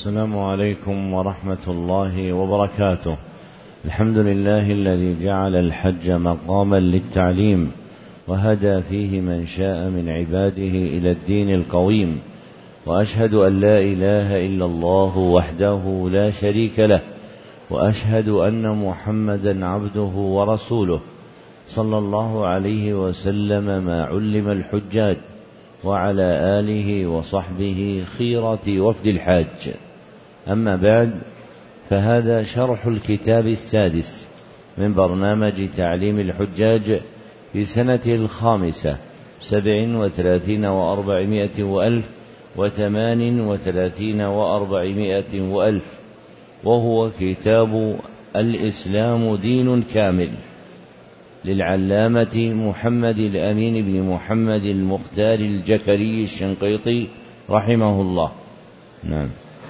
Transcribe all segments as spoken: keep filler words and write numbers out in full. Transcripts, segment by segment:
السلام عليكم ورحمة الله وبركاته. الحمد لله الذي جعل الحج مقاما للتعليم وهدى فيه من شاء من عباده إلى الدين القويم، وأشهد أن لا إله إلا الله وحده لا شريك له، وأشهد أن محمدا عبده ورسوله صلى الله عليه وسلم ما علم الحجاج، وعلى آله وصحبه خيرة وفد الحاج. أما بعد، فهذا شرح الكتاب السادس من برنامج تعليم الحجاج في سنة الخامسة سبع وثلاثين وأربعمائة وألف وثمان وثلاثين وأربعمائة وألف، وهو كتاب الإسلام دين كامل للعلامة محمد الأمين بن محمد المختار الجكري الشنقيطي رحمه الله. نعم.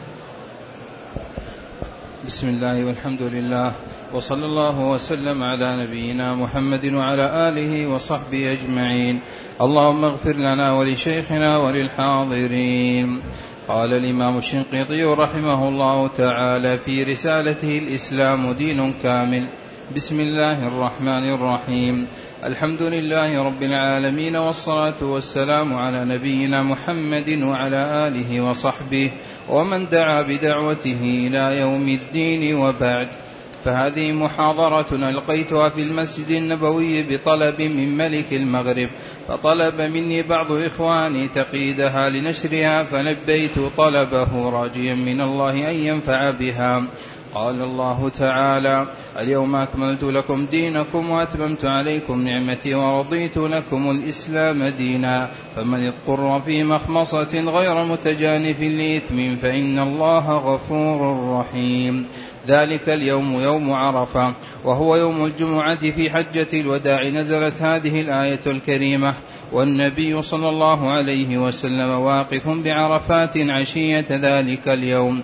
بسم الله والحمد لله، وصلى الله وسلم على نبينا محمد وعلى آله وصحبه أجمعين. اللهم اغفر لنا ولشيخنا وللحاضرين. قال الإمام الشنقيطي رحمه الله تعالى في رسالته الإسلام دين كامل: بسم الله الرحمن الرحيم. الحمد لله رب العالمين، والصلاة والسلام على نبينا محمد وعلى آله وصحبه ومن دعا بدعوته إلى يوم الدين، وبعد. فهذه محاضرة ألقيتها في المسجد النبوي بطلب من ملك المغرب، فطلب مني بعض إخواني تقييدها لنشرها، فلبيت طلبه راجيا من الله أن ينفع بها. قال الله تعالى: اليوم أكملت لكم دينكم وأتممت عليكم نعمتي ورضيت لكم الإسلام دينا، فمن اضطر في مخمصة غير متجانف لإثم فإن الله غفور رحيم. ذلك اليوم يوم عرفة، وهو يوم الجمعة في حجة الوداع نزلت هذه الآية الكريمة: والنبي صلى الله عليه وسلم واقف بعرفات عشية ذلك اليوم.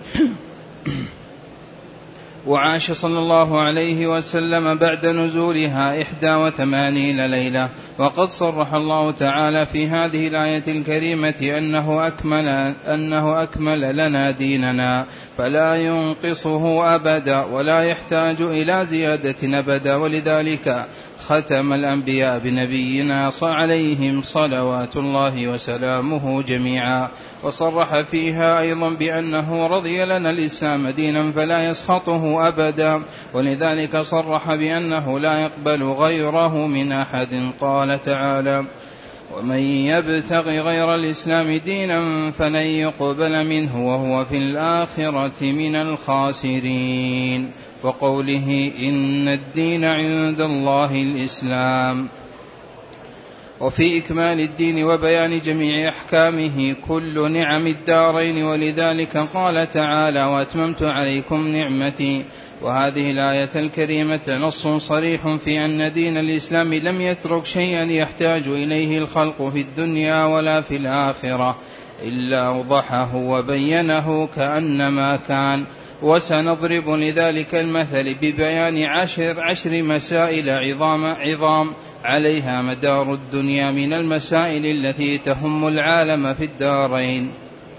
وعاش صلى الله عليه وسلم بعد نزولها إحدى وثمانين ليلة. وقد صرح الله تعالى في هذه الآية الكريمة أنه أكمل, أنه أكمل لنا ديننا فلا ينقصه أبدا ولا يحتاج إلى زيادة أبدا، ولذلك ختم الأنبياء بنبينا عليهم صلوات الله وسلامه جميعا. وصرح فيها أيضا بأنه رضي لنا الإسلام دينا فلا يسخطه أبدا، ولذلك صرح بأنه لا يقبل غيره من أحد. قال تعالى: ومن يبتغ غير الإسلام دينا فلن يقبل منه وهو في الآخرة من الخاسرين. وقوله: إن الدين عند الله الإسلام. وفي إكمال الدين وبيان جميع أحكامه كل نعم الدارين، ولذلك قال تعالى: وأتممت عليكم نعمتي. وهذه الآية الكريمة نص صريح في أن دين الإسلام لم يترك شيئا يحتاج إليه الخلق في الدنيا ولا في الآخرة إلا أوضحه وبينه كأنما كان. وسنضرب لذلك المثل ببيان عشر, عشر مسائل عظام, عظام عليها مدار الدنيا من المسائل التي تهم العالم في الدارين.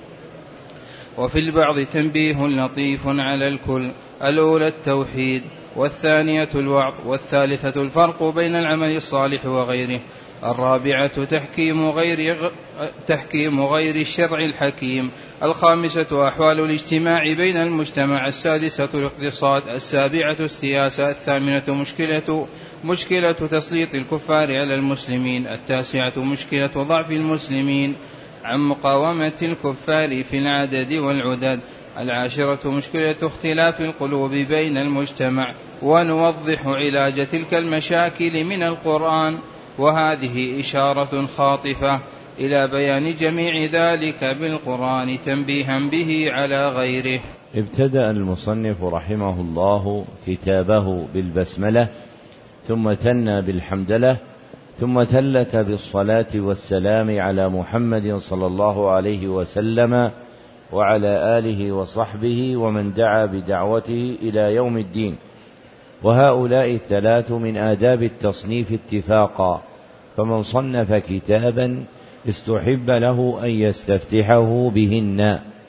وفي البعض تنبيه لطيف على الكل: الأولى التوحيد، والثانية الوعظ، والثالثة الفرق بين العمل الصالح وغيره، الرابعة تحكيم غير, تحكيم غير الشرع الحكيم، الخامسة أحوال الاجتماع بين المجتمع، السادسة الاقتصاد، السابعة السياسة، الثامنة مشكلة, مشكلة تسليط الكفار على المسلمين، التاسعة مشكلة ضعف المسلمين عن مقاومة الكفار في العدد والعدد، العاشرة مشكلة اختلاف القلوب بين المجتمع. ونوضح علاج تلك المشاكل من القرآن، وهذه إشارة خاطفة إلى بيان جميع ذلك بالقرآن تنبيها به على غيره. ابتدأ المصنف رحمه الله كتابه بالبسملة، ثم ثنى بالحمدلة، ثم ثلث بالصلاة والسلام على محمد صلى الله عليه وسلم وعلى آله وصحبه ومن دعا بدعوته إلى يوم الدين. وهؤلاء الثلاث من آداب التصنيف اتفاقا، فمن صنف كتابا استحب له أن يستفتحه بهن،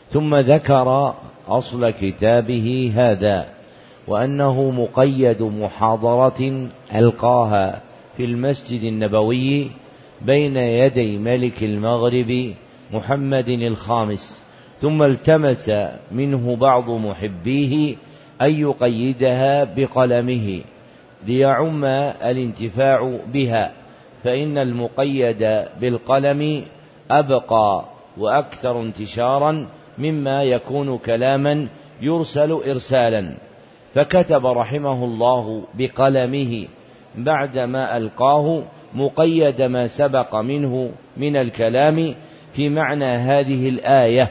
ثم ذكر أصل كتابه هذا، وأنه مقيد محاضرة ألقاها في المسجد النبوي بين يدي ملك المغرب محمد الخامس، ثم التمس منه بعض محبيه أن يقيدها بقلمه ليعم الانتفاع بها، فإن المقيد بالقلم أبقى وأكثر انتشارا مما يكون كلاما يرسل إرسالا. فكتب رحمه الله بقلمه بعدما ألقاه مقيد ما سبق منه من الكلام في معنى هذه الآية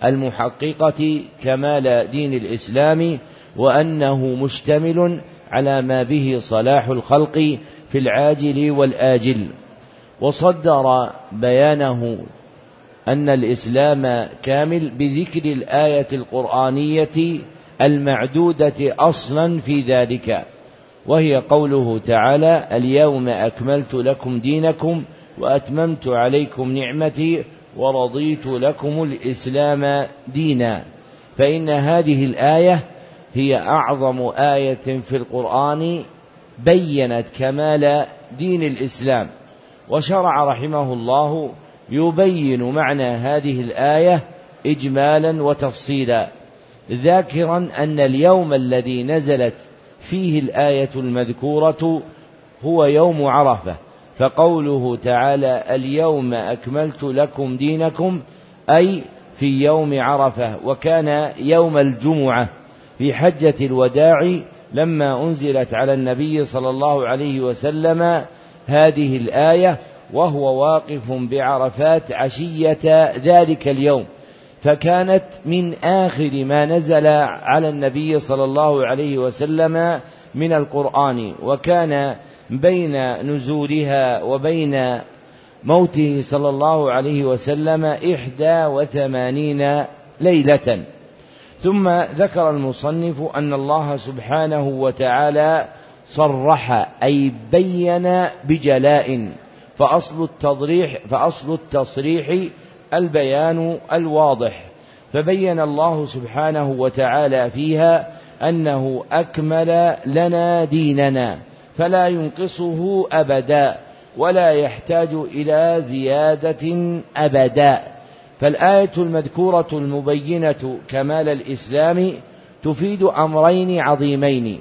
المحققة كمال دين الإسلام، وأنه مشتمل على ما به صلاح الخلق في العاجل والآجل. وصدر بيانه أن الإسلام كامل بذكر الآية القرآنية المعدودة أصلا في ذلك، وهي قوله تعالى: اليوم أكملت لكم دينكم وأتممت عليكم نعمتي ورضيت لكم الإسلام دينا. فإن هذه الآية هي أعظم آية في القرآن بيّنت كمال دين الإسلام. وشرع رحمه الله يبين معنى هذه الآية إجمالا وتفصيلا، ذاكرا أن اليوم الذي نزلت فيه الآية المذكورة هو يوم عرفة، فقوله تعالى: اليوم أكملت لكم دينكم أي في يوم عرفة، وكان يوم الجمعة في حجة الوداع لما أنزلت على النبي صلى الله عليه وسلم هذه الآية وهو واقف بعرفات عشية ذلك اليوم، فكانت من آخر ما نزل على النبي صلى الله عليه وسلم من القرآن، وكان بين نزولها وبين موته صلى الله عليه وسلم إحدى وثمانين ليلة. ثم ذكر المصنف أن الله سبحانه وتعالى صرح أي بين بجلاء، فأصل التضريح فأصل التصريح البيان الواضح، فبين الله سبحانه وتعالى فيها أنه أكمل لنا ديننا فلا ينقصه أبدا ولا يحتاج إلى زيادة أبدا. فالآية المذكورة المبينة كمال الإسلام تفيد أمرين عظيمين: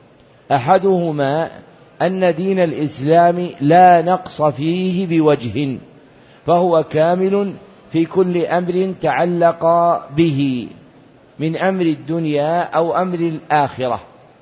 أحدهما أن دين الإسلام لا نقص فيه بوجه، فهو كامل في كل أمر تعلق به من أمر الدنيا أو أمر الآخرة.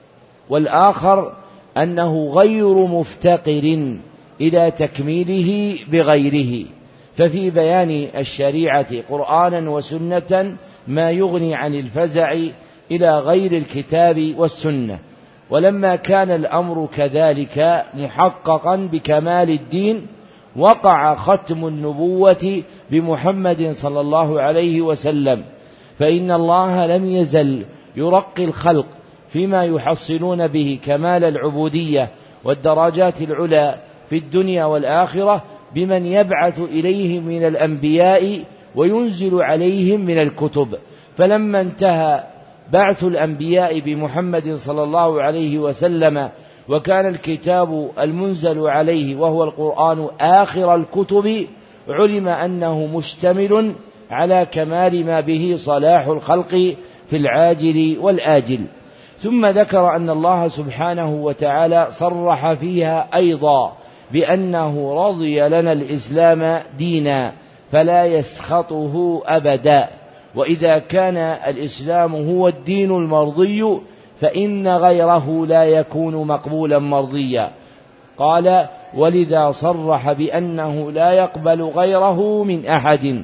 والآخر أنه غير مفتقر إلى تكميله بغيره، ففي بيان الشريعة قرآنا وسنة ما يغني عن الفزع إلى غير الكتاب والسنة. ولما كان الأمر كذلك محققا بكمال الدين، وقع ختم النبوة بمحمد صلى الله عليه وسلم، فإن الله لم يزل يرقي الخلق فيما يحصلون به كمال العبودية والدرجات العلى في الدنيا والآخرة بمن يبعث إليهم من الأنبياء وينزل عليهم من الكتب. فلما انتهى بعث الأنبياء بمحمد صلى الله عليه وسلم وكان الكتاب المنزل عليه وهو القرآن آخر الكتب، علم أنه مشتمل على كمال ما به صلاح الخلق في العاجل والآجل. ثم ذكر أن الله سبحانه وتعالى صرح فيها أيضا بأنه رضي لنا الإسلام دينا فلا يسخطه أبدا، وإذا كان الإسلام هو الدين المرضي فإن غيره لا يكون مقبولا مرضيا. قال: ولذا صرح بأنه لا يقبل غيره من أحد.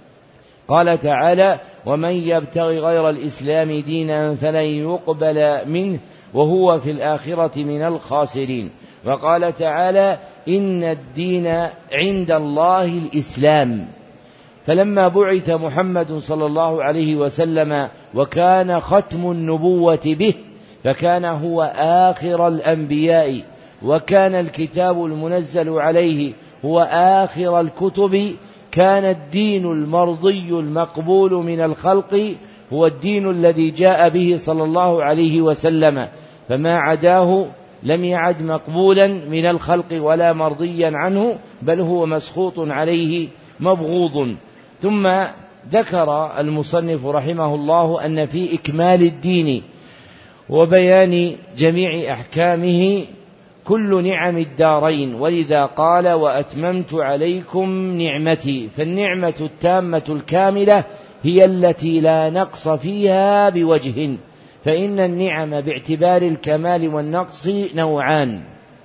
قال تعالى: ومن يبتغي غير الإسلام دينا فلن يقبل منه وهو في الآخرة من الخاسرين. وقال تعالى: إن الدين عند الله الإسلام. فلما بعث محمد صلى الله عليه وسلم وكان ختم النبوة به، فكان هو آخر الأنبياء، وكان الكتاب المنزل عليه هو آخر الكتب، كان الدين المرضي المقبول من الخلق هو الدين الذي جاء به صلى الله عليه وسلم، فما عداه لم يعد مقبولا من الخلق ولا مرضيا عنه، بل هو مسخوط عليه مبغوض. ثم ذكر المصنف رحمه الله أن في إكمال الدين وبيان جميع أحكامه كل نعم الدارين، ولذا قال وأتممت عليكم نعمتي، فالنعمة التامة الكاملة هي التي لا نقص فيها بوجه، فإن النعم باعتبار الكمال والنقص نوعان،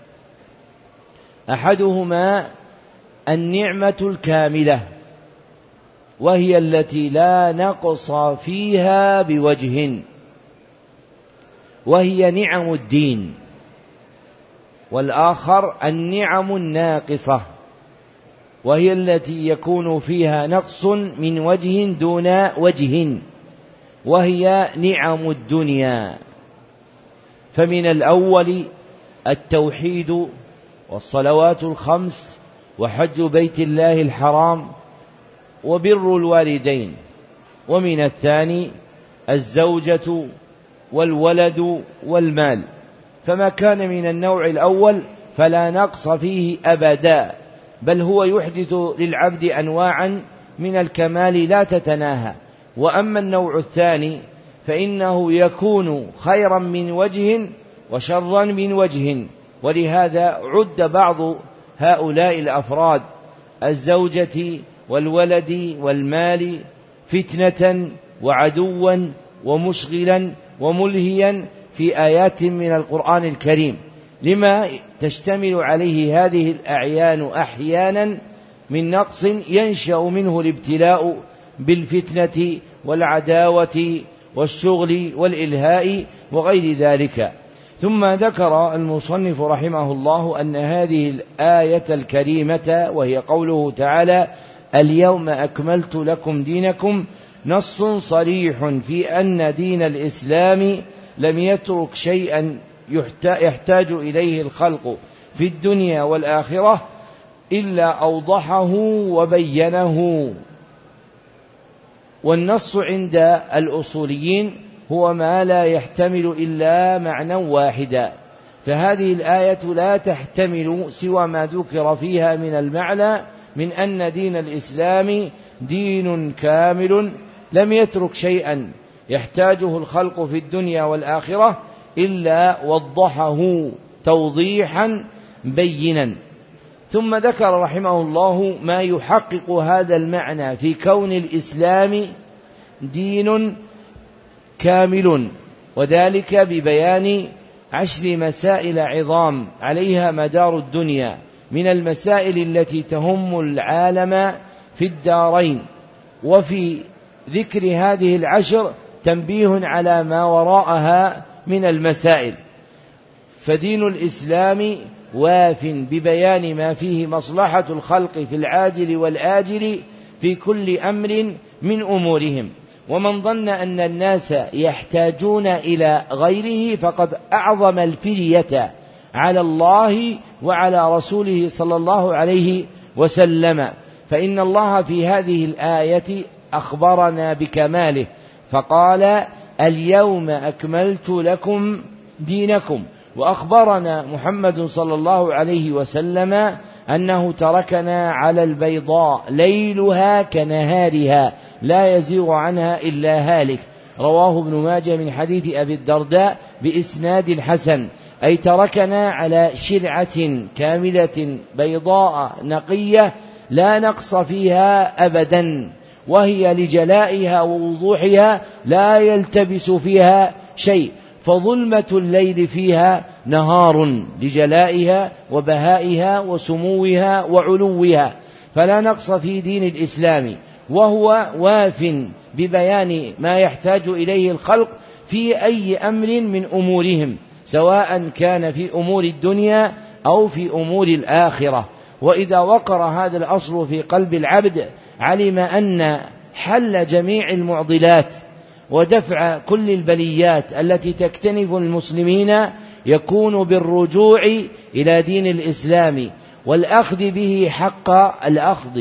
أحدهما النعمة الكاملة وهي التي لا نقص فيها بوجه، وهي نعم الدين، والآخر النعم الناقصة وهي التي يكون فيها نقص من وجه دون وجه، وهي نعم الدنيا. فمن الأول التوحيد والصلوات الخمس وحج بيت الله الحرام وبر الوالدين، ومن الثاني الزوجة والولد والمال، فما كان من النوع الأول فلا نقص فيه أبدا، بل هو يحدث للعبد أنواعا من الكمال لا تتناهى. وأما النوع الثاني فإنه يكون خيرا من وجه وشرا من وجه، ولهذا عد بعض هؤلاء الأفراد الزوجة والولد والمال فتنة وعدوا ومشغلا وملهيا في آيات من القرآن الكريم، لما تشتمل عليه هذه الأعيان أحيانا من نقص ينشأ منه الابتلاء بالفتنة والعداوة والشغل والإلهاء وغير ذلك. ثم ذكر المصنف رحمه الله أن هذه الآية الكريمة وهي قوله تعالى اليوم أكملت لكم دينكم نص صريح في أن دين الإسلام لم يترك شيئا يحتاج إليه الخلق في الدنيا والآخرة إلا أوضحه وبينه. والنص عند الأصوليين هو ما لا يحتمل إلا معنى واحدا، فهذه الآية لا تحتمل سوى ما ذكر فيها من المعنى من أن دين الإسلام دين كامل لم يترك شيئا يحتاجه الخلق في الدنيا والآخرة إلا وضحه توضيحا بينا. ثم ذكر رحمه الله ما يحقق هذا المعنى في كون الإسلام دين كامل، وذلك ببيان عشر مسائل عظام عليها مدار الدنيا من المسائل التي تهم العالم في الدارين. وفي ذكر هذه العشر تنبيه على ما وراءها من المسائل، فدين الإسلام واف ببيان ما فيه مصلحة الخلق في العاجل والآجل في كل أمر من أمورهم. ومن ظن أن الناس يحتاجون إلى غيره فقد أعظم الفرية على الله وعلى رسوله صلى الله عليه وسلم، فإن الله في هذه الآية أخبرنا بكماله فقال اليوم أكملت لكم دينكم، وأخبرنا محمد صلى الله عليه وسلم أنه تركنا على البيضاء ليلها كنهارها لا يزيغ عنها إلا هالك، رواه ابن ماجه من حديث أبي الدرداء بإسناد حسن، أي تركنا على شرعة كاملة بيضاء نقية لا نقص فيها أبدا، وهي لجلائها ووضوحها لا يلتبس فيها شيء، فظلمة الليل فيها نهار لجلائها وبهائها وسموها وعلوها، فلا نقص في دين الإسلام، وهو واف ببيان ما يحتاج إليه الخلق في أي أمر من أمورهم، سواء كان في أمور الدنيا أو في أمور الآخرة. وإذا وقر هذا الأصل في قلب العبد علم أن حل جميع المعضلات ودفع كل البليات التي تكتنف المسلمين يكون بالرجوع إلى دين الإسلام والأخذ به حق الأخذ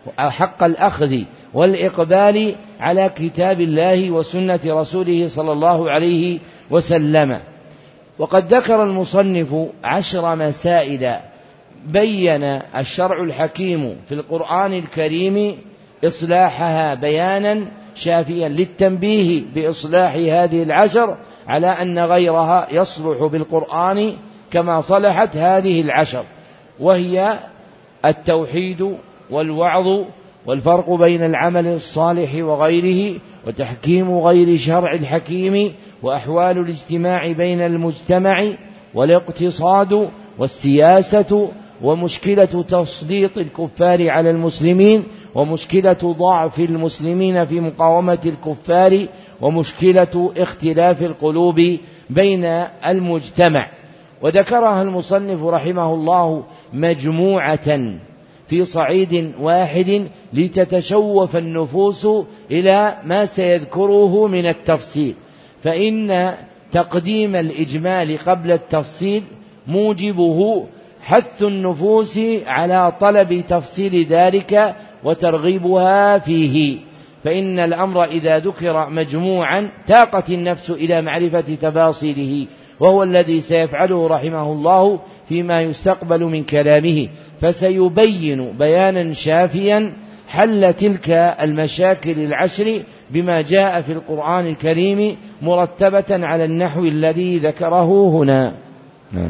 حق الأخذ والإقبال على كتاب الله وسنة رسوله صلى الله عليه وسلم. وقد ذكر المصنف عشر مسائل بين الشرع الحكيم في القرآن الكريم إصلاحها بيانا شافيا للتنبيه بإصلاح هذه العشر على أن غيرها يصلح بالقرآن كما صلحت هذه العشر، وهي التوحيد والوعظ والفرق بين العمل الصالح وغيره وتحكيم غير شرع الحكيم وأحوال الاجتماع بين المجتمع والاقتصاد والسياسة ومشكلة تسليط الكفار على المسلمين ومشكلة ضعف المسلمين في مقاومة الكفار ومشكلة اختلاف القلوب بين المجتمع. وذكرها المصنف رحمه الله مجموعة في صعيد واحد لتتشوف النفوس إلى ما سيذكره من التفصيل، فإن تقديم الإجمال قبل التفصيل موجبه حث النفوس على طلب تفصيل ذلك وترغيبها فيه، فإن الأمر إذا ذكر مجموعا تاقت النفس إلى معرفة تفاصيله، وهو الذي سيفعله رحمه الله فيما يستقبل من كلامه، فسيبين بيانا شافيا حل تلك المشاكل العشر بما جاء في القرآن الكريم مرتبة على النحو الذي ذكره هنا. نعم.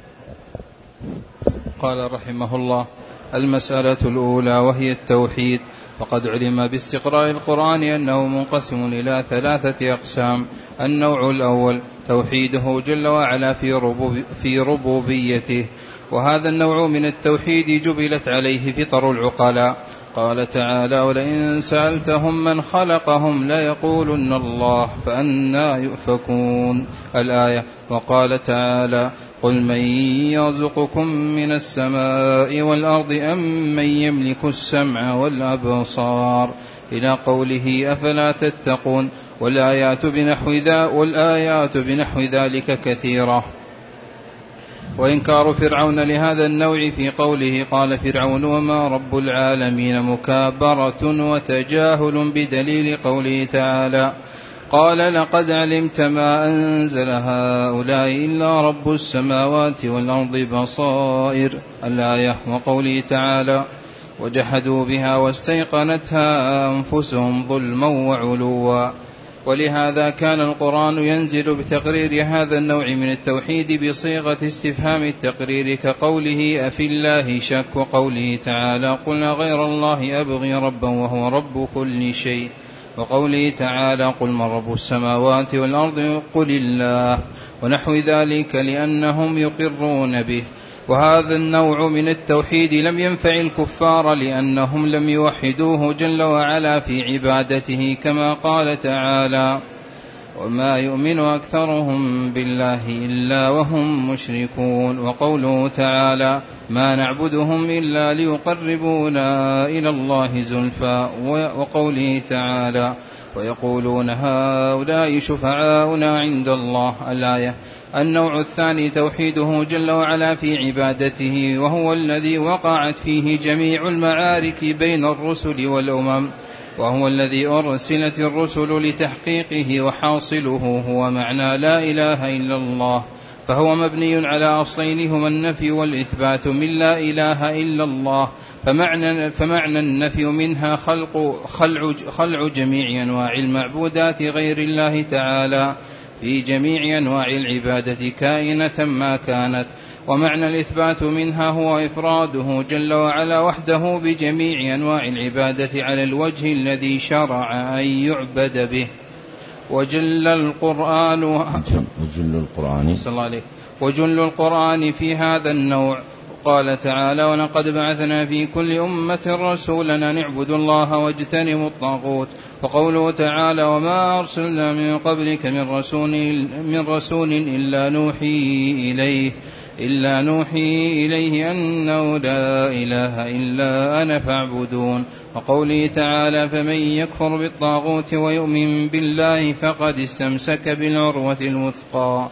قال رحمه الله: المسألة الأولى وهي التوحيد. فقد علم باستقراء القرآن أنه منقسم إلى ثلاثة أقسام. النوع الأول توحيده جل وعلا في, ربوب في ربوبيته، وهذا النوع من التوحيد جبلت عليه فطر العقلاء. قال تعالى: ولئن سألتهم من خلقهم ليقولن الله فأنى يؤفكون الآية. وقال تعالى: قل من يرزقكم من السماء والأرض أم من يملك السمع والأبصار إلى قوله أفلا تتقون. والآيات بنحو, ذا والآيات بنحو ذلك كثيرة. وإنكار فرعون لهذا النوع في قوله قال فرعون وما رب العالمين مكابرة وتجاهل بدليل قوله تعالى قال لقد علمت ما أنزل هؤلاء إلا رب السماوات والأرض بصائر الآية. وقوله تعالى وجحدوا بها واستيقنتها أنفسهم ظلما وعلوا. ولهذا كان القرآن ينزل بتقرير هذا النوع من التوحيد بصيغة استفهام التقرير كقوله أفي الله شك، وقوله تعالى قل غير الله أبغي ربا وهو رب كل شيء، وقوله تعالى قل من رب السماوات والأرض قل الله، ونحو ذلك لأنهم يقرون به. وهذا النوع من التوحيد لم ينفع الكفار لأنهم لم يوحدوه جل وعلا في عبادته، كما قال تعالى وما يؤمن أكثرهم بالله إلا وهم مشركون. وقوله تعالى ما نعبدهم إلا ليقربونا إلى الله زلفى. وقوله تعالى ويقولون هؤلاء شفعاؤنا عند الله الآية. النوع الثاني توحيده جل وعلا في عبادته، وهو الذي وقعت فيه جميع المعارك بين الرسل والأمم، وهو الذي أرسلت الرسل لتحقيقه، وحاصله هو معنى لا إله إلا الله، فهو مبني على أصلين هما النفي والإثبات من لا إله إلا الله. فمعنى, فمعنى النفي منها خلق خلع, خلع جميع أنواع المعبودات غير الله تعالى في جميع أنواع العبادة كائنة ما كانت، ومعنى الإثبات منها هو إفراده جل وعلا وحده بجميع أنواع العبادة على الوجه الذي شرع أن يعبد به. وجل القرآن وجل القرآن صلى الله عليه وجل القرآن في هذا النوع. قال تعالى ولقد بعثنا في كل أمة رسولا أن اعبدوا الله واجتنبوا الطاغوت. وقوله تعالى وما أرسلنا من قبلك من رسول, من رسول إلا نوحي إليه إلا نوحي إليه أنه لا إله إلا أنا فاعبدون. وقوله تعالى فمن يكفر بالطاغوت ويؤمن بالله فقد استمسك بالعروة الوثقى.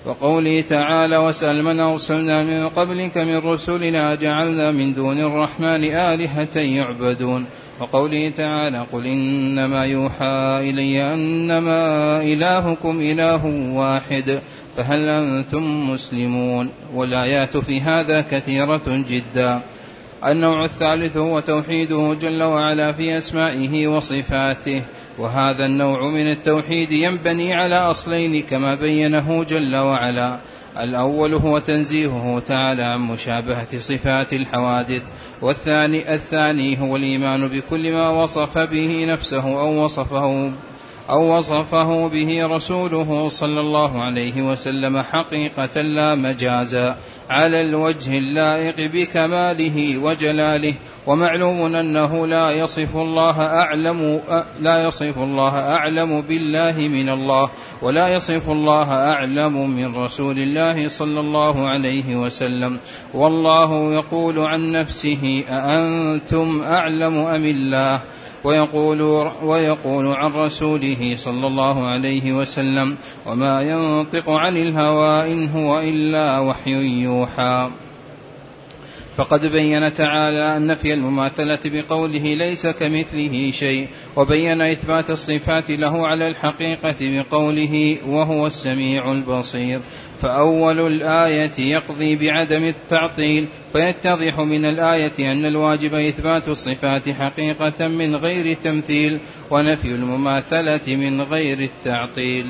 وقوله تعالى واسأل من أرسلنا من قبلك من رسلنا جعلنا من دون الرحمن آلهة يعبدون. وقوله تعالى قل إنما يوحى إلي أنما إلهكم إله واحد فهل أنتم مسلمون. والآيات في هذا كثيرة جدا. النوع الثالث هو توحيده جل وعلا في أسمائه وصفاته، وهذا النوع من التوحيد ينبني على أصلين كما بينه جل وعلا. الأول هو تنزيهه تعالى عن مشابهة صفات الحوادث، والثاني الثاني هو الإيمان بكل ما وصف به نفسه أو وصفه أو وصفه به رسوله صلى الله عليه وسلم حقيقة لا مجازا على الوجه اللائق بكماله وجلاله. ومعلوم أنه لا يصف الله أعلم لا يصف الله أعلم بالله من الله، ولا يصف الله أعلم من رسول الله صلى الله عليه وسلم. والله يقول عن نفسه أأنتم أعلم أم الله، ويقول, ويقول عن رسوله صلى الله عليه وسلم وما ينطق عن الهوى إن هو إلا وحي يوحى. فقد بين تعالى النفي المماثلة بقوله ليس كمثله شيء، وبين إثبات الصفات له على الحقيقة بقوله وهو السميع البصير. فأول الآية يقضي بعدم التعطيل، فيتضح من الآية أن الواجب إثبات الصفات حقيقة من غير تمثيل، ونفي المماثلة من غير التعطيل.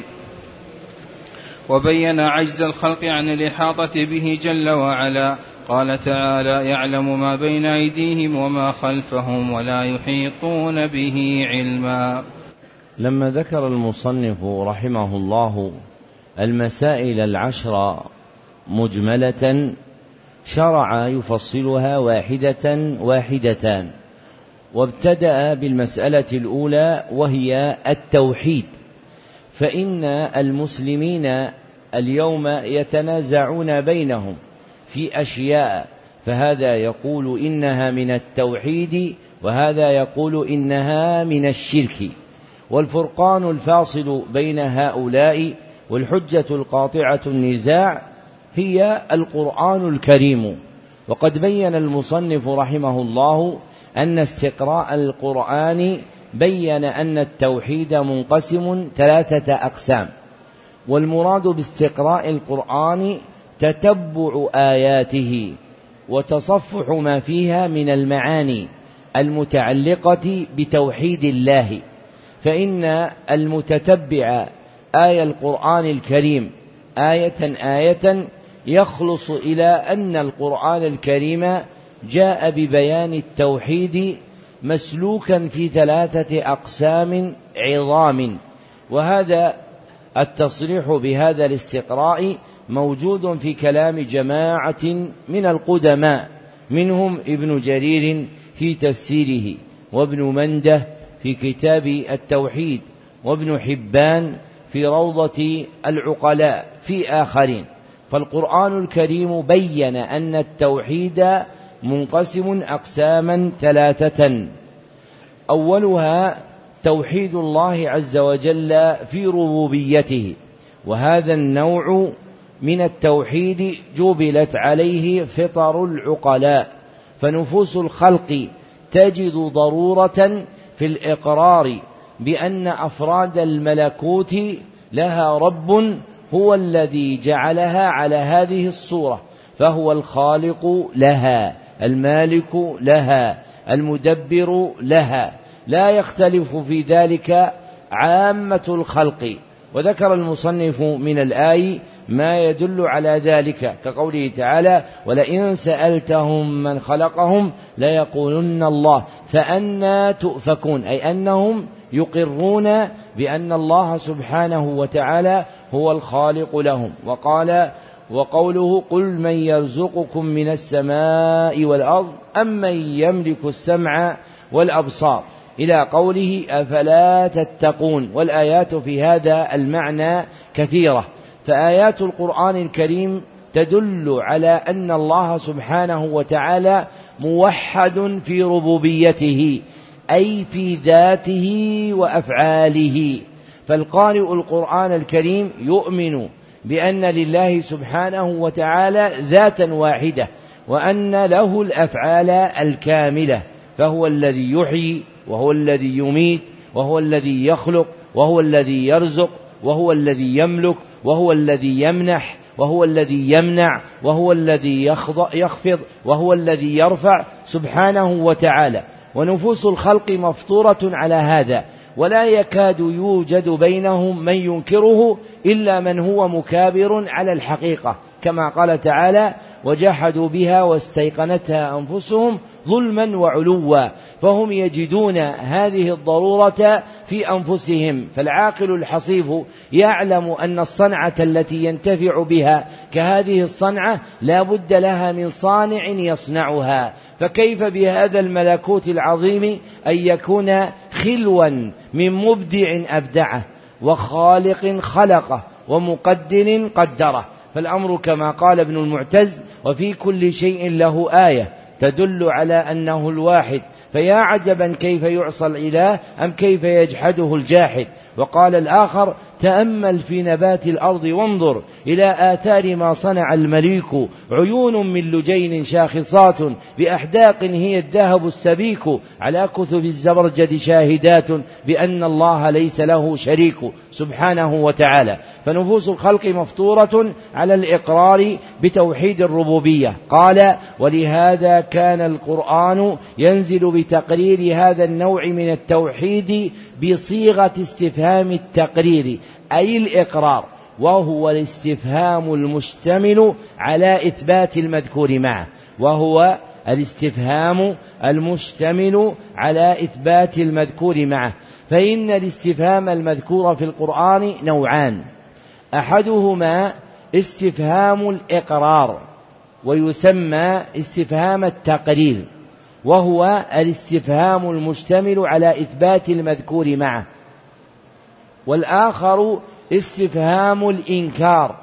وبين عجز الخلق عن الإحاطة به جل وعلا. قال تعالى يعلم ما بين أيديهم وما خلفهم ولا يحيطون به علما. لما ذكر المصنف رحمه الله المسائل العشر مجملة شرع يفصلها واحدة واحدة، وابتدأ بالمسألة الأولى وهي التوحيد. فإن المسلمين اليوم يتنازعون بينهم في أشياء، فهذا يقول إنها من التوحيد وهذا يقول إنها من الشرك. والفرقان الفاصل بين هؤلاء والحجة القاطعة النزاع هي القرآن الكريم. وقد بين المصنف رحمه الله أن استقراء القرآن بين أن التوحيد منقسم ثلاثة أقسام، والمراد باستقراء القرآن تتبع آياته وتصفح ما فيها من المعاني المتعلقة بتوحيد الله. فإن المتتبع آية القرآن الكريم آية آية يخلص إلى أن القرآن الكريم جاء ببيان التوحيد مسلوكا في ثلاثة أقسام عظام. وهذا التصريح بهذا الاستقراء موجود في كلام جماعة من القدماء، منهم ابن جرير في تفسيره، وابن منده في كتاب التوحيد، وابن حبان في روضة العقلاء في آخرين. فالقرآن الكريم بين أن التوحيد منقسم أقساما ثلاثة. أولها توحيد الله عز وجل في ربوبيته، وهذا النوع من التوحيد جبلت عليه فطر العقلاء، فنفوس الخلق تجد ضرورة في الإقرار بأن أفراد الملكوت لها رب هو الذي جعلها على هذه الصورة، فهو الخالق لها، المالك لها، المدبر لها، لا يختلف في ذلك عامة الخلق. وذكر المصنف من الآية ما يدل على ذلك كقوله تعالى ولئن سألتهم من خلقهم ليقولن الله فأنى تؤفكون، أي أنهم يقرون بأن الله سبحانه وتعالى هو الخالق لهم. وقال وقوله قل من يرزقكم من السماء والأرض أم من يملك السمع والأبصار إلى قوله أفلا تتقون. والآيات في هذا المعنى كثيرة، فآيات القرآن الكريم تدل على أن الله سبحانه وتعالى موحد في ربوبيته، أي في ذاته وأفعاله. فالقارئ القرآن الكريم يؤمن بأن لله سبحانه وتعالى ذاتا واحدة، وأن له الأفعال الكاملة، فهو الذي يحيي وهو الذي يميت وهو الذي يخلق وهو الذي يرزق وهو الذي يملك وهو الذي يمنح وهو الذي يمنع وهو الذي يخفض وهو الذي يرفع سبحانه وتعالى. ونفوس الخلق مفطورة على هذا، ولا يكاد يوجد بينهم من ينكره إلا من هو مكابر على الحقيقة، كما قال تعالى: وجحدوا بها واستيقنتها أنفسهم ظلما وعلوا، فهم يجدون هذه الضرورة في أنفسهم. فالعاقل الحصيف يعلم أن الصنعة التي ينتفع بها كهذه الصنعة لا بد لها من صانع يصنعها، فكيف بهذا الملكوت العظيم أن يكون خلوا من مبدع أبدعه وخالق خلقه ومقدر قدره؟ فالأمر كما قال ابن المعتز: وفي كل شيء له آية تدل على أنه الواحد، فيا عجبا كيف يعصى الإله أم كيف يجحده الجاحد. وقال الآخر: تأمل في نبات الأرض وانظر إلى آثار ما صنع المليك، عيون من لجين شاخصات بأحداق هي الذهب السبيك، على كثب الزبرجد شاهدات بأن الله ليس له شريك سبحانه وتعالى. فنفوس الخلق مفطورة على الإقرار بتوحيد الربوبية. قال: ولهذا كان القرآن ينزل بتقرير هذا النوع من التوحيد بصيغة استفهام التقرير، أي الإقرار، وهو الاستفهام المشتمل على إثبات المذكور معه وهو الاستفهام المشتمل على إثبات المذكور معه فإن الاستفهام المذكور في القرآن نوعان: أحدهما استفهام الإقرار ويسمى استفهام التقرير، وهو الاستفهام المشتمل على إثبات المذكور معه، والآخر استفهام الإنكار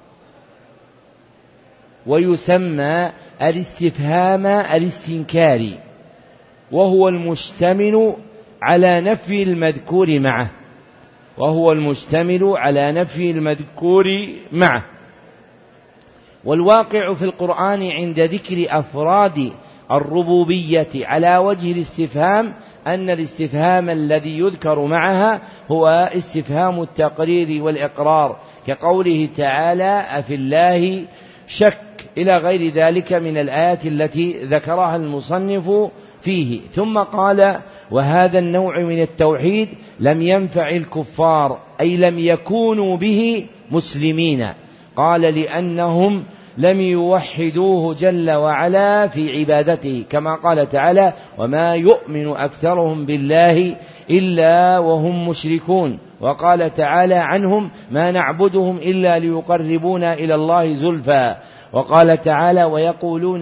ويسمى الاستفهام الاستنكاري، وهو المشتمل على نفي المذكور معه وهو المشتمل على نفي المذكور معه. والواقع في القرآن عند ذكر أفراد الربوبية على وجه الاستفهام أن الاستفهام الذي يذكر معها هو استفهام التقرير والإقرار، كقوله تعالى: أفي الله شك، إلى غير ذلك من الآيات التي ذكرها المصنف فيه. ثم قال: وهذا النوع من التوحيد لم ينفع الكفار، أي لم يكونوا به مسلمين. قال: لأنهم لم يوحدوه جل وعلا في عبادته، كما قال تعالى: وما يؤمن أكثرهم بالله إلا وهم مشركون. وقال تعالى عنهم: ما نعبدهم إلا ليقربونا إلى الله زلفى. وقال تعالى: ويقولون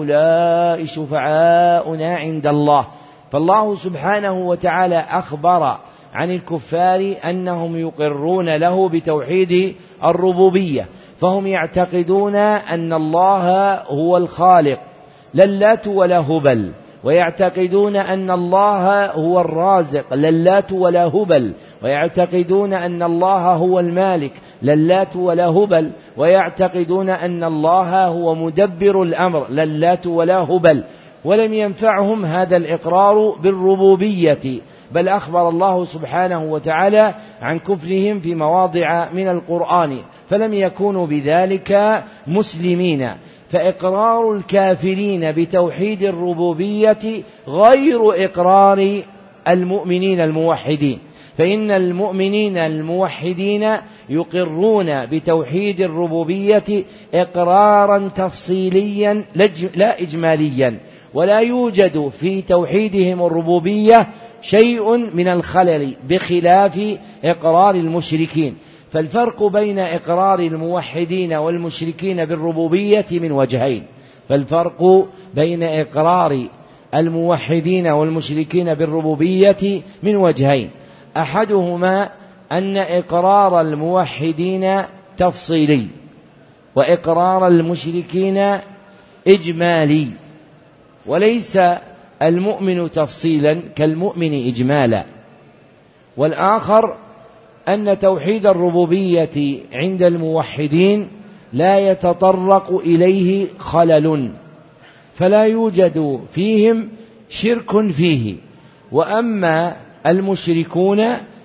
هؤلاء شفعاؤنا عند الله. فالله سبحانه وتعالى أخبر عن الكفار أنهم يقرون له بتوحيد الربوبية، فهم يعتقدون أن الله هو الخالق لا اللات ولا هبل، ويعتقدون أن الله هو الرازق لا اللات ولا هبل، ويعتقدون أن الله هو المالك لا اللات ولا هبل، ويعتقدون أن الله هو مدبر الأمر لا اللات ولا هبل. ولم ينفعهم هذا الإقرار بالربوبية، بل أخبر الله سبحانه وتعالى عن كفرهم في مواضع من القرآن، فلم يكونوا بذلك مسلمين. فإقرار الكافرين بتوحيد الربوبية غير إقرار المؤمنين الموحدين، فإن المؤمنين الموحدين يقرون بتوحيد الربوبية إقرارا تفصيليا لا إجماليا، ولا يوجد في توحيدهم الربوبية شيء من الخلل بخلاف إقرار المشركين. فالفرق بين إقرار الموحدين والمشركين بالربوبية من وجهين فالفرق بين إقرار الموحدين والمشركين بالربوبية من وجهين أحدهما أن إقرار الموحدين تفصيلي، وإقرار المشركين إجمالي، وليس المؤمن تفصيلا كالمؤمن إجمالا. والآخر أن توحيد الربوبية عند الموحدين لا يتطرق إليه خلل، فلا يوجد فيهم شرك فيه. وأما المشركون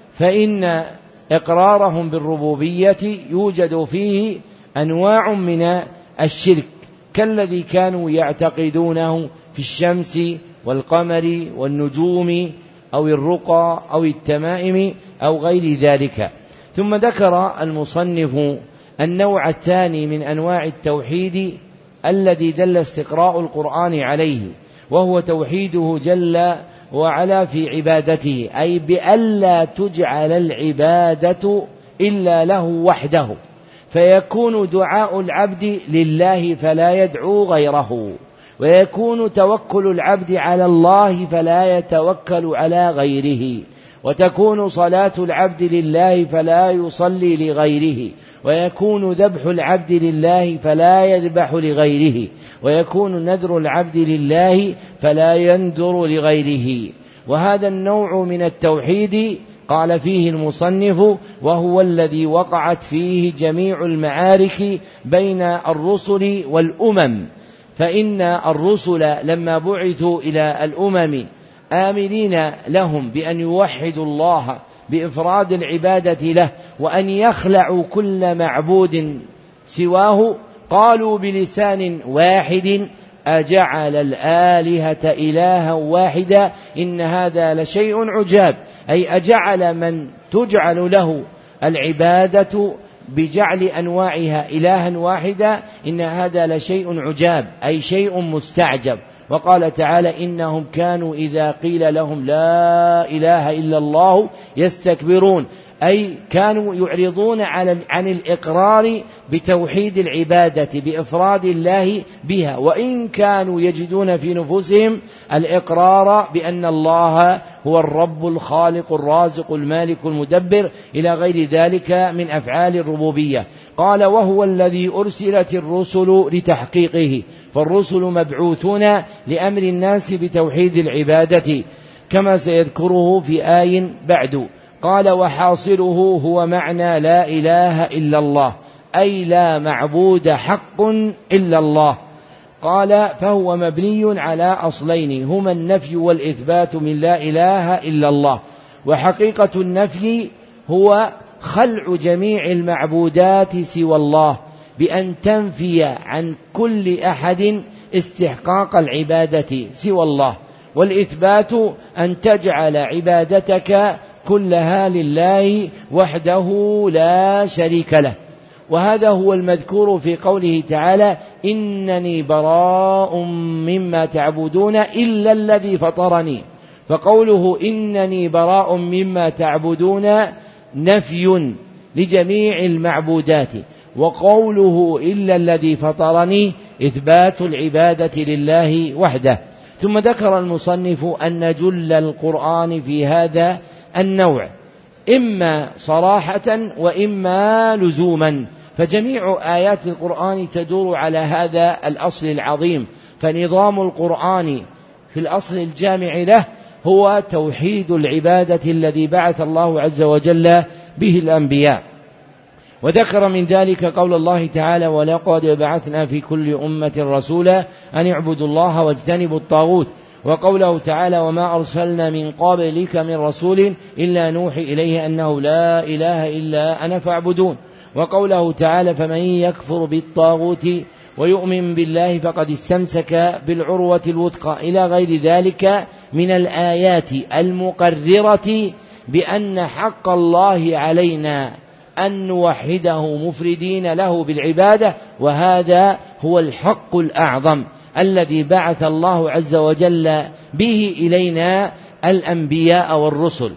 فإن إقرارهم بالربوبية يوجد فيه أنواع من الشرك، كالذي كانوا يعتقدونه في الشمس والقمر والنجوم أو الرقى أو التمائم أو غير ذلك. ثم ذكر المصنف النوع الثاني من أنواع التوحيد الذي دل استقراء القرآن عليه، وهو توحيده جل وعلا في عبادته، أي بألا تجعل العبادة إلا له وحده، فيكون دعاء العبد لله فلا يدعو غيره، ويكون توكل العبد على الله فلا يتوكل على غيره، وتكون صلاة العبد لله فلا يصلي لغيره، ويكون ذبح العبد لله فلا يذبح لغيره، ويكون نذر العبد لله فلا ينذر لغيره. وهذا النوع من التوحيد قال فيه المصنف وهو الذي وقعت فيه جميع المعارك بين الرسل والأمم، فإن الرسل لما بعثوا إلى الأمم آمرين لهم بأن يوحدوا الله بإفراد العبادة له وأن يخلعوا كل معبود سواه، قالوا بلسان واحد أجعل الآلهة إلها واحدا إن هذا لشيء عجاب، أي أجعل من تجعل له العبادة بجعل أنواعها إلها واحدا إن هذا لشيء عجاب، أي شيء مستعجب. وقال تعالى إنهم كانوا إذا قيل لهم لا إله إلا الله يستكبرون، أي كانوا يعرضون عن الإقرار بتوحيد العبادة بإفراد الله بها، وإن كانوا يجدون في نفوسهم الإقرار بأن الله هو الرب الخالق الرازق المالك المدبر إلى غير ذلك من أفعال الربوبية. قال وهو الذي أرسلت الرسل لتحقيقه، فالرسل مبعوثون لأمر الناس بتوحيد العبادة كما سيذكره في آي بعد. قال وحاصله هو معنى لا إله إلا الله، أي لا معبود حق إلا الله. قال فهو مبني على أصلين هما النفي والإثبات من لا إله إلا الله. وحقيقة النفي هو خلع جميع المعبودات سوى الله بأن تنفي عن كل أحد استحقاق العبادة سوى الله، والإثبات أن تجعل عبادتك كلها لله وحده لا شريك له. وهذا هو المذكور في قوله تعالى إنني براء مما تعبدون إلا الذي فطرني، فقوله إنني براء مما تعبدون نفي لجميع المعبودات، وقوله إلا الذي فطرني إثبات العبادة لله وحده. ثم ذكر المصنف أن جل القرآن في هذا النوع إما صراحة وإما لزوما، فجميع آيات القرآن تدور على هذا الأصل العظيم، فنظام القرآن في الأصل الجامع له هو توحيد العبادة الذي بعث الله عز وجل به الأنبياء. وذكر من ذلك قول الله تعالى ولقد بعثنا في كل أمة رسولا أن اعبدوا الله واجتنبوا الطاغوت، وقوله تعالى وما أرسلنا من قبلك من رسول إلا نوحي إليه أنه لا إله إلا أنا فاعبدون، وقوله تعالى فمن يكفر بالطاغوت ويؤمن بالله فقد استمسك بالعروة الوثقى إلى غير ذلك من الآيات المقررة بأن حق الله علينا أن نوحده مفردين له بالعبادة، وهذا هو الحق الأعظم الذي بعث الله عز وجل به إلينا الأنبياء والرسل.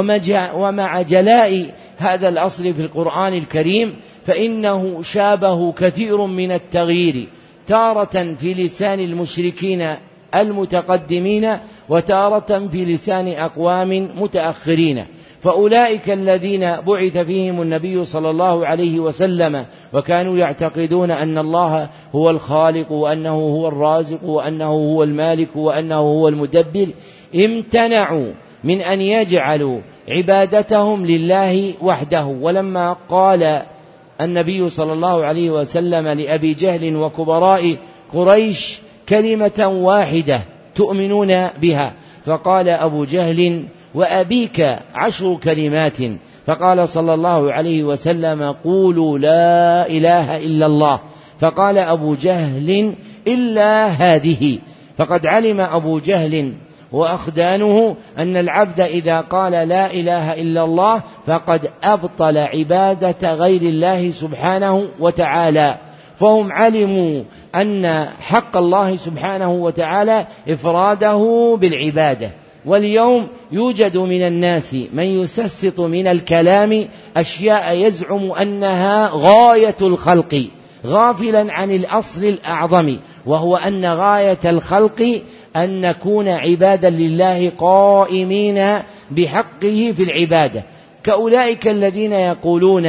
ومع جلاء هذا الأصل في القرآن الكريم فإنه شابه كثير من التغيير، تارة في لسان المشركين المتقدمين وتارة في لسان أقوام متأخرين. فأولئك الذين بعث فيهم النبي صلى الله عليه وسلم وكانوا يعتقدون أن الله هو الخالق وأنه هو الرازق وأنه هو المالك وأنه هو المدبر، امتنعوا من أن يجعلوا عبادتهم لله وحده. ولما قال النبي صلى الله عليه وسلم لأبي جهل وكبراء قريش كلمة واحدة تؤمنون بها، فقال أبو جهل وأبيك عشر كلمات، فقال صلى الله عليه وسلم قولوا لا إله إلا الله، فقال أبو جهل إلا هذه. فقد علم أبو جهل وأخدانه أن العبد إذا قال لا إله إلا الله فقد أبطل عبادة غير الله سبحانه وتعالى، فهم علموا أن حق الله سبحانه وتعالى إفراده بالعبادة. واليوم يوجد من الناس من يسفسط من الكلام أشياء يزعم أنها غاية الخلق، غافلا عن الأصل الأعظم، وهو أن غاية الخلق أن نكون عبادا لله قائمين بحقه في العبادة، كأولئك الذين يقولون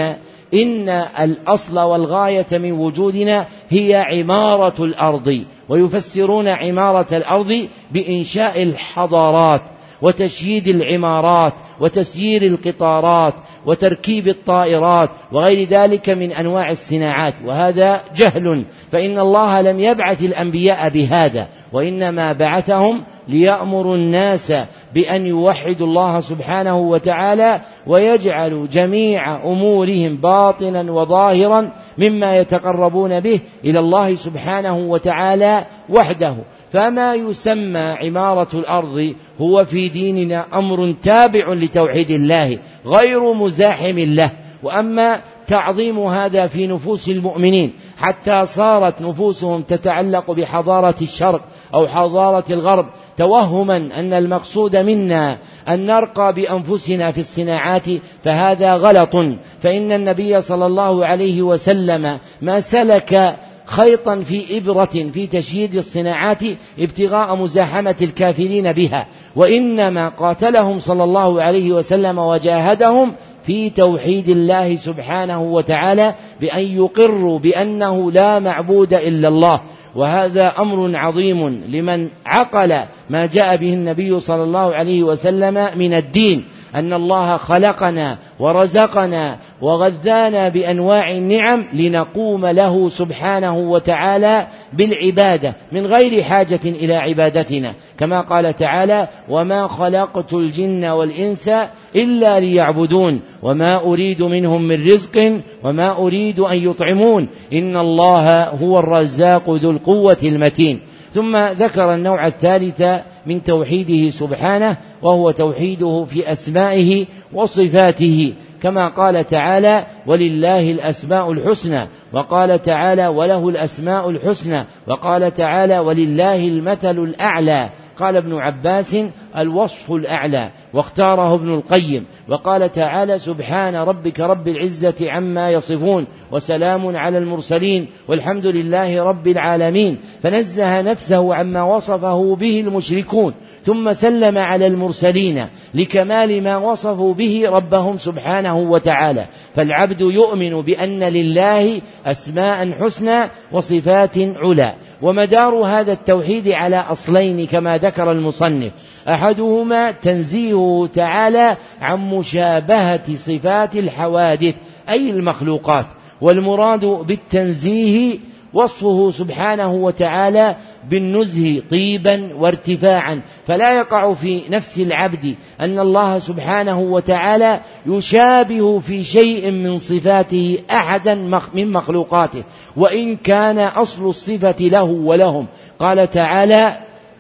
إن الأصل والغاية من وجودنا هي عمارة الأرض، ويفسرون عمارة الأرض بإنشاء الحضارات وتشييد العمارات وتسيير القطارات وتركيب الطائرات وغير ذلك من أنواع الصناعات، وهذا جهل، فإن الله لم يبعث الأنبياء بهذا، وإنما بعثهم ليأمروا الناس بأن يوحدوا الله سبحانه وتعالى ويجعلوا جميع أمورهم باطنا وظاهرا مما يتقربون به إلى الله سبحانه وتعالى وحده. فما يسمى عمارة الأرض هو في ديننا أمر تابع لتوحيد الله غير مزاحم له. وأما تعظيم هذا في نفوس المؤمنين حتى صارت نفوسهم تتعلق بحضارة الشرق أو حضارة الغرب توهما أن المقصود منا أن نرقى بأنفسنا في الصناعات، فهذا غلط، فإن النبي صلى الله عليه وسلم ما سلك خيطا في إبرة في تشييد الصناعات ابتغاء مزاحمة الكافرين بها، وإنما قاتلهم صلى الله عليه وسلم وجاهدهم في توحيد الله سبحانه وتعالى بأن يقروا بأنه لا معبود إلا الله. وهذا أمر عظيم لمن عقل ما جاء به النبي صلى الله عليه وسلم من الدين، أن الله خلقنا ورزقنا وغذانا بأنواع النعم لنقوم له سبحانه وتعالى بالعبادة من غير حاجة إلى عبادتنا، كما قال تعالى وما خلقت الجن والإنس إلا ليعبدون وما أريد منهم من رزق وما أريد أن يطعمون إن الله هو الرزاق ذو القوة المتين. ثم ذكر النوع الثالث من توحيده سبحانه، وهو توحيده في أسمائه وصفاته، كما قال تعالى ولله الأسماء الحسنى، وقال تعالى وله الأسماء الحسنى، وقال تعالى ولله المثل الأعلى. قال ابن عباس الوصف الأعلى، واختاره ابن القيم، وقال تعالى سبحان ربك رب العزة عما يصفون وسلام على المرسلين والحمد لله رب العالمين، فنزه نفسه عما وصفه به المشركون، ثم سلم على المرسلين لكمال ما وصفوا به ربهم سبحانه وتعالى. فالعبد يؤمن بأن لله أسماء حسنى وصفات علا، ومدار هذا التوحيد على أصلين كما ذكر المصنف، أحدهما تنزيهه تعالى عن مشابهة صفات الحوادث أي المخلوقات، والمراد بالتنزيه وصفه سبحانه وتعالى بالنزه طيبا وارتفاعا، فلا يقع في نفس العبد أن الله سبحانه وتعالى يشابه في شيء من صفاته أحدا من مخلوقاته، وإن كان أصل الصفة له ولهم. قال تعالى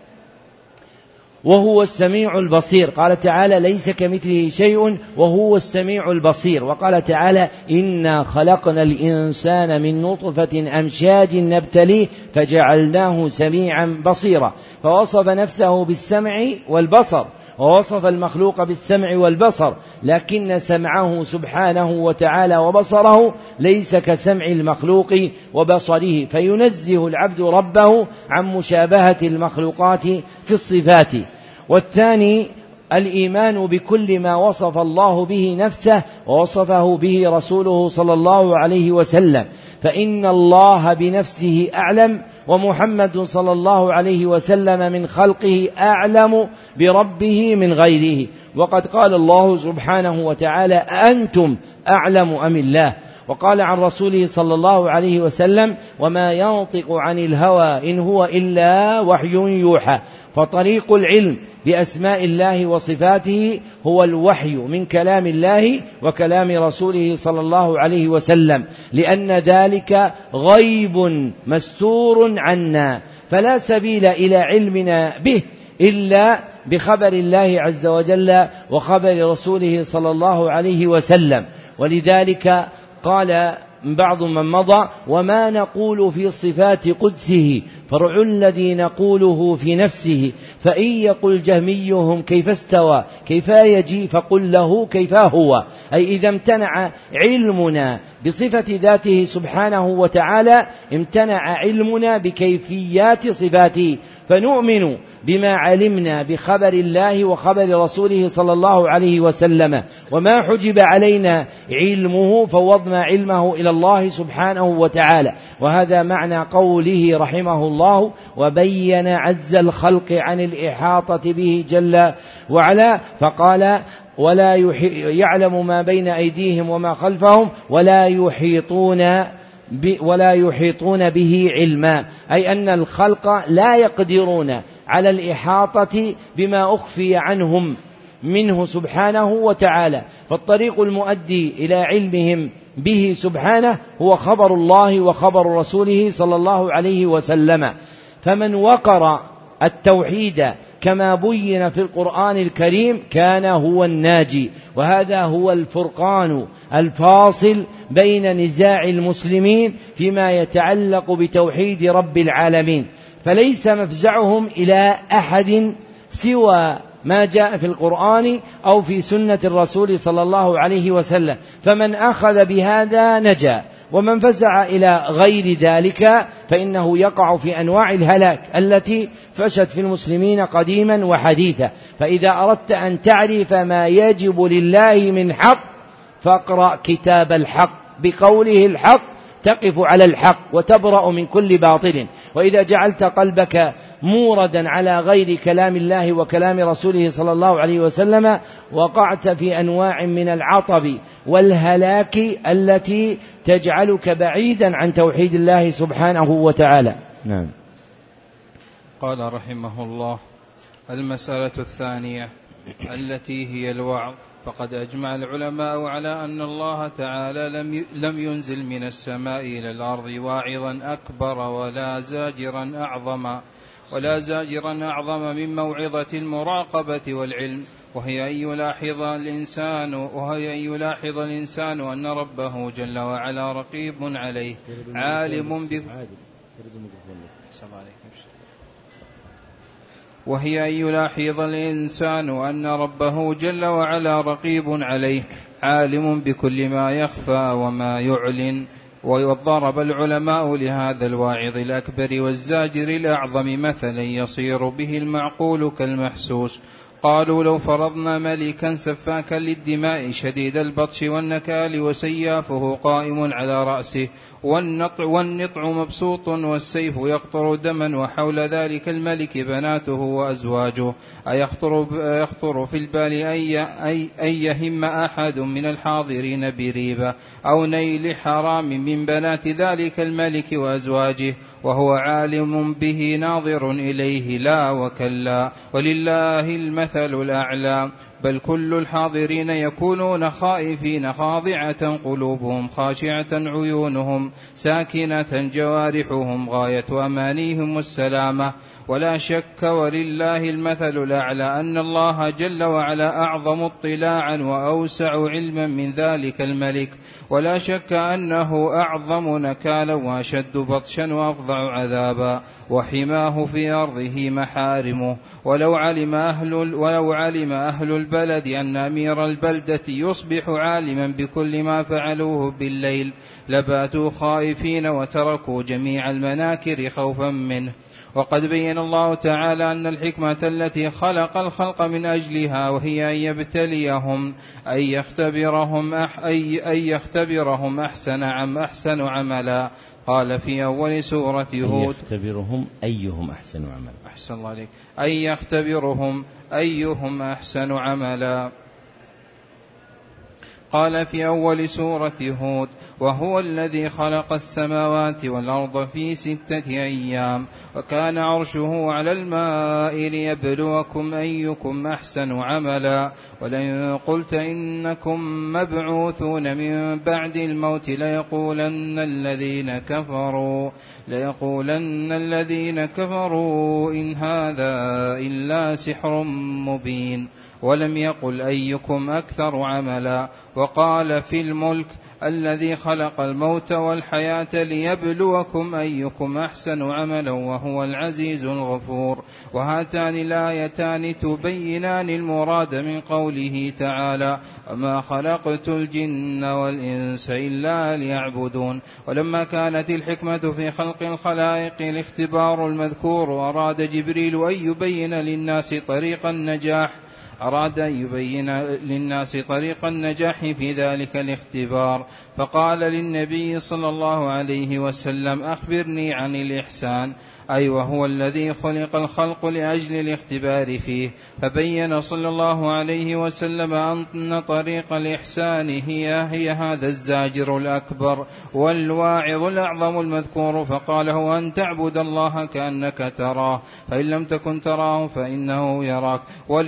وهو السميع البصير، قال تعالى ليس كمثله شيء وهو السميع البصير، وقال تعالى إنا خلقنا الإنسان من نطفة أمشاج نبتليه فجعلناه سميعا بصيرا، فوصف نفسه بالسمع والبصر، ووصف المخلوق بالسمع والبصر، لكن سمعه سبحانه وتعالى وبصره ليس كسمع المخلوق وبصره، فينزه العبد ربه عن مشابهة المخلوقات في الصفات. والثاني الإيمان بكل ما وصف الله به نفسه ووصفه به رسوله صلى الله عليه وسلم، فإن الله بنفسه أعلم، ومحمد صلى الله عليه وسلم من خلقه أعلم بربه من غيره. وقد قال الله سبحانه وتعالى: أنتم أعلم أم الله؟ وقال عن رسوله صلى الله عليه وسلم: وما ينطق عن الهوى إن هو إلا وحي يوحى. فطريق العلم بأسماء الله وصفاته هو الوحي من كلام الله وكلام رسوله صلى الله عليه وسلم، لأن ذلك غيب مستور عنا، فلا سبيل إلى علمنا به إلا بخبر الله عز وجل وخبر رسوله صلى الله عليه وسلم. ولذلك قال بعض من مضى: وما نقول في صفات قدسه فرع الذي نقوله في نفسه، فإن يقل جهميهم كيف استوى كيف يجي فقل له كيف هو. أي إذا امتنع علمنا بصفة ذاته سبحانه وتعالى امتنع علمنا بكيفيات صفاته، فنؤمن بما علمنا بخبر الله وخبر رسوله صلى الله عليه وسلم، وما حجب علينا علمه فوضنا علمه إلى الله سبحانه وتعالى. وهذا معنى قوله رحمه الله: وبين عز الخلق عن الإحاطة به جل وعلا، فقال: ولا يعلم ما بين أيديهم وما خلفهم ولا يحيطون ولا يحيطون به علما، أي أن الخلق لا يقدرون على الإحاطة بما أخفي عنهم منه سبحانه وتعالى. فالطريق المؤدي إلى علمهم به سبحانه هو خبر الله وخبر رسوله صلى الله عليه وسلم. فمن وقر التوحيد كما بين في القرآن الكريم كان هو الناجي. وهذا هو الفرقان الفاصل بين نزاع المسلمين فيما يتعلق بتوحيد رب العالمين، فليس مفزعهم إلى أحد سوى ما جاء في القرآن أو في سنة الرسول صلى الله عليه وسلم، فمن أخذ بهذا نجا، ومن فزع إلى غير ذلك فإنه يقع في أنواع الهلاك التي فشت في المسلمين قديما وحديثا. فإذا أردت أن تعرف ما يجب لله من حق فاقرأ كتاب الحق بقوله الحق تقف على الحق وتبرأ من كل باطل. وإذا جعلت قلبك موردا على غير كلام الله وكلام رسوله صلى الله عليه وسلم وقعت في أنواع من العطب والهلاك التي تجعلك بعيدا عن توحيد الله سبحانه وتعالى. نعم. قال رحمه الله: المسألة الثانية التي هي الوعظ. فقد أجمع العلماء على أن الله تعالى لم لم ينزل من السماء إلى الأرض واعظا أكبر ولا زاجرا أعظم ولا زاجرا أعظم من موعظة المراقبة والعلم، وهي أن يلاحظ الإنسان وهي أن يلاحظ الإنسان أن ربه جل وعلا رقيب عليه عالم ب وهي أن يلاحظ الإنسان أن ربه جل وعلا رقيب عليه عالم بكل ما يخفى وما يعلن. وضرب العلماء لهذا الواعظ الأكبر والزاجر الأعظم مثلا يصير به المعقول كالمحسوس. قالوا: لو فرضنا ملكا سفاكا للدماء شديد البطش والنكال وسيافه قائم على رأسه والنطع, والنطع مبسوط والسيف يقطر دما وحول ذلك الملك بناته وأزواجه، أيخطر, أيخطر في البال أن يهم أحد من الحاضرين بريبة أو نيل حرام من بنات ذلك الملك وأزواجه وهو عالم به ناظر إليه؟ لا وكلا، ولله المثل الأعلى. بل كل الحاضرين يكونون خائفين خاضعة قلوبهم خاشعة عيونهم ساكنة جوارحهم غاية أمانيهم السلامة. ولا شك ولله المثل الأعلى أن الله جل وعلا أعظم اطلاعا وأوسع علما من ذلك الملك، ولا شك أنه أعظم نكالا وأشد بطشا وأفظع عذابا وحماه في أرضه محارمه. ولو علم أهل, ولو علم أهل البلد أن أمير البلدة يصبح عالما بكل ما فعلوه بالليل لباتوا خائفين وتركوا جميع المناكر خوفا منه. وقد بين الله تعالى أن الحكمة التي خلق الخلق من أجلها وهي أن يبتليهم أن يختبرهم, أح أي أن يختبرهم أحسن عم أحسن عملا. قال في أول سورة هود يختبرهم أيهم أحسن عملا. أحسن الله عليك. أن يختبرهم أيهم أحسن عملا. قال في أول سورة هود وهو الذي خلق السماوات والأرض في ستة أيام وكان عرشه على الماء ليبلوكم أيكم أحسن عملا. ولئن قلت إنكم مبعوثون من بعد الموت ليقولن الذين كفروا ليقولن الذين كفروا إن هذا إلا سحر مبين. ولم يقل أيكم أكثر عملا. وقال في الملك الذي خلق الموت والحياة ليبلوكم أيكم أحسن عملا وهو العزيز الغفور. وهاتان الآيتان تبينان المراد من قوله تعالى وما خلقت الجن والإنس إلا ليعبدون. ولما كانت الحكمة في خلق الخلائق الاختبار المذكور أراد جبريل أن يبين للناس طريق النجاح أراد أن يبين للناس طريق النجاح في ذلك الاختبار فقال للنبي صلى الله عليه وسلم أخبرني عن الإحسان أي وهو الذي خلق الخلق لأجل الاختبار فيه. فبين صلى الله عليه وسلم أن طريق الإحسان هي, هي هذا الزاجر الأكبر والواعظ الأعظم المذكور. فقال هو أن تعبد الله كأنك تراه فإن لم تكن تراه فإنه يراك.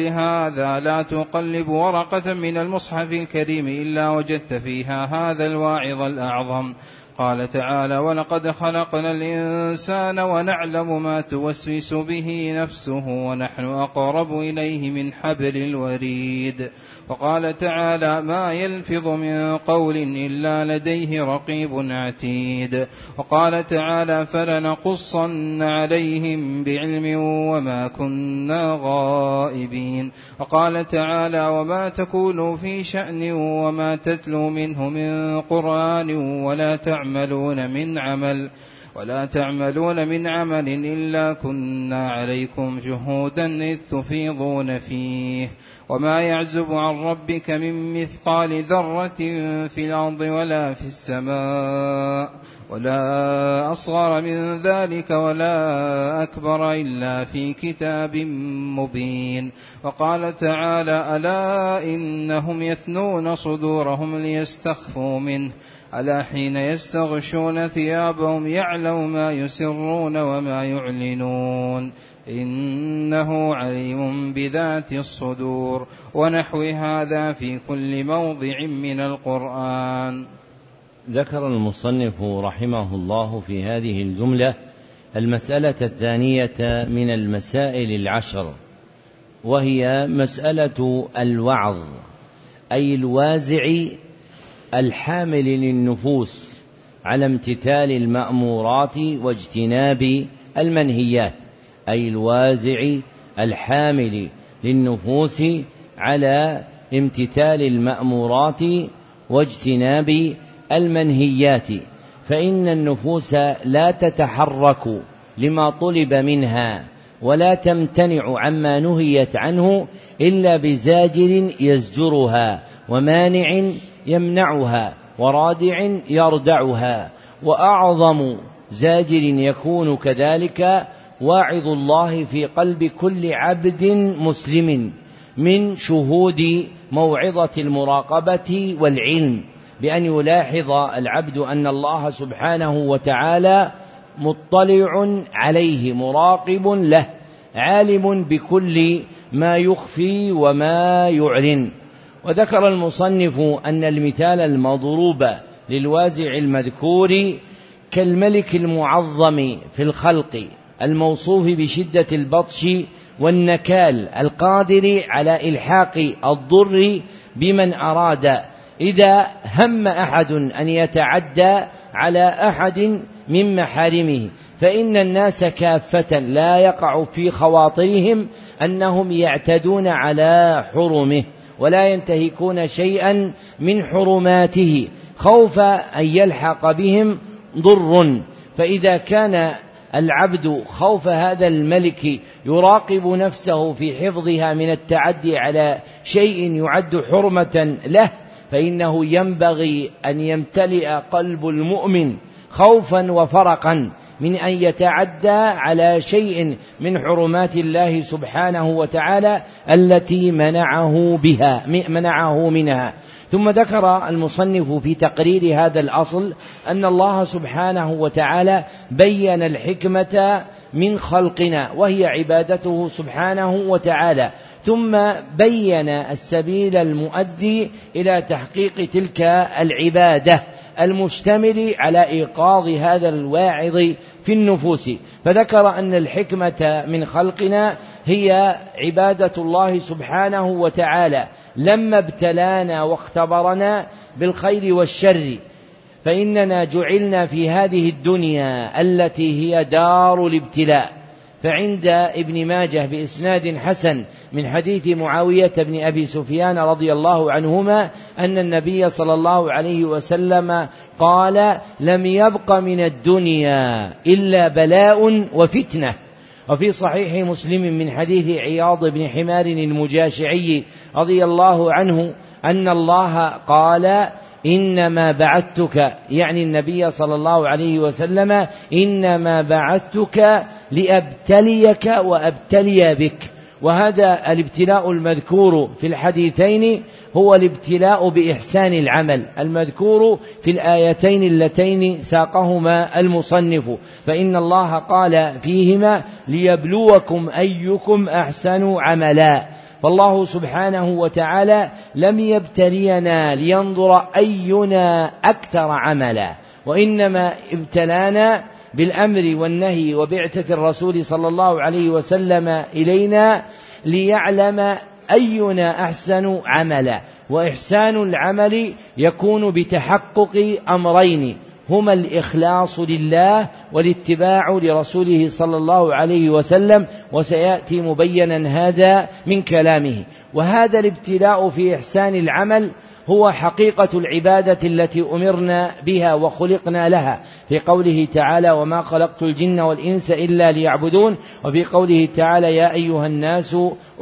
ولهذا لا تقلب ورقة من المصحف الكريم إلا وجدت فيها هذا الواعظ الأعظم. قال تعالى ولقد خلقنا الإنسان ونعلم ما توسوس به نفسه ونحن أقرب إليه من حبل الوريد. وقال تعالى ما يلفظ من قول إلا لديه رقيب عتيد. وقال تعالى فلنقصن عليهم بعلم وما كنا غائبين. وقال تعالى وما تكون في شأن وما تتلو منه من قرآن ولا تعملون من عمل ولا تعملون من عمل إلا كنا عليكم شهودا إذ تفيضون فيه. وما يعزب عن ربك من مثقال ذرة في الأرض ولا في السماء ولا أصغر من ذلك ولا أكبر إلا في كتاب مبين. وقال تعالى ألا إنهم يثنون صدورهم ليستخفوا منه ألا حين يستغشون ثيابهم يعلم ما يسرون وما يعلنون إنه عليم بذات الصدور. ونحو هذا في كل موضع من القرآن. ذكر المصنف رحمه الله في هذه الجملة المسألة الثانية من المسائل العشر وهي مسألة الوعظ أي الوازع الحامل للنفوس على امتثال المأمورات واجتناب المنهيات أي الوازع الحامل للنفوس على امتثال المأمورات واجتناب المنهيات. فإن النفوس لا تتحرك لما طلب منها ولا تمتنع عما نهيت عنه إلا بزاجر يزجرها ومانع يمنعها ورادع يردعها. وأعظم زاجر يكون كذلك واعظ الله في قلب كل عبد مسلم من شهود موعظة المراقبة والعلم بأن يلاحظ العبد أن الله سبحانه وتعالى مطلع عليه مراقب له عالم بكل ما يخفي وما يعلن. وذكر المصنف أن المثال المضروب للوازع المذكور كالملك المعظم في الخلق الموصوف بشدة البطش والنكال القادر على إلحاق الضر بمن أراد إذا هم أحد أن يتعدى على أحد من محارمه. فإن الناس كافة لا يقع في خواطرهم أنهم يعتدون على حرمه ولا ينتهكون شيئا من حرماته خوف أن يلحق بهم ضر. فإذا كان العبد خوف هذا الملك يراقب نفسه في حفظها من التعدي على شيء يعد حرمة له، فإنه ينبغي أن يمتلئ قلب المؤمن خوفا وفرقا من أن يتعدى على شيء من حرمات الله سبحانه وتعالى التي منعه بها منعه منها. ثم ذكر المصنف في تقرير هذا الأصل أن الله سبحانه وتعالى بين الحكمة من خلقنا وهي عبادته سبحانه وتعالى، ثم بين السبيل المؤدي إلى تحقيق تلك العبادة المشتمل على إيقاظ هذا الواعظ في النفوس، فذكر أن الحكمة من خلقنا هي عبادة الله سبحانه وتعالى لما ابتلانا واختبرنا بالخير والشر، فإننا جعلنا في هذه الدنيا التي هي دار الابتلاء. فعند ابن ماجه بإسناد حسن من حديث معاوية بن أبي سفيان رضي الله عنهما أن النبي صلى الله عليه وسلم قال: لم يبق من الدنيا إلا بلاء وفتنة. وفي صحيح مسلم من حديث عياض بن حمار المجاشعي رضي الله عنه أن الله قال: إنما بعثتك، يعني النبي صلى الله عليه وسلم، إنما بعثتك لأبتليك وأبتلي بك. وهذا الابتلاء المذكور في الحديثين هو الابتلاء بإحسان العمل المذكور في الآيتين اللتين ساقهما المصنف، فإن الله قال فيهما: ليبلوكم أيكم أحسن عملا. فالله سبحانه وتعالى لم يبتلينا لينظر أينا أكثر عملا، وإنما ابتلانا بالأمر والنهي وبعثة الرسول صلى الله عليه وسلم إلينا ليعلم أينا أحسن عملا. وإحسان العمل يكون بتحقق أمرين هما الإخلاص لله والاتباع لرسوله صلى الله عليه وسلم، وسيأتي مبينا هذا من كلامه. وهذا الابتلاء في إحسان العمل هو حقيقة العبادة التي أمرنا بها وخلقنا لها، في قوله تعالى: وما خلقت الجن والإنس إلا ليعبدون، وفي قوله تعالى: يا أيها الناس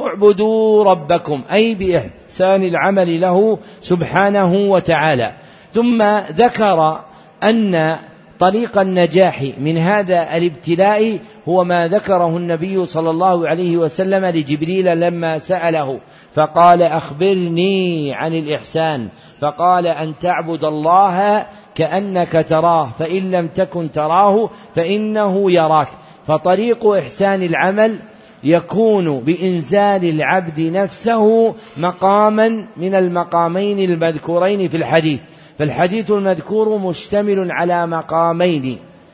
اعبدوا ربكم، أي بإحسان العمل له سبحانه وتعالى. ثم ذكر أن طريق النجاح من هذا الابتلاء هو ما ذكره النبي صلى الله عليه وسلم لجبريل لما سأله فقال: أخبرني عن الإحسان، فقال: أن تعبد الله كأنك تراه، فإن لم تكن تراه فإنه يراك. فطريق إحسان العمل يكون بإنزال العبد نفسه مقاما من المقامين المذكورين في الحديث. فالحديث المذكور مشتمل على مقامين: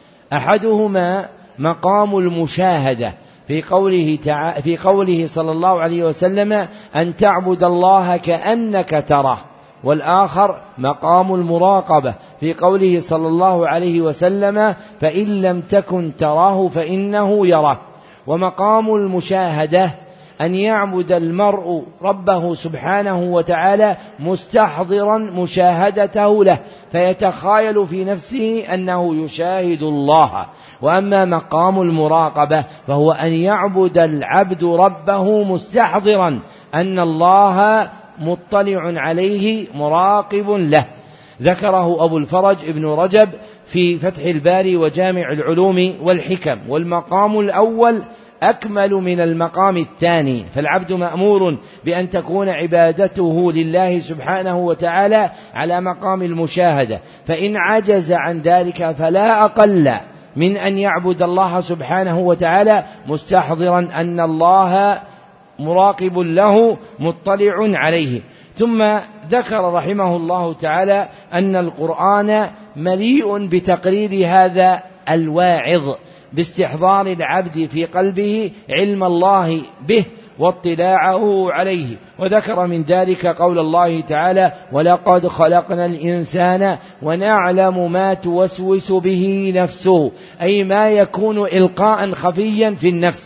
أحدهما مقام المشاهدة في قوله تعالى في قوله صلى الله عليه وسلم: أن تعبد الله كأنك تراه، والآخر مقام المراقبة في قوله صلى الله عليه وسلم: فإن لم تكن تراه فإنه يراك. ومقام المشاهدة أن يعبد المرء ربه سبحانه وتعالى مستحضرا مشاهدته له، فيتخايل في نفسه أنه يشاهد الله. وأما مقام المراقبة فهو أن يعبد العبد ربه مستحضرا أن الله مطلع عليه مراقب له. ذكره أبو الفرج ابن رجب في فتح الباري وجامع العلوم والحكم. والمقام الأول أكمل من المقام الثاني، فالعبد مأمور بأن تكون عبادته لله سبحانه وتعالى على مقام المشاهدة، فإن عجز عن ذلك فلا أقل من أن يعبد الله سبحانه وتعالى مستحضرا أن الله مراقب له مطلع عليه. ثم ذكر رحمه الله تعالى أن القرآن مليء بتقرير هذا الواعظ باستحضار العبد في قلبه علم الله به واطلاعه عليه. وذكر من ذلك قول الله تعالى: ولقد خلقنا الإنسان ونعلم ما توسوس به نفسه، أي ما يكون إلقاء خفيا في النفس،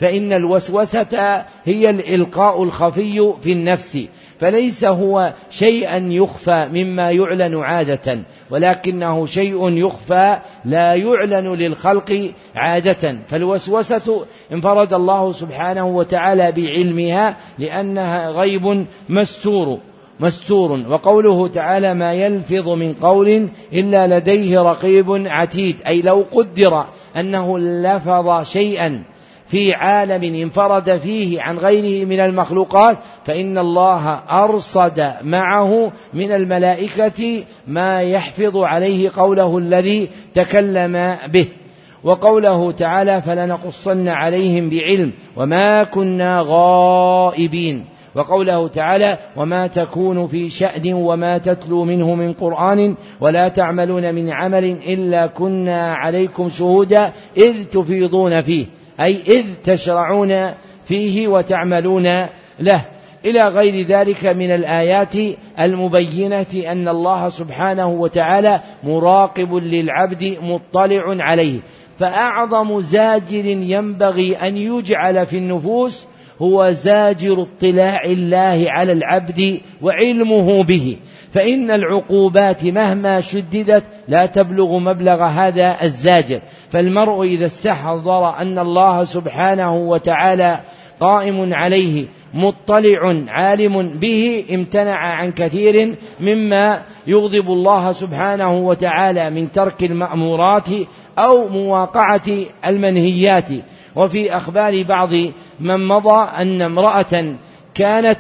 فإن الوسوسة هي الإلقاء الخفي في النفس، فليس هو شيئا يخفى مما يعلن عادة، ولكنه شيء يخفى لا يعلن للخلق عادة. فالوسوسة انفرد الله سبحانه وتعالى بعلمها لأنها غيب مستور مستور وقوله تعالى: ما يلفظ من قول إلا لديه رقيب عتيد، أي لو قدر أنه لفظ شيئا في عالم انفرد فيه عن غيره من المخلوقات فإن الله أرصد معه من الملائكة ما يحفظ عليه قوله الذي تكلم به. وقوله تعالى: فلنقصن عليهم بعلم وما كنا غائبين. وقوله تعالى: وما تكون في شأن وما تتلو منه من قرآن ولا تعملون من عمل إلا كنا عليكم شهودا إذ تفيضون فيه، أي إذ تشرعون فيه وتعملون له، إلى غير ذلك من الآيات المبينة أن الله سبحانه وتعالى مراقب للعبد مطلع عليه. فأعظم زاجر ينبغي أن يجعل في النفوس هو زاجر اطلاع الله على العبد وعلمه به، فإن العقوبات مهما شددت لا تبلغ مبلغ هذا الزاجر. فالمرء إذا استحضر أن الله سبحانه وتعالى قائم عليه مطلع عالم به امتنع عن كثير مما يغضب الله سبحانه وتعالى من ترك المأمورات أو مواقعة المنهيات. وفي أخبار بعض من مضى أن امرأة كانت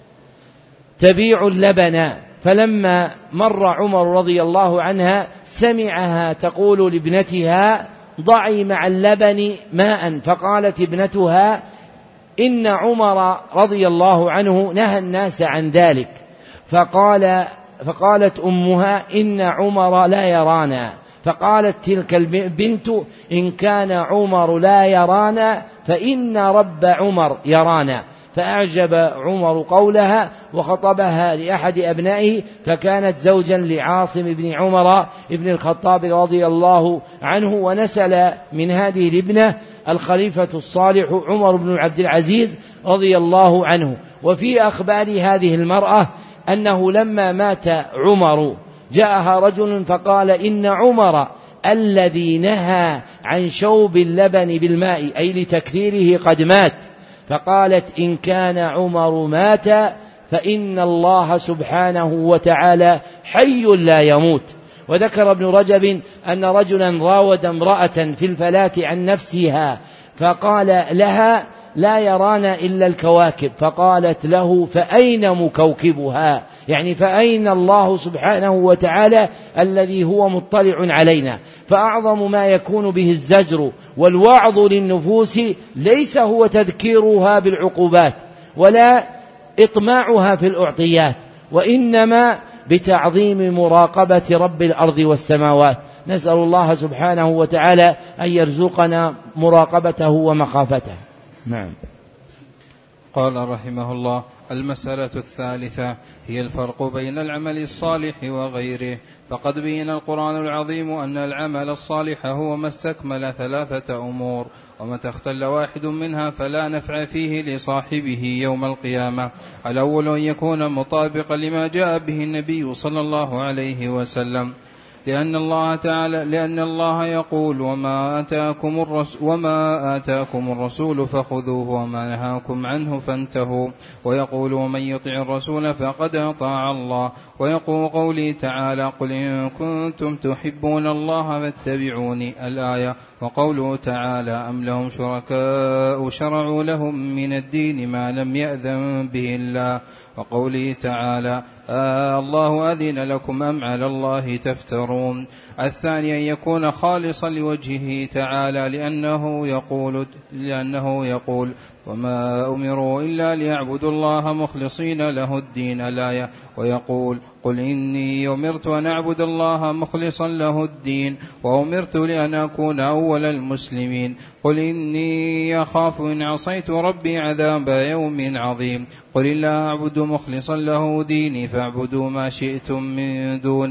تبيع اللبن، فلما مر عمر رضي الله عنها سمعها تقول لابنتها: ضعي مع اللبن ماء، فقالت ابنتها: إن عمر رضي الله عنه نهى الناس عن ذلك. فقال فقالت أمها: إن عمر لا يرانا. فقالت تلك البنت: إن كان عمر لا يرانا فإن رب عمر يرانا. فأعجب عمر قولها وخطبها لأحد أبنائه، فكانت زوجا لعاصم بن عمر بن الخطاب رضي الله عنه، ونسل من هذه الابنة الخليفة الصالح عمر بن عبد العزيز رضي الله عنه. وفي أخبار هذه المرأة أنه لما مات عمر جاءها رجل فقال: إن عمر الذي نهى عن شوب اللبن بالماء أي لتكثيره قد مات. فقالت: إن كان عمر مات فإن الله سبحانه وتعالى حي لا يموت. وذكر ابن رجب أن رجلا راود امرأة في الفلاة عن نفسها فقال لها: لا يرانا إلا الكواكب. فقالت له: فأين مكوكبها؟ يعني فأين الله سبحانه وتعالى الذي هو مطلع علينا؟ فأعظم ما يكون به الزجر والوعظ للنفوس ليس هو تذكيرها بالعقوبات ولا إطماعها في الأعطيات، وإنما بتعظيم مراقبة رب الأرض والسماوات. نسأل الله سبحانه وتعالى أن يرزقنا مراقبته ومخافته. نعم. قال رحمه الله: المسألة الثالثة هي الفرق بين العمل الصالح وغيره. فقد بين القرآن العظيم أن العمل الصالح هو ما استكمل ثلاثة أمور، ومتى اختل واحد منها فلا نفع فيه لصاحبه يوم القيامة. الأول أن يكون مطابقا لما جاء به النبي صلى الله عليه وسلم، لأن الله تعالى لأن الله يقول: وما آتاكم الرسول وما آتاكم الرسول فخذوه وما نهاكم عنه فانتهوا. ويقول: ومن يطع الرسول فقد أطاع الله. ويقول قوله تعالى: قل إن كنتم تحبون الله فاتبعوني الآية. وقوله تعالى: أم لهم شركاء شرعوا لهم من الدين ما لم يأذن به الله. وقوله تعالى: آه الله أذن لكم أم على الله تفترون. الثاني أن يكون خالصا لوجهه تعالى، لأنه يقول, لأنه يقول: وما أمروا إلا ليعبدوا الله مخلصين له الدين الآية. ويقول: قل إني أمرت أن أعبد الله مخلصا له الدين وأمرت لأن أكون أول المسلمين. قل إني أخاف إن عصيت ربي عذاب يوم عظيم. قل الله أعبد مخلصا له ديني فاعبدوا ما شئتم من دونه.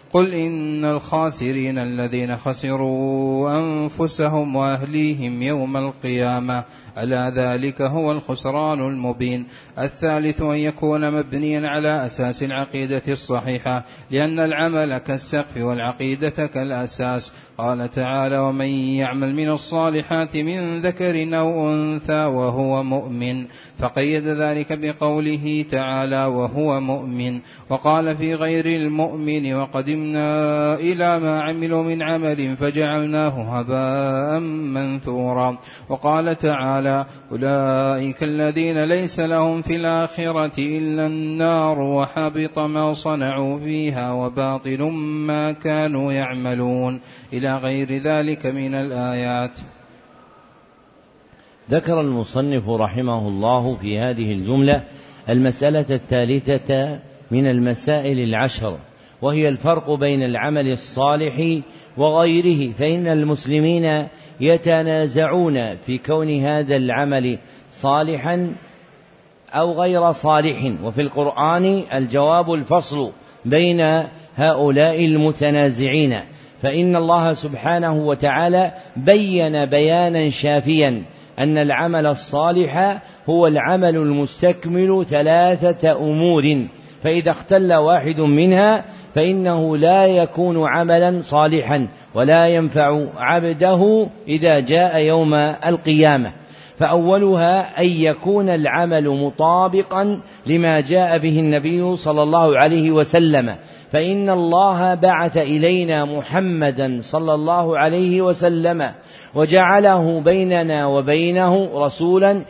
قل إن الخاسرين الذين خسروا أنفسهم وأهليهم يوم القيامة ألا ذلك هو الخسران المبين. الثالث أن يكون مبنيا على أساس العقيدة الصحيحة، لأن العمل كالسقف والعقيدة كالأساس. قال تعالى: ومن يعمل من الصالحات من ذكر أو أنثى وهو مؤمن، فقيد ذلك بقوله تعالى: وهو مؤمن. وقال في غير المؤمن: وقدمنا إلى ما عملوا من عمل فجعلناه هباء منثورا. وقال تعالى: أولئك الذين ليس لهم في الآخرة إلا النار وحبط ما صنعوا فيها وباطل ما كانوا يعملون، إلى غير ذلك من الآيات. ذكر المصنف رحمه الله في هذه الجملة المسألة الثالثة من المسائل العشر، وهي الفرق بين العمل الصالح وغيره. فإن المسلمين يتنازعون في كون هذا العمل صالحا أو غير صالح، وفي القرآن الجواب الفصل بين هؤلاء المتنازعين. فإن الله سبحانه وتعالى بين بيانا شافيا أن العمل الصالح هو العمل المستكمل ثلاثة أمور، فإذا اختل واحد منها فإنه لا يكون عملا صالحا ولا ينفع عبده إذا جاء يوم القيامة. فأولها أن يكون العمل مطابقا لما جاء به النبي صلى الله عليه وسلم، فإن الله بعث إلينا محمدا صلى الله عليه وسلم وجعله بيننا وبينه رسولا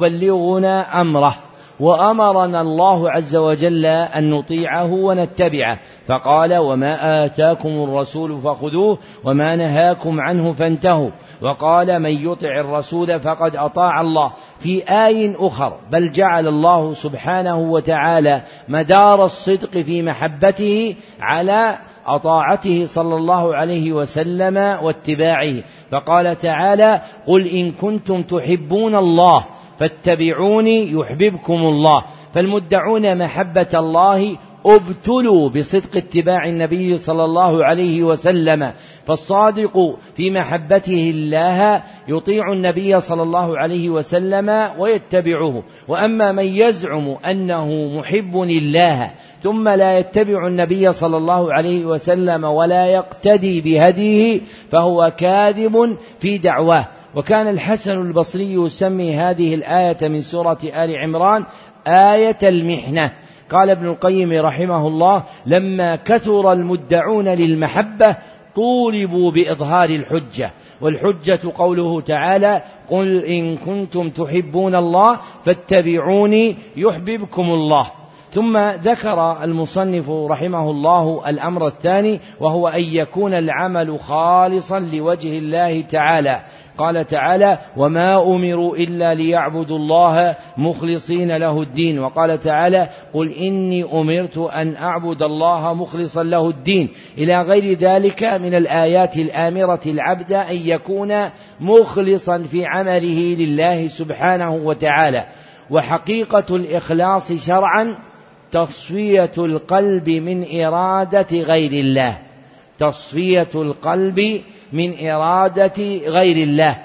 يبلغنا أمره، وأمرنا الله عز وجل أن نطيعه ونتبعه، فقال: وما آتاكم الرسول فخذوه وما نهاكم عنه فانتهوا. وقال: من يطع الرسول فقد أطاع الله. في آي أخر: بل جعل الله سبحانه وتعالى مدار الصدق في محبته على أطاعته صلى الله عليه وسلم واتباعه، فقال تعالى: قل إن كنتم تحبون الله فاتبعوني يحببكم الله. فالمدعون محبة الله ابتلوا بصدق اتباع النبي صلى الله عليه وسلم، فالصادق في محبته الله يطيع النبي صلى الله عليه وسلم ويتبعه. وأما من يزعم أنه محب لله ثم لا يتبع النبي صلى الله عليه وسلم ولا يقتدي بهديه فهو كاذب في دعواه. وكان الحسن البصري يسمي هذه الآية من سورة آل عمران آية المحنة. قال ابن القيم رحمه الله: لما كثر المدعون للمحبة طولبوا بإظهار الحجة، والحجة قوله تعالى: قل إن كنتم تحبون الله فاتبعوني يحببكم الله. ثم ذكر المصنف رحمه الله الأمر الثاني، وهو أن يكون العمل خالصا لوجه الله تعالى. قال تعالى: وما أمروا إلا ليعبدوا الله مخلصين له الدين. وقال تعالى: قل إني أمرت أن أعبد الله مخلصا له الدين، إلى غير ذلك من الآيات الآمرة العبد أن يكون مخلصا في عمله لله سبحانه وتعالى. وحقيقة الإخلاص شرعا تصفية القلب من إرادة غير الله، تصفية القلب من إرادة غير الله.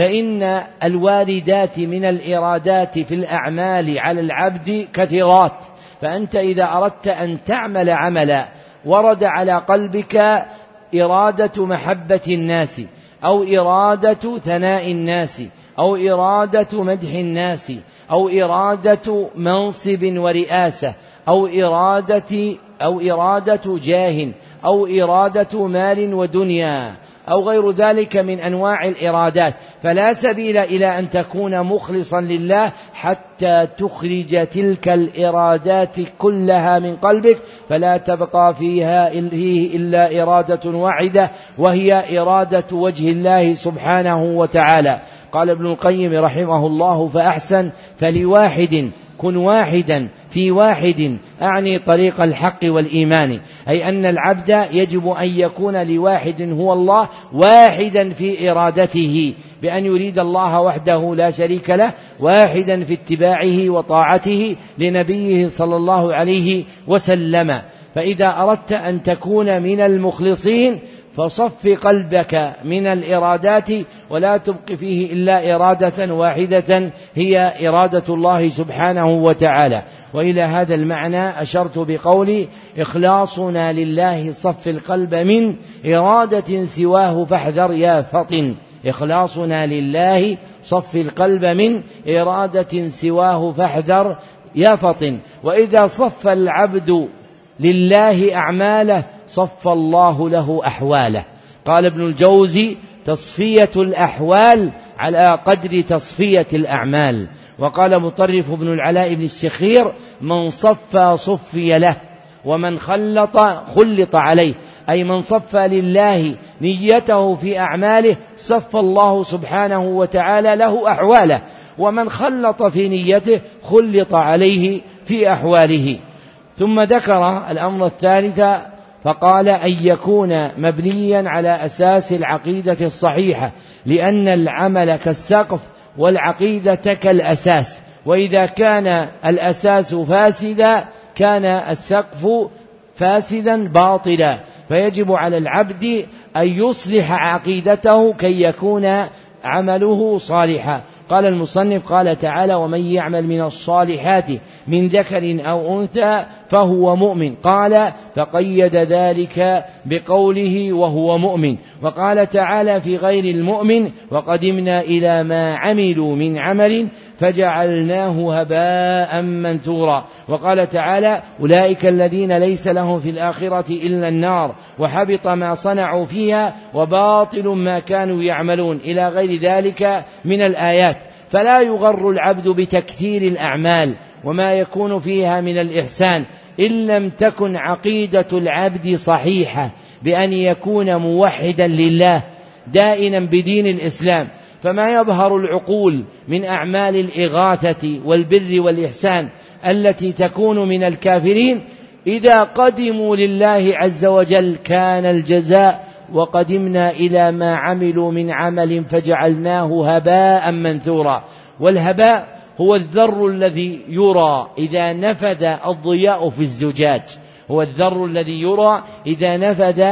فإن الواردات من الإرادات في الأعمال على العبد كثيرات، فأنت إذا أردت أن تعمل عملا ورد على قلبك إرادة محبة الناس أو إرادة ثناء الناس أو إرادة مدح الناس أو إرادة منصب ورئاسة أو إرادة أو إرادة جاه أو إرادة مال ودنيا أو غير ذلك من أنواع الإرادات، فلا سبيل إلى أن تكون مخلصا لله حتى تخرج تلك الإرادات كلها من قلبك، فلا تبقى فيها فيه إلا إرادة واحدة، وهي إرادة وجه الله سبحانه وتعالى. قال ابن القيم رحمه الله: فأحسن فلواحد كن واحدا في واحد، أعني طريق الحق والإيمان، أي أن العبد يجب أن يكون لواحد هو الله واحدا في إرادته، بأن يريد الله وحده لا شريك له، واحدا في اتباعه وطاعته لنبيه صلى الله عليه وسلم. فإذا أردت أن تكون من المخلصين فصف قلبك من الإرادات، ولا تبق فيه إلا إرادة واحدة هي إرادة الله سبحانه وتعالى. وإلى هذا المعنى أشرت بقولي: إخلاصنا لله صف القلب من إرادة سواه فاحذر يا فطن. إخلاصنا لله صف القلب من إرادة سواه فاحذر يا فطن. وإذا صف العبد لله أعماله صف الله له أحواله. قال ابن الجوزي: تصفية الأحوال على قدر تصفية الأعمال. وقال مطرف بن العلاء بن الشخير: من صفى صفي له، ومن خلط خلط عليه، أي من صفى لله نيته في أعماله صف الله سبحانه وتعالى له أحواله، ومن خلط في نيته خلط عليه في أحواله. ثم ذكر الأمر الثالث فقال: أن يكون مبنيا على أساس العقيدة الصحيحة، لأن العمل كالسقف والعقيدة كالأساس، وإذا كان الأساس فاسدا كان السقف فاسدا باطلا، فيجب على العبد أن يصلح عقيدته كي يكون عمله صالحا. قال المصنف: قال تعالى: ومن يعمل من الصالحات من ذكر أو أنثى فهو مؤمن. قال: فقيد ذلك بقوله وهو مؤمن. وقال تعالى في غير المؤمن: وقدمنا إلى ما عملوا من عمل فجعلناه هباء منثورا. وقال تعالى: أولئك الذين ليس لهم في الآخرة إلا النار وحبط ما صنعوا فيها وباطل ما كانوا يعملون، إلى غير ذلك من الآيات. فلا يغر العبد بتكثير الأعمال وما يكون فيها من الإحسان إن لم تكن عقيدة العبد صحيحة بأن يكون موحدا لله دائنا بدين الإسلام. فما يظهر العقول من أعمال الإغاثة والبر والإحسان التي تكون من الكافرين إذا قدموا لله عز وجل كان الجزاء: وقدمنا إلى ما عملوا من عمل فجعلناه هباء منثورا. والهباء هو الذر الذي يرى إذا نفذ الضياء في الزجاج، هو الذر الذي يرى إذا نفذ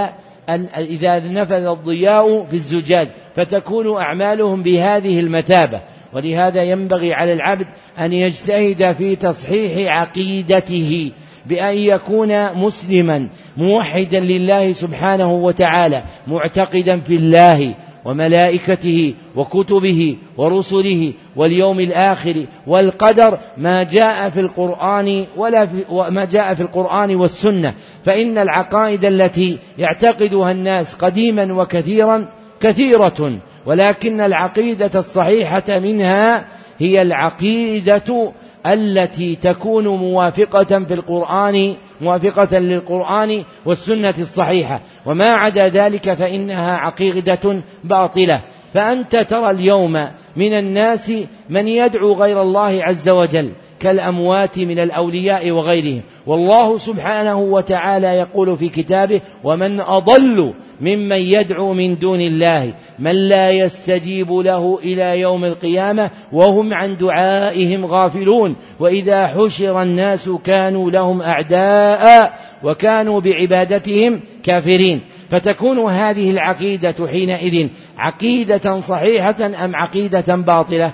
إذا نفذ الضياء في الزجاج، فتكون أعمالهم بهذه المثابة. ولهذا ينبغي على العبد أن يجتهد في تصحيح عقيدته بأن يكون مسلما موحدا لله سبحانه وتعالى، معتقدا في الله وملائكته وكتبه ورسله واليوم الآخر والقدر ما جاء في القرآن ولا في ما جاء في القرآن والسنة. فإن العقائد التي يعتقدها الناس قديما وكثيرا كثيرة، ولكن العقيدة الصحيحة منها هي العقيدة التي تكون موافقة في القرآن موافقة للقرآن والسنة الصحيحة، وما عدا ذلك فإنها عقيدة باطلة. فأنت ترى اليوم من الناس من يدعو غير الله عز وجل كالأموات من الأولياء وغيرهم، والله سبحانه وتعالى يقول في كتابه: ومن أضل ممن يدعو من دون الله من لا يستجيب له إلى يوم القيامة وهم عن دعائهم غافلون، وإذا حشر الناس كانوا لهم أعداء وكانوا بعبادتهم كافرين. فتكون هذه العقيدة حينئذ عقيدة صحيحة أم عقيدة باطلة؟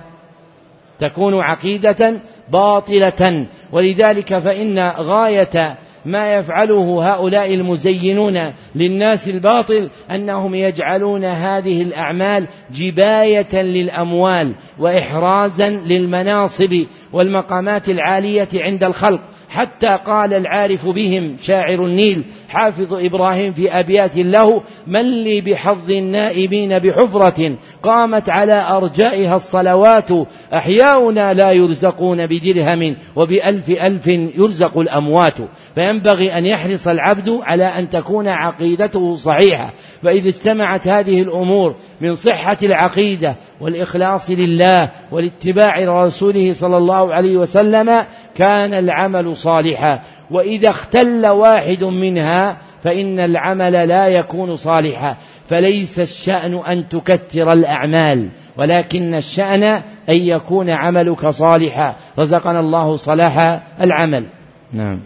تكون عقيدة باطلة. ولذلك فإن غاية ما يفعله هؤلاء المزينون للناس الباطل أنهم يجعلون هذه الأعمال جباية للأموال وإحرازا للمناصب والمقامات العالية عند الخلق، حتى قال العارف بهم شاعر النيل حافظ إبراهيم في أبيات له: من لي بحظ النائبين بحفرة قامت على أرجائها الصلوات أحياؤنا لا يرزقون بدرهم وبألف ألف يرزق الأموات. فينبغي أن يحرص العبد على أن تكون عقيدته صحيحة. فإذا اجتمعت هذه الأمور من صحة العقيدة والإخلاص لله والاتباع رسوله صلى الله عليه وسلم كان العمل صالحا، وإذا اختل واحد منها فإن العمل لا يكون صالحا. فليس الشأن أن تكثر الأعمال، ولكن الشأن أن يكون عملك صالحا. رزقنا الله صلاح العمل. نعم.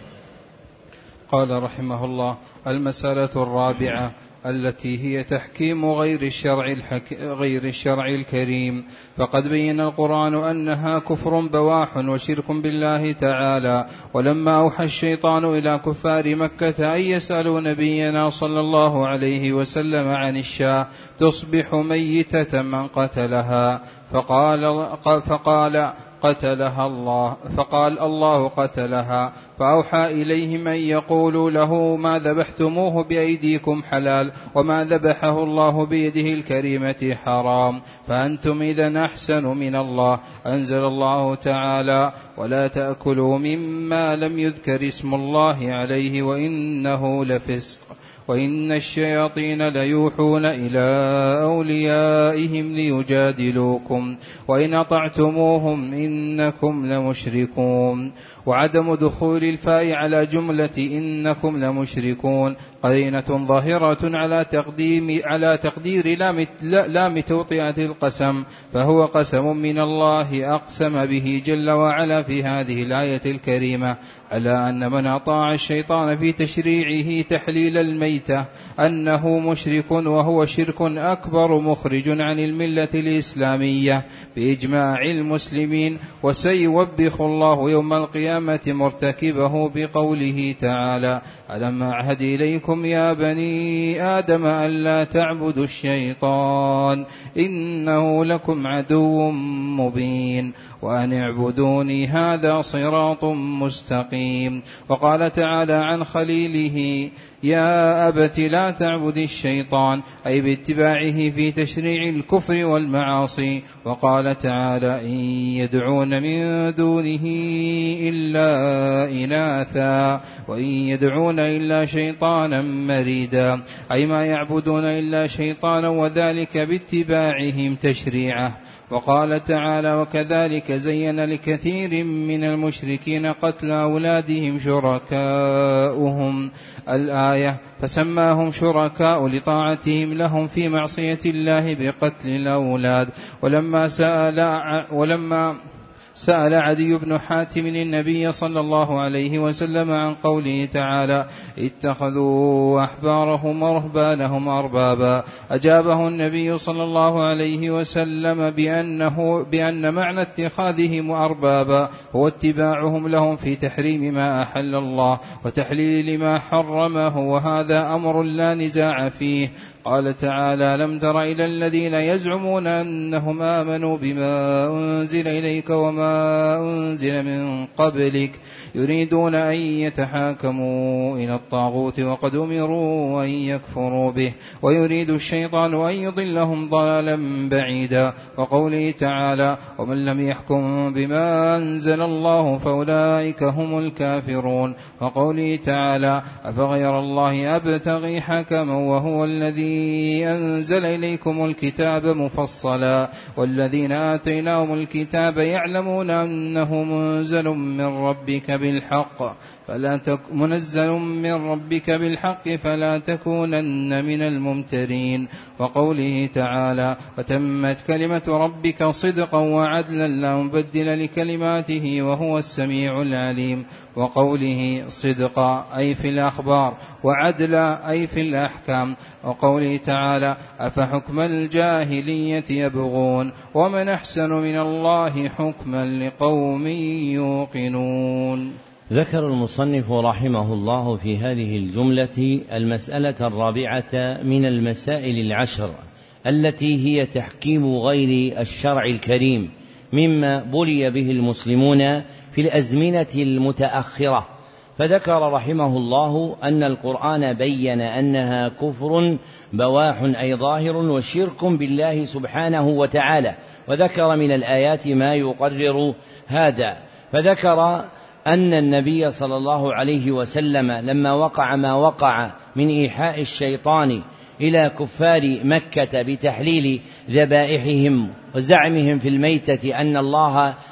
قال رحمه الله: المسألة الرابعة التي هي تحكيم غير الشرع, الحك... غير الشرع الكريم. فقد بين القرآن أنها كفر بواح وشرك بالله تعالى. ولما أوحى الشيطان إلى كفار مكة أن يسألوا نبينا صلى الله عليه وسلم عن الشاة تصبح ميتة من قتلها، فقال, فقال قتلها الله فقال الله قتلها، فأوحى إليهم أن يقولوا له: ما ذبحتموه بأيديكم حلال، وما ذبحه الله بيده الكريمة حرام، فأنتم إذن أحسن من الله. أنزل الله تعالى: ولا تأكلوا مما لم يذكر اسم الله عليه وإنه لفسق، وإن الشياطين ليوحون إلى أوليائهم ليجادلوكم، وإن أطعتموهم إنكم لمشركون. وعدم دخول الفاء على جملة إنكم لمشركون قرينة ظاهرة على تقديم على تقدير لام, لام توطئة القسم، فهو قسم من الله أقسم به جل وعلا في هذه الآية الكريمة على أن من أطاع الشيطان في تشريعه تحليل الميتة أنه مشرك، وهو شرك أكبر مخرج عن الملة الإسلامية بإجماع المسلمين. وسيوبخ الله يوم القيامة مرتكبه بقوله تعالى: ألم أعهد إليكم يا بني آدم ألا تعبدوا الشيطان إنه لكم عدو مبين وأن اعبدوني هذا صراط مستقيم. وقال تعالى عن خليله: يا أبت لا تعبد الشيطان، أي باتباعه في تشريع الكفر والمعاصي. وقال تعالى: إن يدعون من دونه إلا إناثا وإن يدعون إلا شيطانا مريدا، أي ما يعبدون إلا شيطانا، وذلك باتباعهم تشريعه. وقال تعالى: وكذلك زين لكثير من المشركين قتل أولادهم شركاؤهم، الآية، فسماهم شركاء لطاعتهم لهم في معصية الله بقتل الأولاد. ولما سأل ولما سأل عدي بن حاتم النبي صلى الله عليه وسلم عن قوله تعالى: اتخذوا أحبارهم ورهبانهم أربابا، أجابه النبي صلى الله عليه وسلم بأنه بأن معنى اتخاذهم أربابا هو اتباعهم لهم في تحريم ما أحل الله وتحليل ما حرمه، وهذا أمر لا نزاع فيه. قال تعالى: لم تر إلى الذين يزعمون أنهم آمنوا بما أنزل إليك وما أنزل من قبلك يريدون أن يتحاكموا إلى الطاغوت وقد أمروا أن يكفروا به، ويريد الشيطان أن يضلهم ضلالا بعيدا. وقوله تعالى: ومن لم يحكم بما أنزل الله فأولئك هم الكافرون. وقوله تعالى: أفغير الله أبتغي حكما وهو الذي أنزل إليكم الكتاب مفصلا والذين آتيناهم الكتاب يعلمون أنه منزل من ربك بالحق فلا تك منزل من ربك بالحق فلا تكونن من الممترين. وقوله تعالى: وتمت كلمة ربك صدقا وعدلا لا مبدل لكلماته وهو السميع العليم. وقوله صدقا أي في الأخبار، وعدلا أي في الأحكام. وقوله تعالى: أفحكم الجاهلية يبغون ومن أحسن من الله حكما لقوم يوقنون. ذكر المصنف رحمه الله في هذه الجملة المسألة الرابعة من المسائل العشر التي هي تحكيم غير الشرع الكريم مما بلي به المسلمون في الأزمنة المتأخرة. فذكر رحمه الله أن القرآن بين أنها كفر بواح أي ظاهر وشرك بالله سبحانه وتعالى، وذكر من الآيات ما يقرر هذا. فذكر أن النبي صلى الله عليه وسلم لما وقع ما وقع من إيحاء الشيطان إلى كفار مكة بتحليل ذبائحهم وزعمهم في الميتة أن الله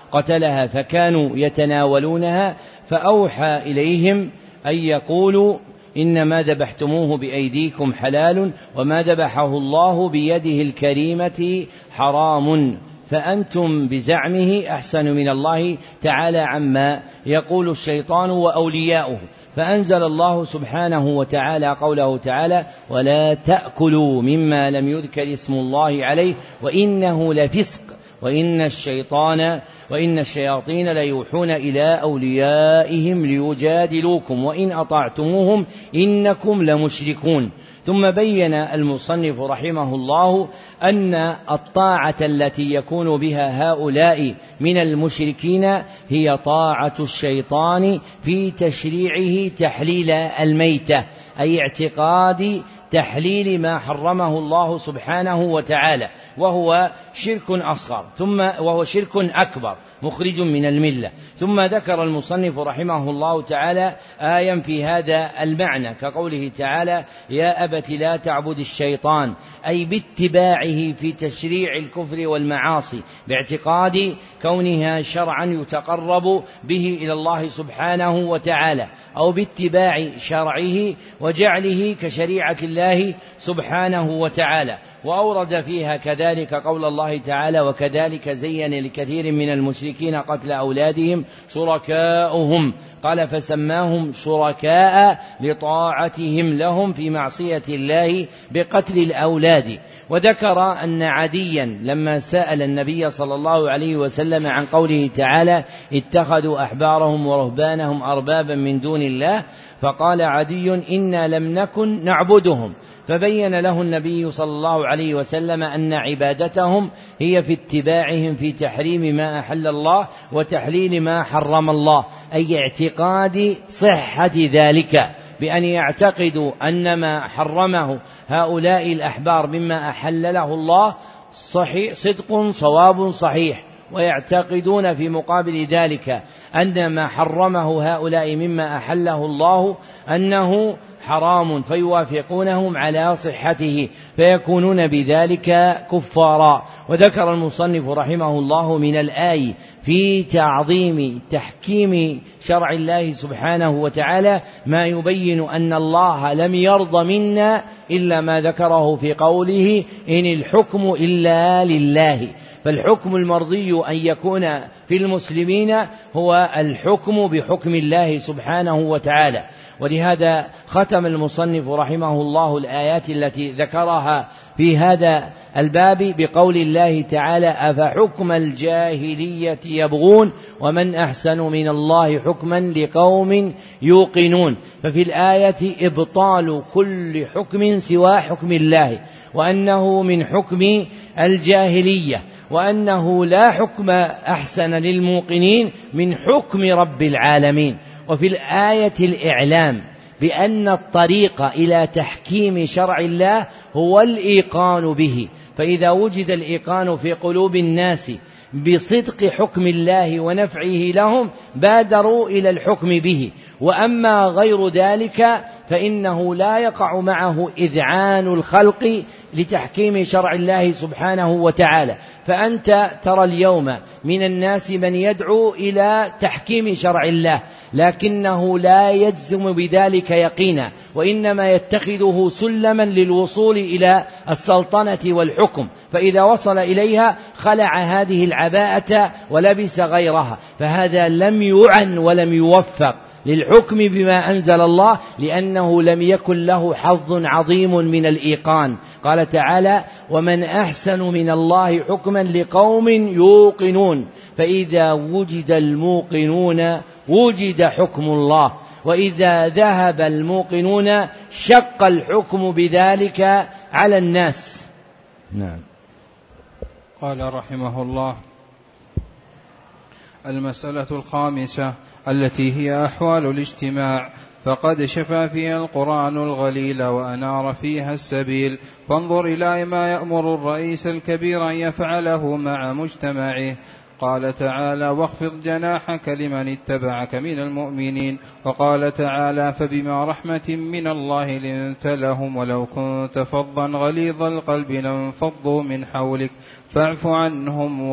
قتلها فكانوا يتناولونها فأوحى إليهم أن يقولوا إنما ذبحتموه بأيديكم حلال وما ذبحه الله بيده الكريمة حرام، فأنتم بزعمه أحسن من الله تعالى عما يقول الشيطان وأولياؤه. فأنزل الله سبحانه وتعالى قوله تعالى: ولا تأكلوا مما لم يذكر اسم الله عليه وإنه لفسق وإن الشيطان وإن الشياطين ليوحون إلى أوليائهم ليجادلوكم وإن أطعتموهم إنكم لمشركون. ثم بين المصنف رحمه الله أن الطاعة التي يكون بها هؤلاء من المشركين هي طاعة الشيطان في تشريعه تحليل الميتة، أي اعتقاد تحليل ما حرمه الله سبحانه وتعالى، وهو شرك أصغر ثم وهو شرك أكبر مخرج من الملة. ثم ذكر المصنف رحمه الله تعالى آية في هذا المعنى كقوله تعالى: يا أبت لا تعبد الشيطان، أي باتباعه في تشريع الكفر والمعاصي باعتقاد كونها شرعا يتقرب به إلى الله سبحانه وتعالى، أو باتباع شرعه وجعله كشريعة الله سبحانه وتعالى. وأورد فيها كذلك قول الله تعالى: وكذلك زين لكثير من المشركين قتل أولادهم شركاؤهم، قال فسماهم شركاء لطاعتهم لهم في معصية الله بقتل الأولاد. وذكر أن عديا لما سأل النبي صلى الله عليه وسلم عن قوله تعالى: اتخذوا أحبارهم ورهبانهم أربابا من دون الله، فقال عدي: إنا لم نكن نعبدهم، فبين له النبي صلى الله عليه وسلم أن عبادتهم هي في اتباعهم في تحريم ما أحل الله وتحليل ما حرم الله، أي اعتقاد صحة ذلك، بأن يعتقدوا أن ما حرمه هؤلاء الأحبار مما أحل له الله صحيح صدق صواب صحيح، ويعتقدون في مقابل ذلك أن ما حرمه هؤلاء مما أحله الله أنه حرام، فيوافقونهم على صحته فيكونون بذلك كفارا. وذكر المصنف رحمه الله من الآية في تعظيم تحكيم شرع الله سبحانه وتعالى ما يبين أن الله لم يرض منا إلا ما ذكره في قوله: إن الحكم إلا لله. فالحكم المرضي أن يكون في المسلمين هو الحكم بحكم الله سبحانه وتعالى. ولهذا ختم المصنف رحمه الله الآيات التي ذكرها في هذا الباب بقول الله تعالى: أفحكم الجاهلية يبغون ومن أحسن من الله حكما لقوم يوقنون. ففي الآية إبطال كل حكم سوى حكم الله، وأنه من حكم الجاهلية، وأنه لا حكم أحسن للموقنين من حكم رب العالمين. وفي الآية الإعلام بأن الطريق إلى تحكيم شرع الله هو الإيقان به، فإذا وجد الإيقان في قلوب الناس بصدق حكم الله ونفعه لهم بادروا إلى الحكم به، وأما غير ذلك فإنه لا يقع معه إذعان الخلق لتحكيم شرع الله سبحانه وتعالى. فأنت ترى اليوم من الناس من يدعو إلى تحكيم شرع الله، لكنه لا يجزم بذلك يقينا، وإنما يتخذه سلما للوصول إلى السلطنة والحكم، فإذا وصل إليها خلع هذه العباءة ولبس غيرها، فهذا لم يعن ولم يوفق للحكم بما أنزل الله، لأنه لم يكن له حظ عظيم من الإيقان. قال تعالى: ومن أحسن من الله حكما لقوم يوقنون. فإذا وجد الموقنون وجد حكم الله، وإذا ذهب الموقنون شق الحكم بذلك على الناس. نعم. قال رحمه الله: المسألة الخامسة التي هي أحوال الاجتماع، فقد شفى فيها القرآن الغليل وأنار فيها السبيل، فانظر إلى ما يأمر الرئيس الكبير أن يفعله مع مجتمعه. قال تعالى: واخفض جناحك لمن اتبعك من المؤمنين. وقال تعالى: فبما رحمة من الله لنت لهم ولو كنت فظا غليظ القلب لانفضوا من حولك فاعف عنهم, و...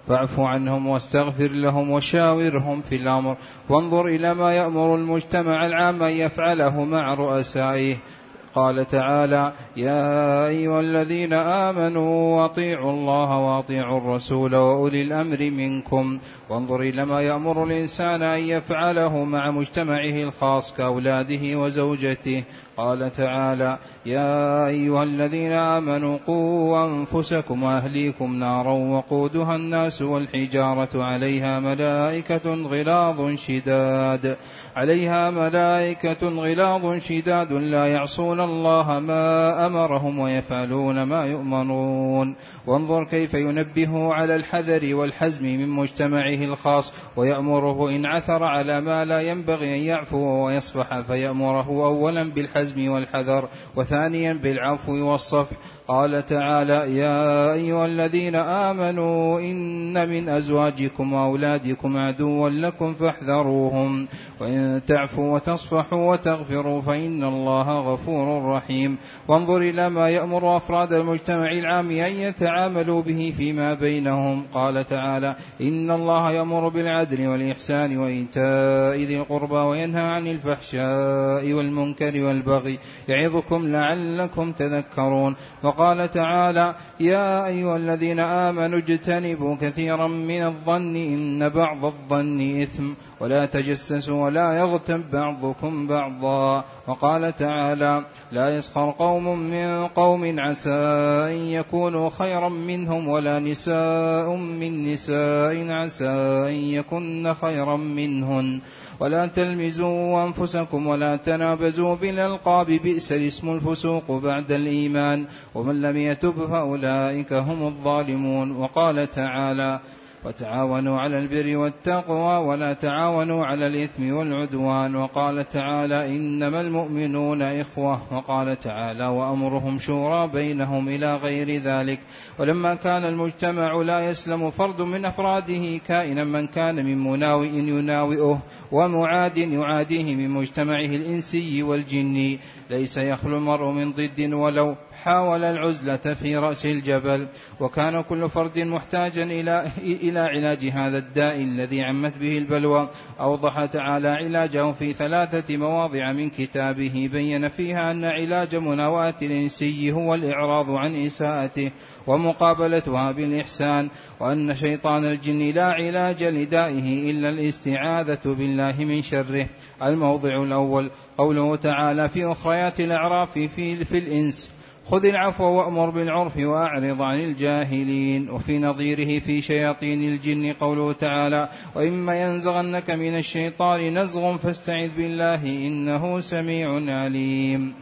فاعف عنهم واستغفر لهم وشاورهم في الأمر وانظر إلى ما يأمر المجتمع العام أن يفعله مع رؤسائه. قال تعالى: يا أيها الذين آمنوا أطيعوا الله وأطيعوا الرسول وأولي الأمر منكم وانظر إلى ما يأمر الإنسان أن يفعله مع مجتمعه الخاص كأولاده وزوجته. قال تعالى: يا أيها الذين آمنوا قوا أنفسكم وأهليكم نارا وقودها الناس والحجارة عليها ملائكة غلاظ شداد عليها ملائكة غلاظ شداد لا يعصون الله ما أمرهم ويفعلون ما يؤمرون. وانظر كيف ينبه على الحذر والحزم من مجتمعه الخاص ويأمره إن عثر على ما لا ينبغي أن يعفو ويصفح فيأمره أولا بالحزم والحذر وثانيا بالعفو والصفح. قال تعالى: يا أيها الذين آمنوا إن من أزواجكم وأولادكم عدوا لكم فاحذروهم وإن تعفوا وتصفحوا وتغفروا فإن الله غفور رحيم. وانظر إلى ما يأمر أفراد المجتمع العام أن يتعاملوا به فيما بينهم. قال تعالى: إن الله يأمر بالعدل والإحسان وإيتاء ذي القربى وينهى عن الفحشاء والمنكر والبغي يعظكم لعلكم تذكرون. وقال تعالى: يا أيها الذين آمنوا اجتنبوا كثيرا من الظن إن بعض الظن إثم ولا تجسسوا ولا يغتب بعضكم بعضا. وقال تعالى: لا يسخر قوم من قوم عسى أن يكونوا خيرا منهم ولا نساء من نساء عسى أن يكن خيرا منهن ولا تلمزوا أنفسكم ولا تنابزوا بالألقاب بئس الاسم الفسوق بعد الإيمان ومن لم يتب فأولئك هم الظالمون. وقال تعالى: وتعاونوا على البر والتقوى ولا تعاونوا على الإثم والعدوان. وقال تعالى: إنما المؤمنون إخوة. وقال تعالى: وأمرهم شورى بينهم إلى غير ذلك. ولما كان المجتمع لا يسلم فرد من أفراده كائنا من كان من مناوئ يناوئه ومعاد يعاديه من مجتمعه الإنسي والجني ليس يخلو المرء من ضد ولو حاول العزلة في رأس الجبل. وكان كل فرد محتاجا إلى إلى علاج هذا الداء الذي عمت به البلوى. أوضح تعالى علاجه في ثلاثة مواضع من كتابه بين فيها أن علاج مناوئة الإنسي هو الإعراض عن إساءته ومقابلتها بالإحسان وأن شيطان الجن لا علاج لدائه إلا الاستعاذة بالله من شره. الموضع الأول قوله تعالى في أخريات الأعراف في, في الإنس: خذ العفو وأمر بالعرف وأعرض عن الجاهلين. وفي نظيره في شياطين الجن قوله تعالى: وإما ينزغنك من الشيطان نزغ فاستعذ بالله إنه سميع عليم.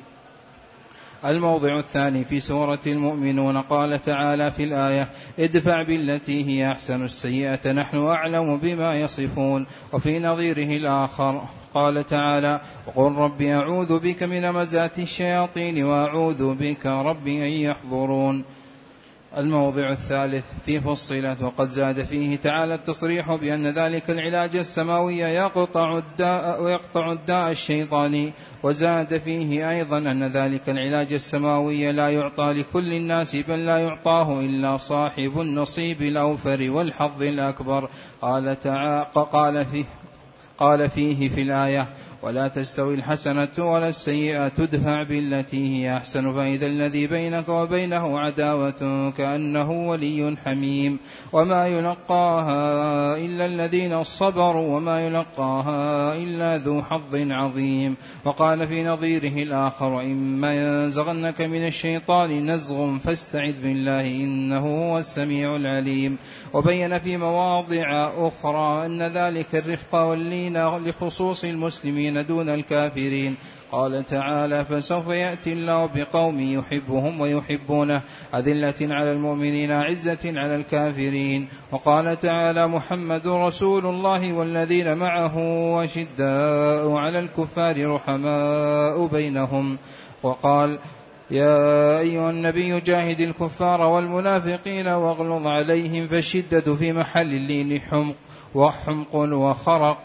الموضع الثاني في سورة المؤمنون قال تعالى في الآية: ادفع بالتي هي أحسن السيئة نحن أعلم بما يصفون. وفي نظيره الآخر قال تعالى: وقل رب أعوذ بك من همزات الشياطين وأعوذ بك رب أن يحضرون. الموضع الثالث في فصلت وقد زاد فيه تعالى التصريح بأن ذلك العلاج السماوي يقطع الداء ويقطع الداء الشيطاني. وزاد فيه أيضا أن ذلك العلاج السماوي لا يعطى لكل الناس بل لا يعطاه إلا صاحب النصيب الأوفر والحظ الأكبر. قال تعالى قال فيه قال فيه في الآية: ولا تستوي الحسنة ولا السيئة ادفع بالتي هي أحسن فإذا الذي بينك وبينه عداوة كأنه ولي حميم وما يلقاها إلا الذين صبروا وما يلقاها إلا ذو حظ عظيم. وقال في نظيره الآخر: إما ينزغنك من الشيطان نزغ فاستعذ بالله إنه هو السميع العليم. وبين في مواضع أخرى أن ذلك الرفق واللين لخصوص المسلمين دون الكافرين. قال تعالى: فسوف يأتي الله بقوم يحبهم ويحبونه أذلة على المؤمنين عزة على الكافرين. وقال تعالى: محمد رسول الله والذين معه وشداء على الكفار رحماء بينهم. وقال: يا أيها النبي جاهد الكفار والمنافقين واغلظ عليهم فالشدة في محل اللين حمق وحمق وخرق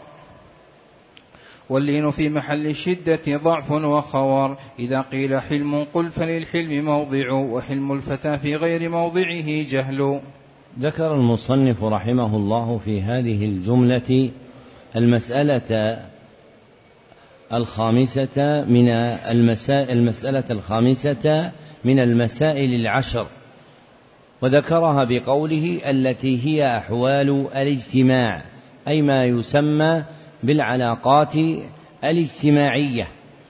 واللين في محل الشدة ضعف وخوار. إذا قيل حلم قل فللحلم موضع وحلم الفتى في غير موضعه جهل. ذكر المصنف رحمه الله في هذه الجملة المسألة الخامسة من المسائل المسألة الخامسة من المسائل العشر، وذكرها بقوله التي هي أحوال الاجتماع، أي ما يسمى بالعلاقات الاجتماعية،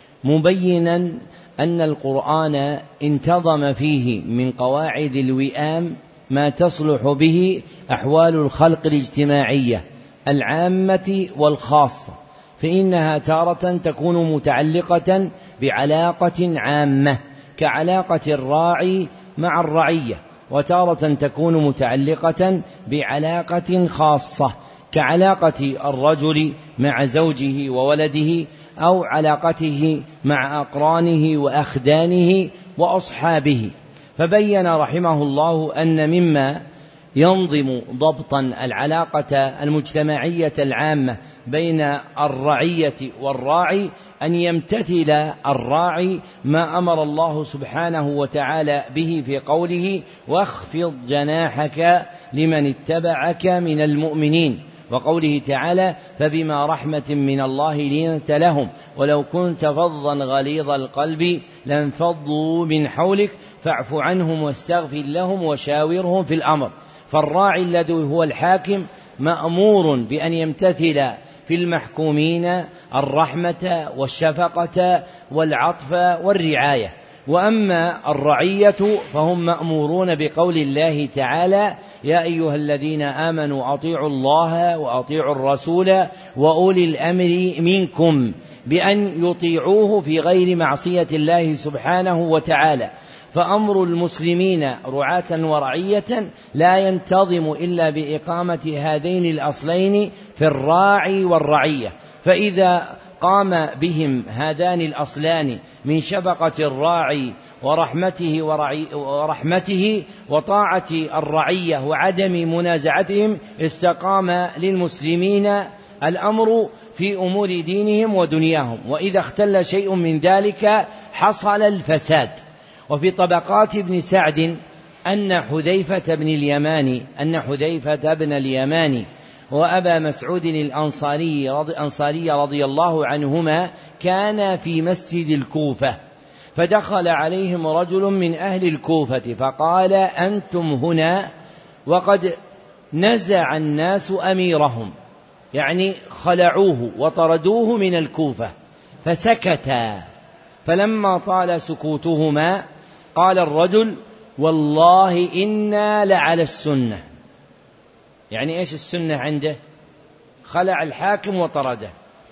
مبينا أن القرآن انتظم فيه من قواعد الوئام ما تصلح به أحوال الخلق الاجتماعية العامة والخاصة، فإنها تارة تكون متعلقة بعلاقة عامة كعلاقة الراعي مع الرعية، وتارة تكون متعلقة بعلاقة خاصة كعلاقة الرجل مع زوجه وولده، أو علاقته مع أقرانه وأخدانه وأصحابه. فبين رحمه الله أن مما ينظم ضبطا العلاقة المجتمعية العامة بين الرعية والراعي أن يمتثل الراعي ما أمر الله سبحانه وتعالى به في قوله واخفض جناحك لمن اتبعك من المؤمنين، وقوله تعالى فبما رحمة من الله لنت لهم ولو كنت فظا غليظ القلب لانفضوا من حولك فاعف عنهم واستغفر لهم وشاورهم في الأمر. فالراعي الذي هو الحاكم مأمور بأن يمتثل في المحكومين الرحمة والشفقة والعطف والرعاية، وأما الرعية فهم مأمورون بقول الله تعالى يا أيها الذين آمنوا أطيعوا الله وأطيعوا الرسول وأولي الأمر منكم، بأن يطيعوه في غير معصية الله سبحانه وتعالى. فأمر المسلمين رعاة ورعية لا ينتظم إلا بإقامة هذين الأصلين في الراعي والرعية، فإذا قام بهم هذان الأصلان من شفقة الراعي ورحمته, ورحمته وطاعة الرعية وعدم منازعتهم استقام للمسلمين الأمر في أمور دينهم ودنياهم، وإذا اختل شيء من ذلك حصل الفساد. وفي طبقات ابن سعد أن حذيفة بن اليمان أن حذيفة بن اليمان وأبا مسعود الأنصاري رضي, أنصاري رضي الله عنهما كان في مسجد الكوفة، فدخل عليهم رجل من أهل الكوفة فقال أنتم هنا وقد نزع الناس أميرهم، يعني خلعوه وطردوه من الكوفة، فسكتا. فلما طال سكوتهما قال الرجل والله إنا لعلى السنة. يعني إيش السنة عنده؟ خلع الحاكم وطرده.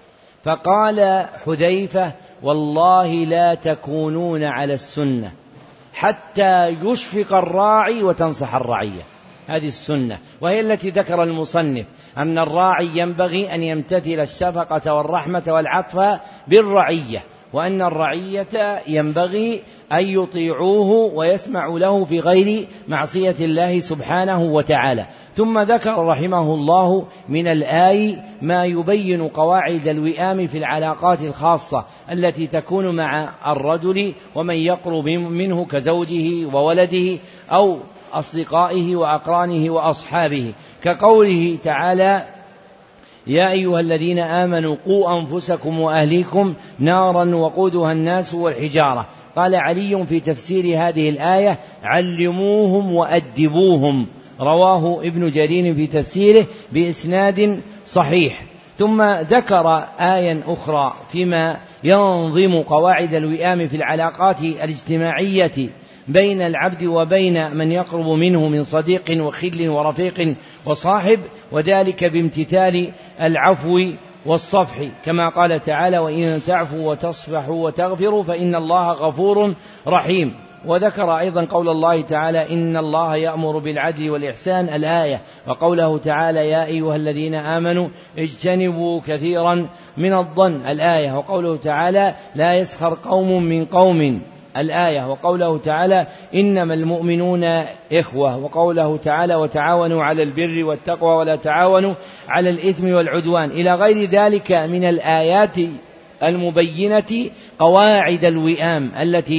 فقال حذيفة والله لا تكونون على السنة حتى يشفق الراعي وتنصح الرعية. هذه السنة، وهي التي ذكر المصنف أن الراعي ينبغي أن يمتثل الشفقة والرحمة والعطف بالرعية، وأن الرعية ينبغي أن يطيعوه ويسمعوا له في غير معصية الله سبحانه وتعالى. ثم ذكر رحمه الله من الآي ما يبين قواعد الوئام في العلاقات الخاصة التي تكون مع الرجل ومن يقرب منه كزوجه وولده أو أصدقائه وأقرانه وأصحابه، كقوله تعالى يا أيها الذين آمنوا قوا أنفسكم وأهليكم نارا وقودها الناس والحجارة. قال علي في تفسير هذه الآية علموهم وأدبوهم، رواه ابن جرير في تفسيره بإسناد صحيح. ثم ذكر آية أخرى فيما ينظم قواعد الوئام في العلاقات الاجتماعية بين العبد وبين من يقرب منه من صديق وخل ورفيق وصاحب، وذلك بامتثال العفو والصفح، كما قال تعالى وإن تعفوا وتصفحوا وتغفروا فإن الله غفور رحيم. وذكر أيضا قول الله تعالى إن الله يأمر بالعدل والإحسان الآية، وقوله تعالى يا أيها الذين آمنوا اجتنبوا كثيرا من الظن الآية، وقوله تعالى لا يسخر قوم من قوم الآية، وقوله تعالى إنما المؤمنون إخوة، وقوله تعالى وتعاونوا على البر والتقوى ولا تعاونوا على الإثم والعدوان، إلى غير ذلك من الآيات المبينة قواعد الوئام التي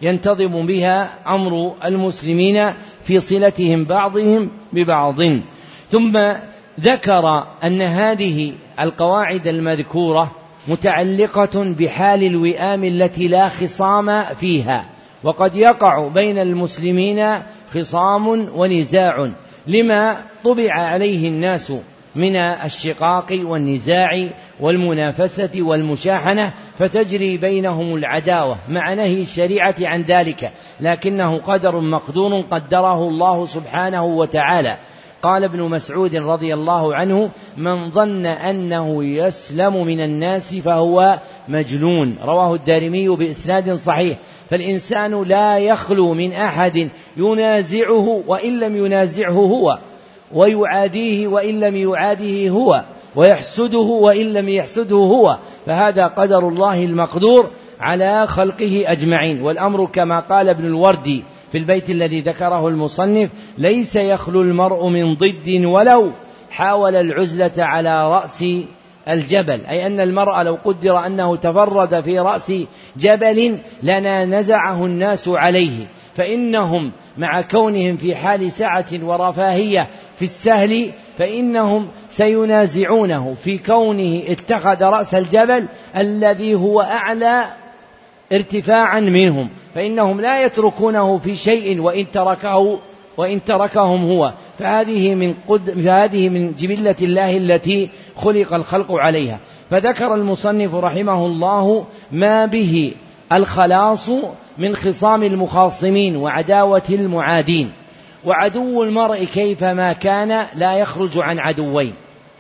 ينتظم بها أمر المسلمين في صلتهم بعضهم ببعض. ثم ذكر أن هذه القواعد المذكورة متعلقة بحال الوئام التي لا خصام فيها، وقد يقع بين المسلمين خصام ونزاع لما طبع عليه الناس من الشقاق والنزاع والمنافسة والمشاحنة، فتجري بينهم العداوة مع نهي الشريعة عن ذلك، لكنه قدر مقدور قدره الله سبحانه وتعالى. قال ابن مسعود رضي الله عنه: من ظن أنه يسلم من الناس فهو مجنون، رواه الدارمي بإسناد صحيح. فالإنسان لا يخلو من أحد ينازعه وإن لم ينازعه هو، ويعاديه وإن لم يعاديه هو، ويحسده وإن لم يحسده هو، فهذا قدر الله المقدور على خلقه أجمعين. والأمر كما قال ابن الوردي في البيت الذي ذكره المصنف: ليس يخلو المرء من ضد ولو حاول العزلة على رأس الجبل، أي أن المرء لو قدر أنه تفرد في رأس جبل لنا نزعه الناس عليه، فإنهم مع كونهم في حال سعة ورفاهية في السهل فإنهم سينازعونه في كونه اتخذ رأس الجبل الذي هو أعلى ارتفاعا منهم، فإنهم لا يتركونه في شيء وإن تركه وإن تركهم هو. فهذه من قد فهذه من جبلة الله التي خلق الخلق عليها. فذكر المصنف رحمه الله ما به الخلاص من خصام المخاصمين وعداوة المعادين. وعدو المرء كيفما كان لا يخرج عن عدوين: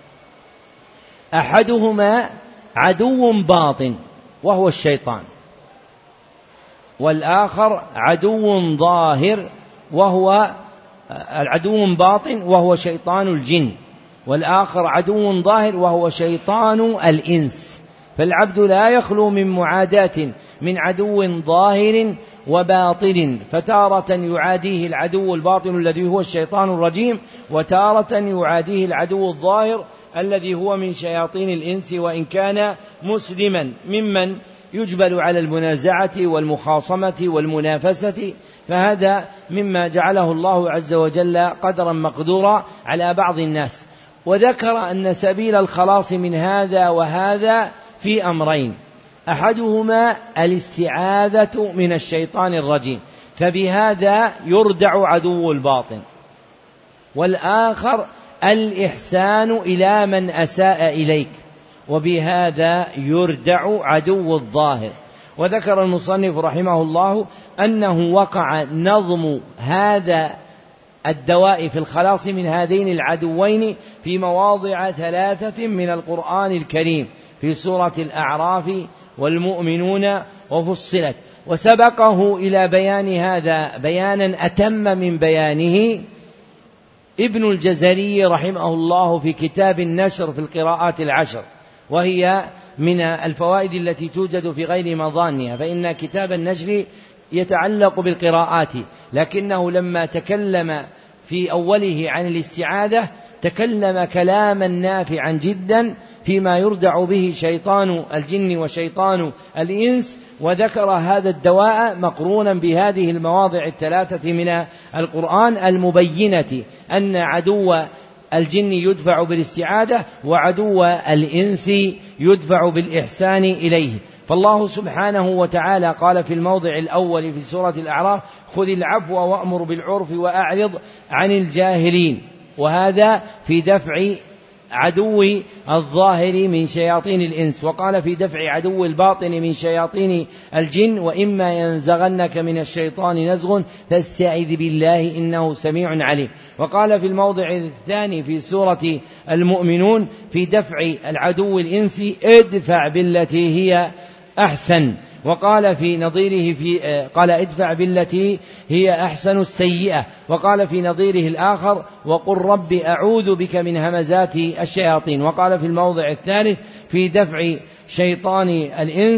أحدهما عدو باطن وهو الشيطان، والآخر عدو ظاهر وهو العدو باطن وهو شيطان الجن، والآخر عدو ظاهر وهو شيطان الإنس. فالعبد لا يخلو من معاداة من عدو ظاهر وباطن، فتارة يعاديه العدو الباطن الذي هو الشيطان الرجيم، وتارة يعاديه العدو الظاهر الذي هو من شياطين الإنس، وإن كان مسلما ممن يجبل على المنازعة والمخاصمة والمنافسة، فهذا مما جعله الله عز وجل قدرا مقدورا على بعض الناس. وذكر أن سبيل الخلاص من هذا وهذا في أمرين: أحدهما الاستعاذة من الشيطان الرجيم، فبهذا يردع عدو الباطن، والآخر الإحسان إلى من أساء إليك، وبهذا يردع عدو الظاهر. وذكر المصنف رحمه الله أنه وقع نظم هذا الدواء في الخلاص من هذين العدوين في مواضع ثلاثة من القرآن الكريم، في سورة الأعراف والمؤمنون وفصلت. وسبقه إلى بيان هذا بيانا أتم من بيانه ابن الجزري رحمه الله في كتاب النشر في القراءات العشر، وهي من الفوائد التي توجد في غير مظانها، فإن كتاب النشر يتعلق بالقراءات، لكنه لما تكلم في أوله عن الاستعاذة تكلم كلاما نافعا جدا فيما يردع به شيطان الجن وشيطان الإنس، وذكر هذا الدواء مقرونا بهذه المواضع الثلاثة من القرآن المبينة أن عدو الجن يدفع بالاستعاذة وعدو الإنس يدفع بالإحسان إليه. فالله سبحانه وتعالى قال في الموضع الأول في سورة الأعراف: خذ العفو وأمر بالعرف وأعرض عن الجاهلين، وهذا في دفع عدو الظاهر من شياطين الإنس. وقال في دفع عدو الباطن من شياطين الجن: وإما ينزغنك من الشيطان نزغ فاستعذ بالله إنه سميع عليم. وقال في الموضع الثاني في سورة المؤمنون في دفع العدو الإنسي: ادفع بالتي هي أحسن. وقال في نظيره في قال ادفع بالتي هي أحسن السيئة. وقال في نظيره الآخر: وقل رب أعوذ بك من همزات الشياطين. وقال في الموضع الثالث في دفع شيطان الإنس: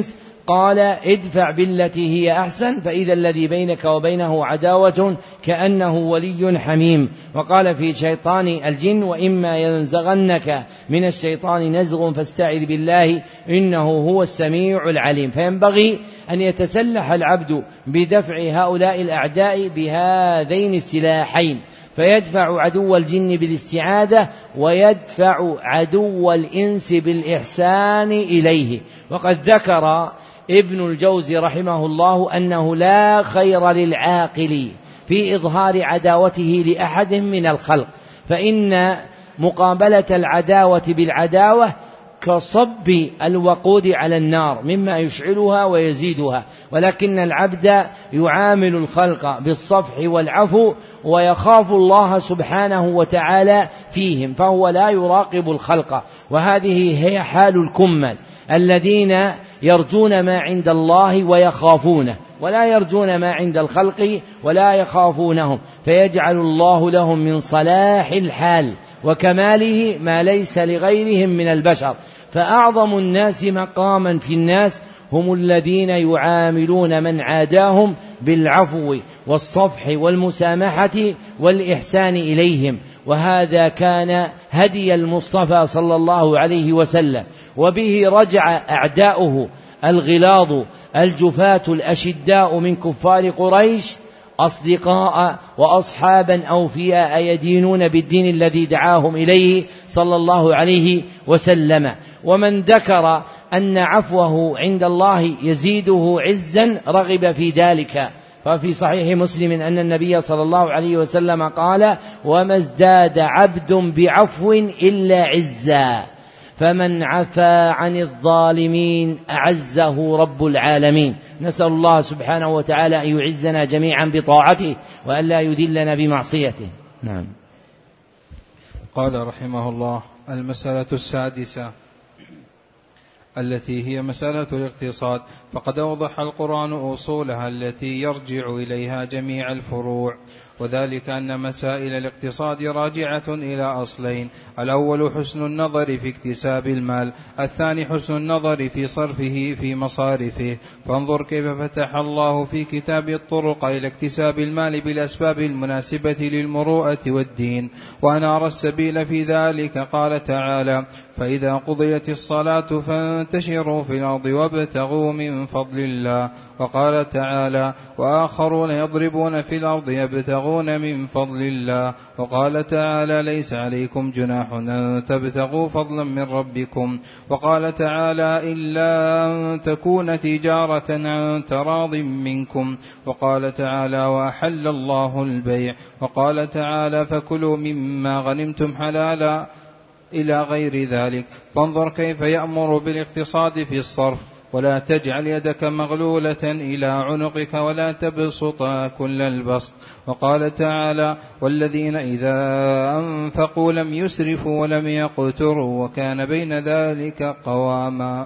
قال ادفع بالتي هي أحسن فإذا الذي بينك وبينه عداوة كأنه ولي حميم. وقال في شيطان الجن وإما ينزغنك من الشيطان نزغ فاستعذ بالله إنه هو السميع العليم. فينبغي أن يتسلح العبد بدفع هؤلاء الأعداء بهذين السلاحين، فيدفع عدو الجن بالاستعاذة ويدفع عدو الإنس بالإحسان إليه. وقد ذكر ابن الجوزي رحمه الله أنه لا خير للعاقل في إظهار عداوته لأحد من الخلق، فإن مقابلة العداوة بالعداوة كصب الوقود على النار مما يشعلها ويزيدها، ولكن العبد يعامل الخلق بالصفح والعفو ويخاف الله سبحانه وتعالى فيهم، فهو لا يراقب الخلق. وهذه هي حال الكمل الذين يرجون ما عند الله ويخافونه، ولا يرجون ما عند الخلق ولا يخافونهم، فيجعل الله لهم من صلاح الحال وكماله ما ليس لغيرهم من البشر. فأعظم الناس مقاما في الناس هم الذين يعاملون من عاداهم بالعفو والصفح والمسامحة والإحسان إليهم، وهذا كان هدي المصطفى صلى الله عليه وسلم، وبه رجع أعداؤه الغلاظ الجفاة الأشداء من كفار قريش أصدقاء وأصحابا أوفياء يدينون بالدين الذي دعاهم إليه صلى الله عليه وسلم. ومن ذكر أن عفوه عند الله يزيده عزا رغب في ذلك، ففي صحيح مسلم أن النبي صلى الله عليه وسلم قال وما ازداد عبد بعفو إلا عزا، فمن عفا عن الظالمين أعزه رب العالمين. نسأل الله سبحانه وتعالى أن يعزنا جميعا بطاعته وأن لا يذلنا بمعصيته. نعم. قال رحمه الله: المسألة السادسة التي هي مسألة الاقتصاد، فقد أوضح القرآن أصولها التي يرجع إليها جميع الفروع، وذلك أن مسائل الاقتصاد راجعة إلى أصلين: الأول حسن النظر في اكتساب المال، الثاني حسن النظر في صرفه في مصارفه. فانظر كيف فتح الله في كتاب الطرق إلى اكتساب المال بالأسباب المناسبة للمروءة والدين، وأنار السبيل في ذلك. قال تعالى: فإذا قضيت الصلاة فانتشروا في الأرض وابتغوا من فضل الله. وقال تعالى: وآخرون يضربون في الأرض يبتغون من فضل الله. وقال تعالى: ليس عليكم جناح أن تبتغوا فضلا من ربكم. وقال تعالى: إلا أن تكون تجارة عن تراض منكم. وقال تعالى: وأحل الله البيع. وقال تعالى: فكلوا مما غنمتم حلالا، إلى غير ذلك. فانظر كيف يأمر بالاقتصاد في الصرف: ولا تجعل يدك مغلولة إلى عنقك ولا تبسط كل البسط. وقال تعالى: والذين إذا أنفقوا لم يسرفوا ولم يقتروا وكان بين ذلك قواما.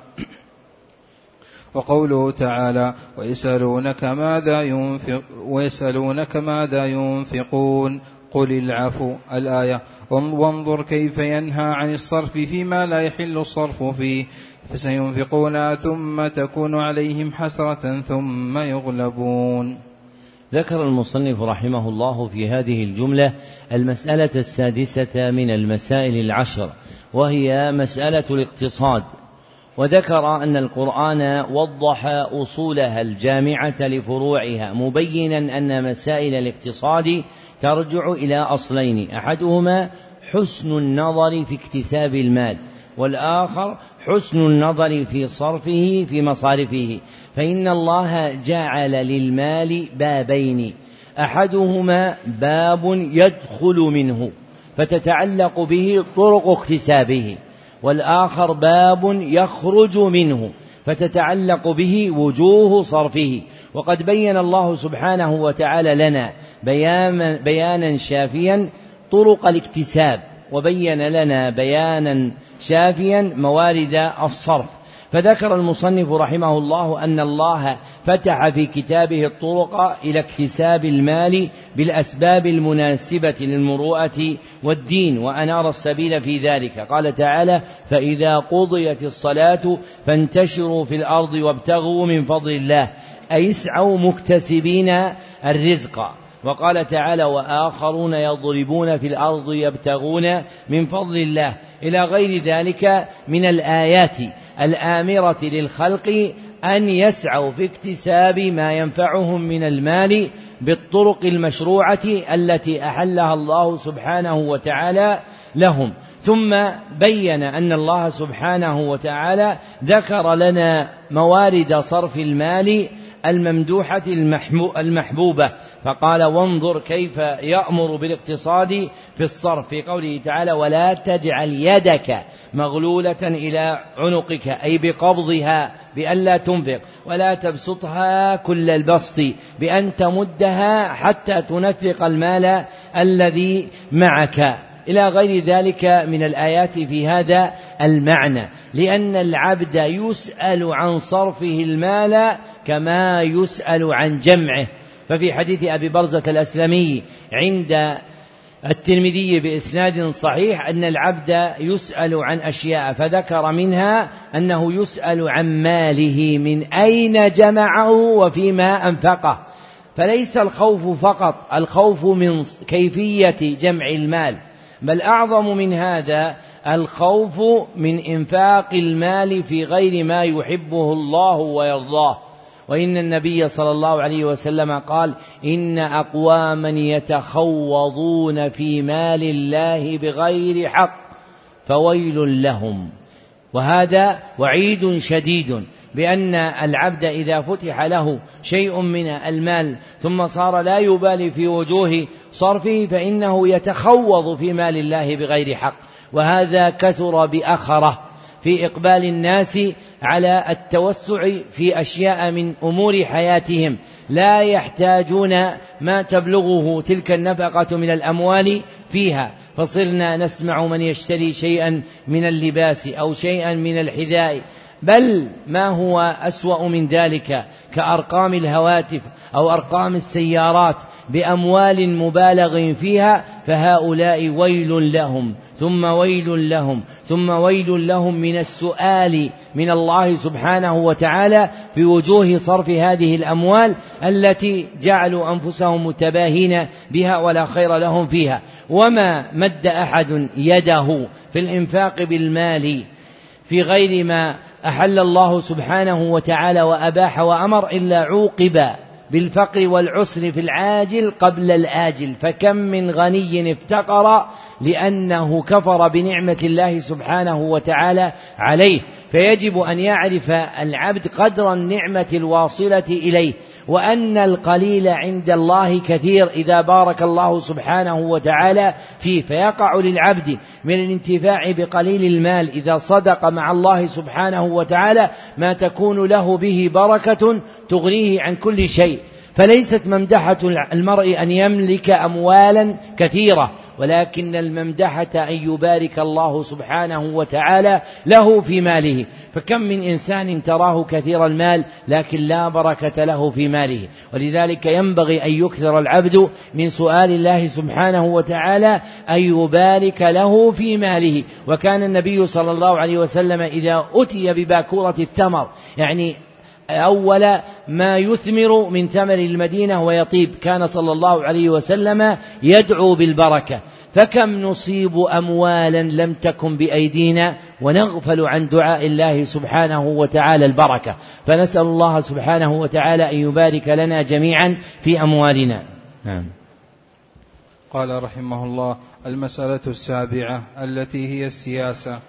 وقوله تعالى: ويسألونك ماذا ينفق ويسألونك ماذا ينفقون قل العفو، الآية. وانظر كيف ينهى عن الصرف فيما لا يحل الصرف فيه، فسينفقونها ثم تكون عليهم حسرة ثم يغلبون. ذكر المصنف رحمه الله في هذه الجملة المسألة السادسة من المسائل العشر، وهي مسألة الاقتصاد، وذكر أن القرآن وضح أصولها الجامعة لفروعها، مبينا أن مسائل الاقتصاد ترجع إلى أصلين: أحدهما حسن النظر في اكتساب المال، والآخر حسن النظر في صرفه في مصارفه. فإن الله جعل للمال بابين: أحدهما باب يدخل منه فتتعلق به طرق اكتسابه، والآخر باب يخرج منه فتتعلق به وجوه صرفه. وقد بين الله سبحانه وتعالى لنا بيانا, بيانا شافيا طرق الاكتساب، وبين لنا بيانا شافيا موارد الصرف. فذكر المصنف رحمه الله أن الله فتح في كتابه الطرق إلى اكتساب المال بالأسباب المناسبة للمروءة والدين، وأنار السبيل في ذلك. قال تعالى: فإذا قضيت الصلاة فانتشروا في الأرض وابتغوا من فضل الله، أي اسعوا مكتسبين الرزق. وقال تعالى: وآخرون يضربون في الأرض يبتغون من فضل الله، إلى غير ذلك من الآيات الآمرة للخلق أن يسعوا في اكتساب ما ينفعهم من المال بالطرق المشروعة التي أحلها الله سبحانه وتعالى لهم. ثم بين أن الله سبحانه وتعالى ذكر لنا موارد صرف المال الممدوحة المحبوبة، فقال: وانظر كيف يأمر بالاقتصاد في الصرف، في قوله تعالى: ولا تجعل يدك مغلولة إلى عنقك، أي بقبضها بأن لا تنفق، ولا تبسطها كل البسط بأن تمدها حتى تنفق المال الذي معك، إلى غير ذلك من الآيات في هذا المعنى، لأن العبد يسأل عن صرفه المال كما يسأل عن جمعه. ففي حديث أبي برزة الأسلمي عند الترمذي بإسناد صحيح أن العبد يسأل عن أشياء، فذكر منها أنه يسأل عن ماله من أين جمعه وفيما أنفقه. فليس الخوف فقط الخوف من كيفية جمع المال، بل أعظم من هذا الخوف من إنفاق المال في غير ما يحبه الله ويرضاه. وإن النبي صلى الله عليه وسلم قال: إن أقواما يتخوضون في مال الله بغير حق فويل لهم. وهذا وعيد شديد بأن العبد إذا فتح له شيء من المال ثم صار لا يبالي في وجوه صرفه فإنه يتخوض في مال الله بغير حق. وهذا كثر بأخره في إقبال الناس على التوسع في أشياء من أمور حياتهم لا يحتاجون ما تبلغه تلك النفقة من الأموال فيها، فصرنا نسمع من يشتري شيئا من اللباس أو شيئا من الحذاء، بل ما هو أسوأ من ذلك كأرقام الهواتف أو أرقام السيارات بأموال مبالغ فيها، فهؤلاء ويل لهم ثم ويل لهم ثم ويل لهم من السؤال من الله سبحانه وتعالى في وجوه صرف هذه الأموال التي جعلوا أنفسهم متباهين بها ولا خير لهم فيها. وما مد أحد يده في الإنفاق بالمال في غير ما أحل الله سبحانه وتعالى وأباح وأمر إلا عوقب بالفقر والعسر في العاجل قبل الآجل. فكم من غني افتقر لأنه كفر بنعمة الله سبحانه وتعالى عليه. فيجب أن يعرف العبد قدر النعمة الواصلة إليه، وأن القليل عند الله كثير إذا بارك الله سبحانه وتعالى فيه، فيقع للعبد من الانتفاع بقليل المال إذا صدق مع الله سبحانه وتعالى ما تكون له به بركة تغنيه عن كل شيء. فليست ممدحة المرء أن يملك أموالا كثيرة، ولكن الممدحة أن يبارك الله سبحانه وتعالى له في ماله. فكم من إنسان تراه كثير المال لكن لا بركة له في ماله، ولذلك ينبغي أن يكثر العبد من سؤال الله سبحانه وتعالى أن يبارك له في ماله. وكان النبي صلى الله عليه وسلم إذا أتي بباكورة التمر، يعني أول ما يثمر من ثمر المدينة ويطيب، كان صلى الله عليه وسلم يدعو بالبركة. فكم نصيب أموالا لم تكن بأيدينا ونغفل عن دعاء الله سبحانه وتعالى البركة. فنسأل الله سبحانه وتعالى أن يبارك لنا جميعا في أموالنا. نعم. قال رحمه الله: المسألة السابعة التي هي السياسة.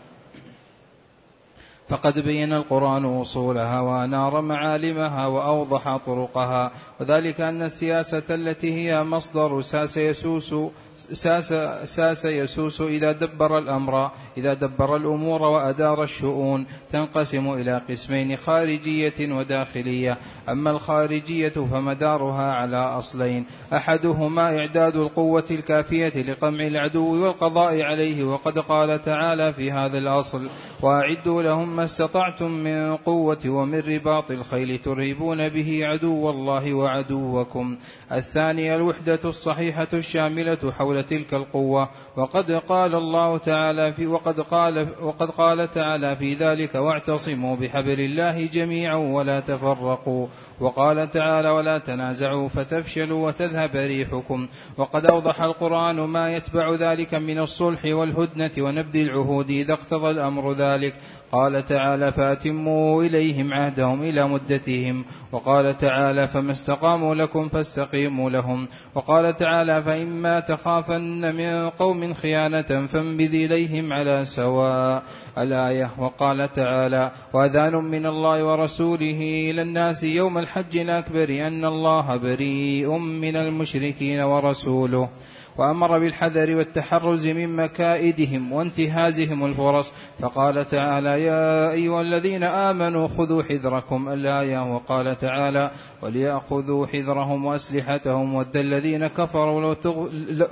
فقد بين القرآن أصولها وأنار معالمها وأوضح طرقها، وذلك أن السياسة التي هي مصدر ساس يسوس ساس, ساس يسوس إذا دبر الأمر إذا دبر الأمور وأدار الشؤون. تنقسم إلى قسمين: خارجية وداخلية. أما الخارجية فمدارها على أصلين: أحدهما إعداد القوة الكافية لقمع العدو والقضاء عليه، وقد قال تعالى في هذا الأصل: وأعدوا لهم ما استطعتم من قوة ومن رباط الخيل ترهبون به عدو الله وعدوكم. الثاني الوحدة الصحيحة الشاملة حول تلك القوة، وقد قال الله تعالى في وقد قال وقد قال تعالى في ذلك: واعتصموا بحبل الله جميعا ولا تفرقوا. وقال تعالى: ولا تنازعوا فتفشلوا وتذهب ريحكم. وقد أوضح القرآن ما يتبع ذلك من الصلح والهدنة ونبذ العهود إذا اقتضى الأمر ذلك. قال تعالى: فأتموا إليهم عهدهم إلى مدتهم. وقال تعالى: فما استقاموا لكم فاستقيموا لهم. وقال تعالى: فإما تخافن من قوم خيانة فانبذ إليهم على سواء. الآية. وقال تعالى: وأذان من الله ورسوله إلى الناس يوم الحج الأكبر أن الله بريء من المشركين ورسوله. وأمر بالحذر والتحرز من مكائدهم وانتهازهم الفرص، فقال تعالى: يا أيها الذين آمنوا خذوا حذركم. الآية. وقال تعالى: وليأخذوا حذرهم وأسلحتهم ود الذين كفروا لو تغ...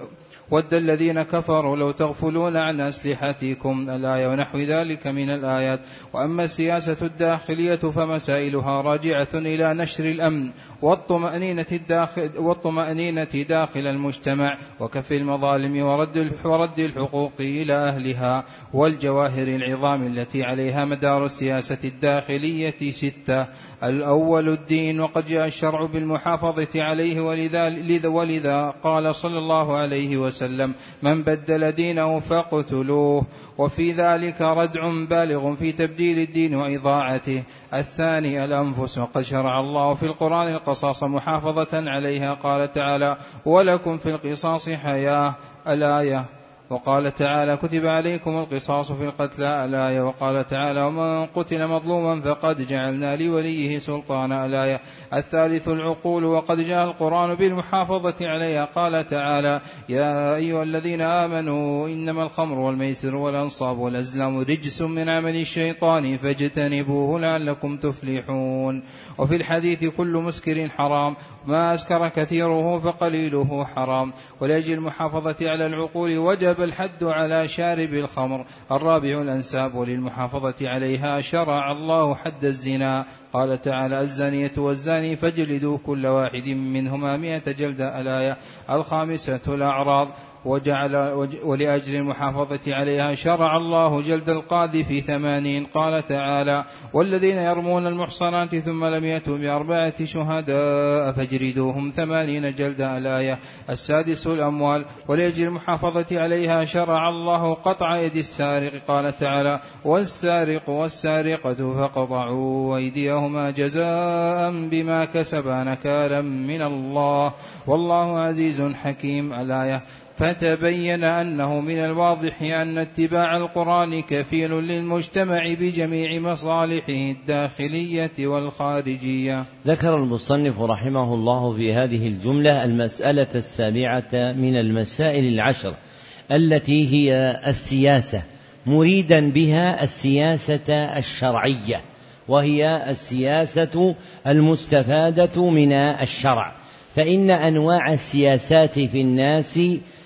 ود الذين كفروا لو تغفلون عن أسلحتكم. الآية ونحو ذلك من الآيات. وأما السياسة الداخلية فمسائلها راجعة إلى نشر الأمن والطمأنينة, الداخل والطمأنينة داخل المجتمع، وكف المظالم ورد, ورد الحقوق إلى أهلها، والجواهر العظام التي عليها مدار السياسة الداخلية ستة: الأول الدين، وقد جاء الشرع بالمحافظة عليه، ولذا, ولذا قال صلى الله عليه وسلم: من بدل دينه فاقتلوه. وفي ذلك ردع بالغ في تبديل الدين وإضاعته. الثاني الأنفس، وقد شرع الله في القرآن القصاص محافظة عليها. قال تعالى: ولكم في القصاص حياة. الآية. وقال تعالى: كتب عليكم القصاص في القتلى. الآية. وقال تعالى: ومن قتل مظلوما فقد جعلنا لوليه سلطانا. الآية. الثالث العقول، وقد جاء القرآن بالمحافظة عليها. قال تعالى: يا أيها الذين آمنوا إنما الخمر والميسر والأنصاب والأزلام رجس من عمل الشيطان فاجتنبوه لعلكم تفلحون. وفي الحديث: كل مسكر حرام، ما أسكر كثيره فقليله حرام. ولأجل المحافظة على العقول وجب الحد على شارب الخمر. الرابع الأنساب، وللمحافظة عليها شرع الله حد الزنا. قال تعالى: الزانية والزاني فاجلدوا كل واحد منهما مئة جلدة. الآية. الخامسة الأعراض، وجعل ولأجل المحافظة عليها شرع الله جلد القاذف ثمانين. قال تعالى: والذين يرمون المحصنات ثم لم يأتوا بأربعة شهداء فاجلدوهم ثمانين جلدة. الآية. السادس الأموال، ولأجل المحافظة عليها شرع الله قطع يد السارق. قال تعالى: والسارق والسارقة فقطعوا أيديهما جزاء بما كسبا نكالا من الله والله عزيز حكيم. الآية. فتبين أنه من الواضح أن اتباع القرآن كفيل للمجتمع بجميع مصالحه الداخلية والخارجية. ذكر المصنف رحمه الله في هذه الجملة المسألة السابعة من المسائل العشر التي هي السياسة، مريدا بها السياسة الشرعية، وهي السياسة المستفادة من الشرع. فإن أنواع السياسات في الناس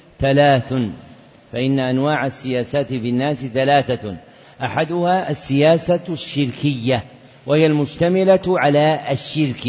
ثلاث فإن أنواع السياسات في الناس ثلاثة أحدها السياسة الشركية، وهي المشتملة على الشرك،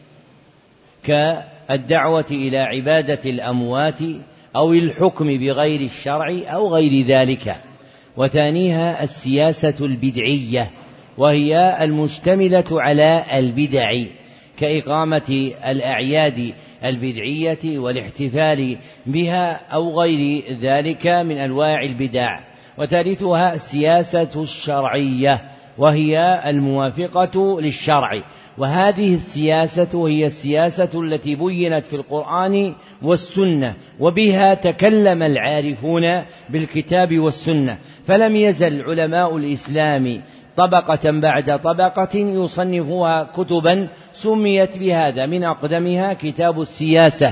كالدعوة إلى عبادة الأموات أو الحكم بغير الشرع أو غير ذلك. وثانيها السياسة البدعية، وهي المشتملة على البدع، كإقامة الأعياد البدعية والاحتفال بها أو غير ذلك من أنواع البدع. وثالثها السياسة الشرعية، وهي الموافقة للشرع، وهذه السياسة هي السياسة التي بينت في القرآن والسنة، وبها تكلم العارفون بالكتاب والسنة، فلم يزل علماء الإسلام طبقة بعد طبقة يصنفها كتبا سميت بهذا، من أقدمها كتاب السياسة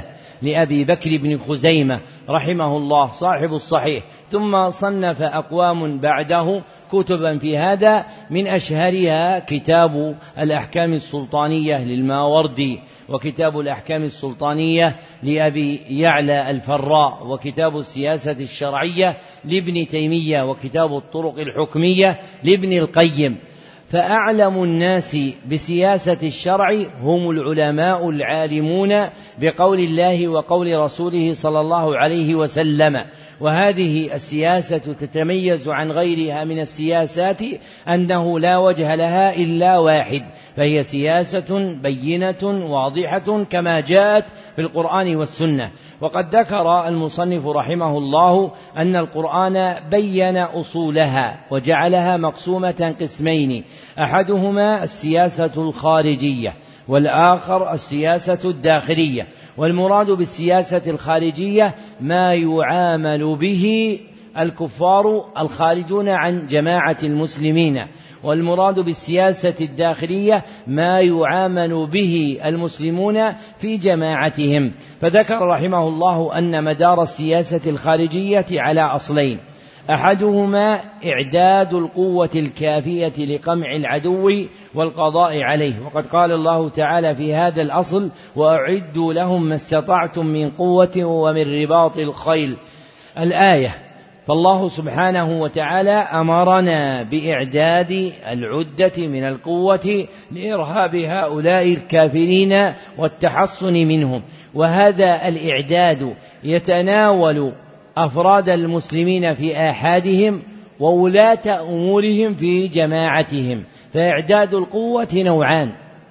لأبي بكر بن خزيمة رحمه الله صاحب الصحيح، ثم صنف أقوام بعده كتبا في هذا، من أشهرها كتاب الأحكام السلطانية للماوردي، وكتاب الأحكام السلطانية لأبي يعلى الفراء، وكتاب السياسة الشرعية لابن تيمية، وكتاب الطرق الحكمية لابن القيم. فأعلم الناس بسياسة الشرع هم العلماء العالمون بقول الله وقول رسوله صلى الله عليه وسلم. وهذه السياسة تتميز عن غيرها من السياسات أنه لا وجه لها إلا واحد، فهي سياسة بينة واضحة كما جاءت في القرآن والسنة. وقد ذكر المصنف رحمه الله أن القرآن بين أصولها وجعلها مقسومة قسمين، أحدهما السياسة الخارجية والآخر السياسة الداخلية. والمراد بالسياسة الخارجية ما يعامل به الكفار الخارجون عن جماعة المسلمين، والمراد بالسياسة الداخلية ما يعامل به المسلمون في جماعتهم. فذكر رحمه الله أن مدار السياسة الخارجية على أصلين، أحدهما إعداد القوة الكافية لقمع العدو والقضاء عليه، وقد قال الله تعالى في هذا الأصل: وأعدوا لهم ما استطعتم من قوة ومن رباط الخيل، الآية. فالله سبحانه وتعالى أمرنا بإعداد العدة من القوة لإرهاب هؤلاء الكافرين والتحصن منهم، وهذا الإعداد يتناول أفراد المسلمين في آحادهم وولاة أمورهم في جماعتهم. فإعداد القوة نوعان،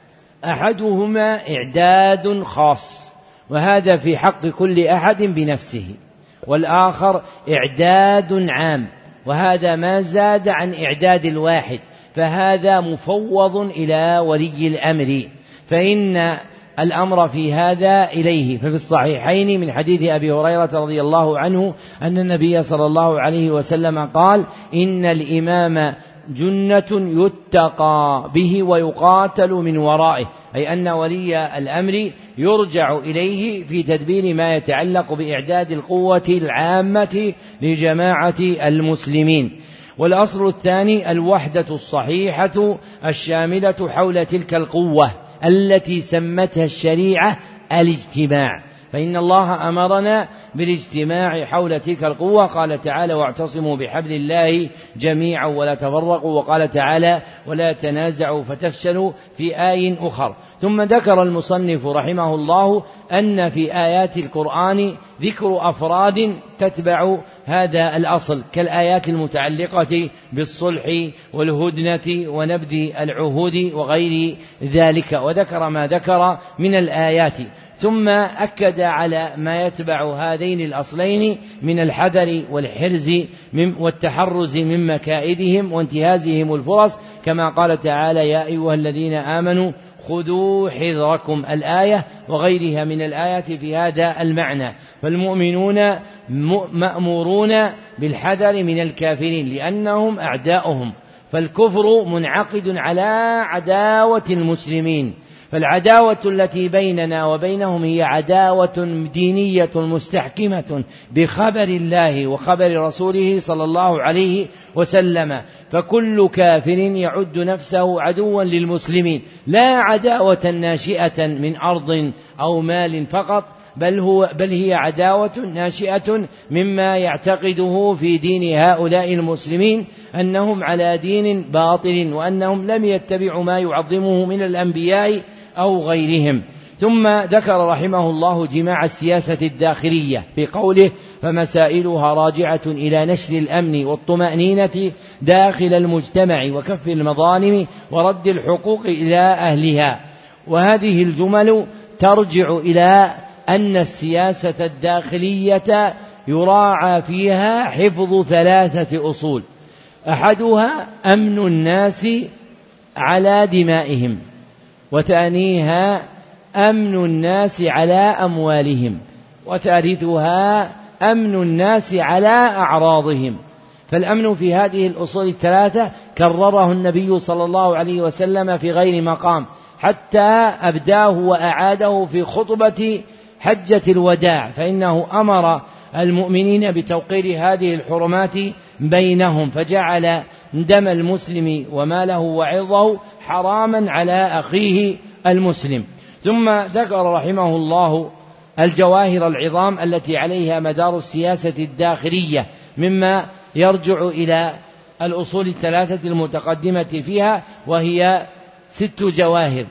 أحدهما إعداد خاص وهذا في حق كل أحد بنفسه، والآخر إعداد عام وهذا ما زاد عن إعداد الواحد، فهذا مفوض إلى ولي الأمر، فإن الأمر في هذا إليه. ففي الصحيحين من حديث أبي هريرة رضي الله عنه أن النبي صلى الله عليه وسلم قال: إن الإمام جنة يتقى به ويقاتل من ورائه، أي أن ولي الأمر يرجع إليه في تدبير ما يتعلق بإعداد القوة العامة لجماعة المسلمين. والأصل الثاني الوحدة الصحيحة الشاملة حول تلك القوة التي سمتها الشريعة الاجتماع، فإن الله أمرنا بالاجتماع حول تلك القوة. قال تعالى: واعتصموا بحبل الله جميعا ولا تفرقوا، وقال تعالى: ولا تنازعوا فتفشلوا في آي أخر. ثم ذكر المصنف رحمه الله أن في آيات القرآن ذكر أفراد تتبع هذا الأصل كالآيات المتعلقة بالصلح والهدنة ونبذ العهود وغير ذلك، وذكر ما ذكر من الآيات. ثم أكد على ما يتبع هذين الأصلين من الحذر والحرز والتحرز من مكائدهم وانتهازهم الفرص، كما قال تعالى: يا أيها الذين آمنوا خذوا حذركم، الآية، وغيرها من الآيات في هذا المعنى. فالمؤمنون مأمورون بالحذر من الكافرين لأنهم أعداؤهم، فالكفر منعقد على عداوة المسلمين، فالعداوة التي بيننا وبينهم هي عداوة دينية مستحكمة بخبر الله وخبر رسوله صلى الله عليه وسلم. فكل كافر يعد نفسه عدوا للمسلمين، لا عداوة ناشئة من أرض أو مال فقط، بل هو بل هي عداوة ناشئة مما يعتقده في دين هؤلاء المسلمين أنهم على دين باطل، وأنهم لم يتبعوا ما يعظمه من الأنبياء أو غيرهم. ثم ذكر رحمه الله جماع السياسة الداخلية في قوله: فمسائلها راجعة إلى نشر الأمن والطمأنينة داخل المجتمع وكف المظالم ورد الحقوق إلى أهلها. وهذه الجمل ترجع إلى أن السياسة الداخلية يراعى فيها حفظ ثلاثة أصول، أحدها أمن الناس على دمائهم، وثانيها أمن الناس على أموالهم، وثالثها أمن الناس على أعراضهم. فالأمن في هذه الأصول الثلاثة كرره النبي صلى الله عليه وسلم في غير مقام، حتى أبداه وأعاده في خطبة حجة الوداع، فإنه أمر المؤمنين بتوقير هذه الحرمات بينهم، فجعل دم المسلم وماله وعرضه حراما على أخيه المسلم. ثم ذكر رحمه الله الجواهر العظام التي عليها مدار السياسة الداخلية، مما يرجع إلى الأصول الثلاثة المتقدمة فيها، وهي ست جواهر.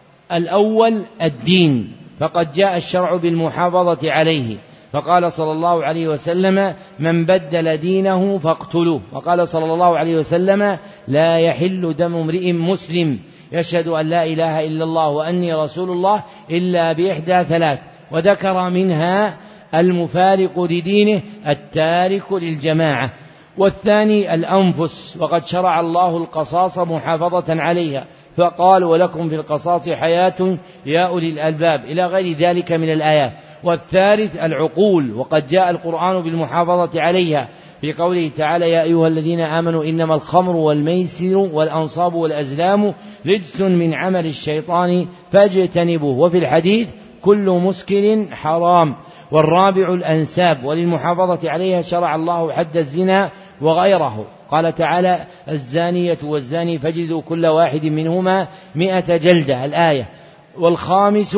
الأول الدين، فقد جاء الشرع بالمحافظة عليه، فقال صلى الله عليه وسلم: من بدل دينه فاقتلوه. وقال صلى الله عليه وسلم: لا يحل دم امرئ مسلم يشهد أن لا إله إلا الله وأني رسول الله إلا بإحدى ثلاث، وذكر منها المفارق لدينه التارك للجماعة. والثاني الأنفس، وقد شرع الله القصاص محافظة عليها، فقال: ولكم في القصاص حياة يا أولي الألباب، إلى غير ذلك من الآيات. والثالث العقول، وقد جاء القرآن بالمحافظة عليها في قوله تعالى: يا أيها الذين آمنوا إنما الخمر والميسر والأنصاب والأزلام رجس من عمل الشيطان فاجتنبوه. وفي الحديث: كل مسكر حرام. والرابع الأنساب، وللمحافظة عليها شرع الله حد الزنا وغيره، قال تعالى: الزانية والزاني فاجلدوا كل واحد منهما مئة جلدة، الآية. والخامس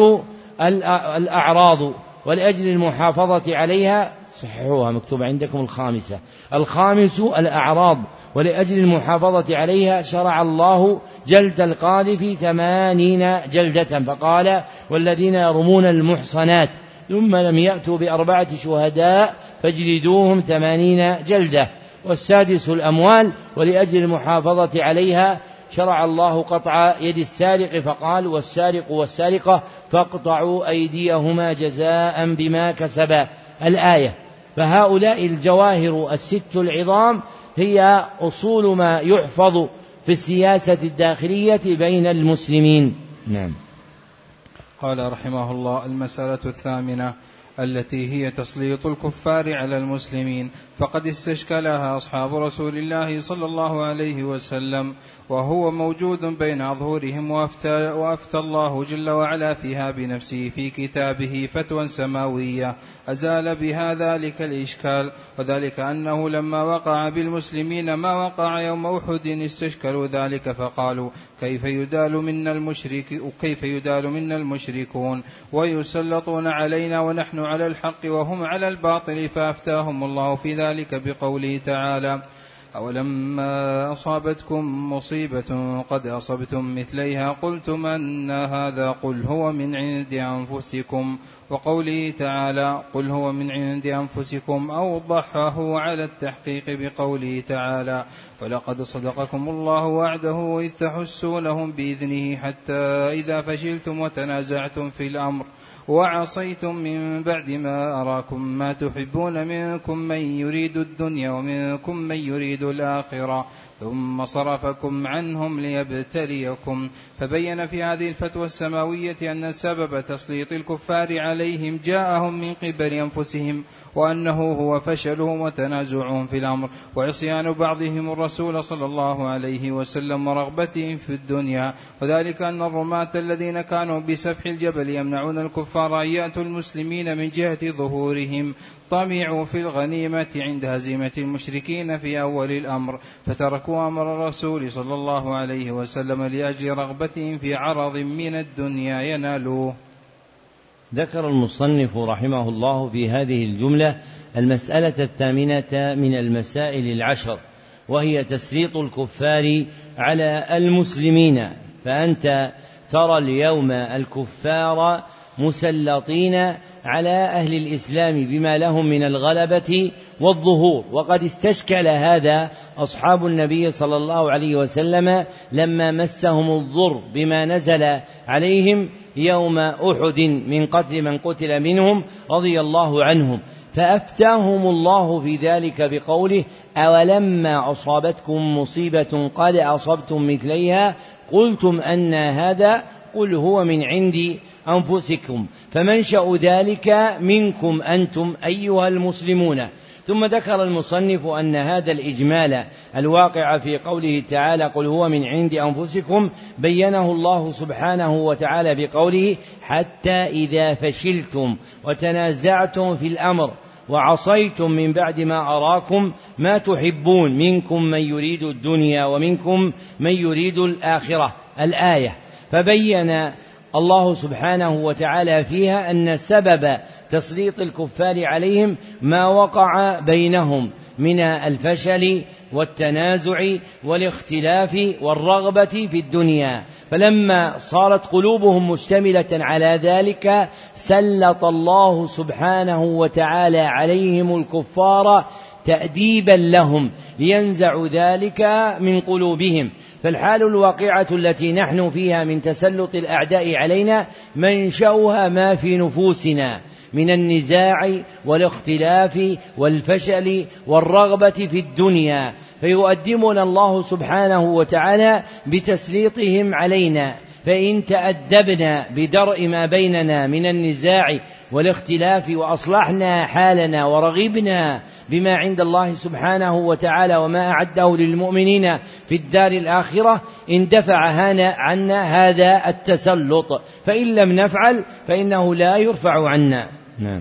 الأعراض، ولأجل المحافظة عليها، صححوها مكتوب عندكم الخامسة، الخامس الأعراض، ولأجل المحافظة عليها شرع الله جلد القاذف ثمانين جلدة، فقال: والذين يرمون المحصنات ثم لم يأتوا بأربعة شهداء فاجلدوهم ثمانين جلدة. والسادس الأموال، ولأجل المحافظة عليها شرع الله قطع يد السارق، فقال: والسارق والسارقة فاقطعوا أيديهما جزاء بما كسبا، الآية. فهؤلاء الجواهر الست العظام هي أصول ما يحفظ في السياسة الداخلية بين المسلمين. نعم. قال رحمه الله: المسألة الثامنة التي هي تسليط الكفار على المسلمين، فقد استشكلها أصحاب رسول الله صلى الله عليه وسلم، وهو موجود بين أظهرهم، وأفتى, وأفتى الله جل وعلا فيها بنفسه في كتابه فتوى سماوية أزال بها ذلك الإشكال. وذلك أنه لما وقع بالمسلمين ما وقع يوم أحد استشكلوا ذلك، فقالوا: كيف يدال منا المشرك كيف يدال منا المشركون ويسلطون علينا ونحن على الحق وهم على الباطل؟ فأفتاهم الله في ذلك بقوله تعالى: أولما أصابتكم مصيبة قد أصبتم مثليها قلتم أن هذا قل هو من عند أنفسكم، وقوله تعالى: قل هو من عند أنفسكم، أوضحه على التحقيق بقوله تعالى: ولقد صدقكم الله وعده إذ تحسونهم بإذنه حتى إذا فشلتم وتنازعتم في الأمر وعصيتم من بعد ما أراكم ما تحبون، منكم من يريد الدنيا ومنكم من يريد الآخرة ثم صرفكم عنهم ليبتليكم. فبين في هذه الفتوى السماوية أن سبب تسليط الكفار عليهم جاءهم من قبل أنفسهم، وأنه هو فشلهم وتنازعهم في الأمر وعصيان بعضهم الرسول صلى الله عليه وسلم ورغبتهم في الدنيا. وذلك أن الرماة الذين كانوا بسفح الجبل يمنعون الكفار أن يأتوا المسلمين من جهة ظهورهم طمعوا في الغنيمة عند هزيمة المشركين في أول الأمر، فتركوا أمر الرسول صلى الله عليه وسلم لأجل رغبتهم في عرض من الدنيا ينالوه. ذكر المصنف رحمه الله في هذه الجملة المسألة الثامنة من المسائل العشر، وهي تسليط الكفار على المسلمين. فأنت ترى اليوم الكفار مسلطين على أهل الإسلام بما لهم من الغلبة والظهور، وقد استشكل هذا أصحاب النبي صلى الله عليه وسلم لما مسهم الضر بما نزل عليهم يوم أحد من قتل من قتل منهم رضي الله عنهم، فأفتاهم الله في ذلك بقوله: أولما أصابتكم مصيبة قد أصبتم مثليها قلتم أن هذا قل هو من عند أنفسكم. فمنشأ ذلك منكم أنتم أيها المسلمون، ثم ذكر المصنف أن هذا الإجمال الواقع في قوله تعالى قل هو من عند أنفسكم بينه الله سبحانه وتعالى بقوله حتى إذا فشلتم وتنازعتم في الأمر وعصيتم من بعد ما أراكم ما تحبون منكم من يريد الدنيا ومنكم من يريد الآخرة الآية. فبين الله سبحانه وتعالى فيها أن سبب تسليط الكفار عليهم ما وقع بينهم من الفشل والتنازع والاختلاف والرغبة في الدنيا، فلما صارت قلوبهم مشتملة على ذلك سلط الله سبحانه وتعالى عليهم الكفار تأديبا لهم لينزعوا ذلك من قلوبهم. فالحال الواقعة التي نحن فيها من تسلط الأعداء علينا منشأها ما في نفوسنا من النزاع والاختلاف والفشل والرغبة في الدنيا، فيؤدبنا الله سبحانه وتعالى بتسليطهم علينا. فإن تأدبنا بدرء ما بيننا من النزاع والاختلاف وأصلحنا حالنا ورغبنا بما عند الله سبحانه وتعالى وما أعده للمؤمنين في الدار الآخرة اندفع عنا هذا التسلط، فإن لم نفعل فإنه لا يرفع عنا. نعم.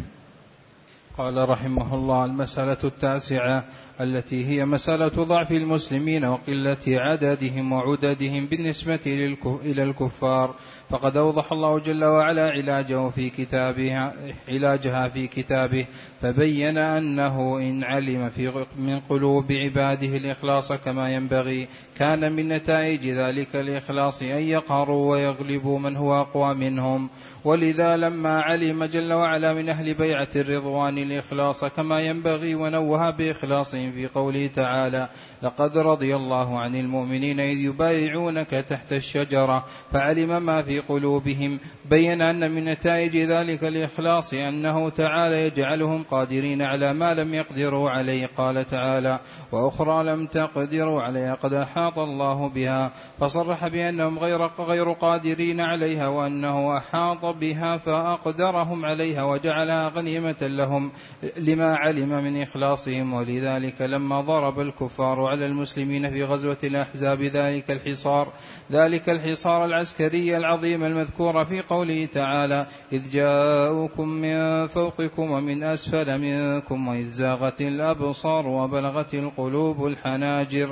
قال رحمه الله: المسألة التاسعة التي هي مسألة ضعف المسلمين وقلة عددهم وعددهم بالنسبة إلى الكفار، فقد أوضح الله جل وعلا علاجه في كتابه علاجها في كتابه، فبين أنه إن علم في من قلوب عباده الإخلاص كما ينبغي كان من نتائج ذلك الإخلاص أن يقهروا ويغلبوا من هو أقوى منهم. ولذا لما علم جل وعلا من أهل بيعة الرضوان الإخلاص كما ينبغي ونوه بإخلاصهم في قوله تعالى: لقد رضي الله عن المؤمنين إذ يبايعونك تحت الشجرة، فعلم ما في قلوبهم، بين أن من نتائج ذلك الإخلاص أنه تعالى يجعلهم قادرين على ما لم يقدروا عليه. قال تعالى: وأخرى لم تقدروا عليها قد أحاط الله بها، فصرح بأنهم غير, غير قادرين عليها وأنه أحاط بها فأقدرهم عليها وجعلها غنيمة لهم لما علم من إخلاصهم. ولذلك لما ضرب الكفار على المسلمين في غزوة الأحزاب ذلك الحصار ذلك الحصار العسكري العظيم المذكور في قوله تعالى: إذ جاءوكم من فوقكم ومن أسفل منكم وإذ زاغت الأبصار وبلغت القلوب الحناجر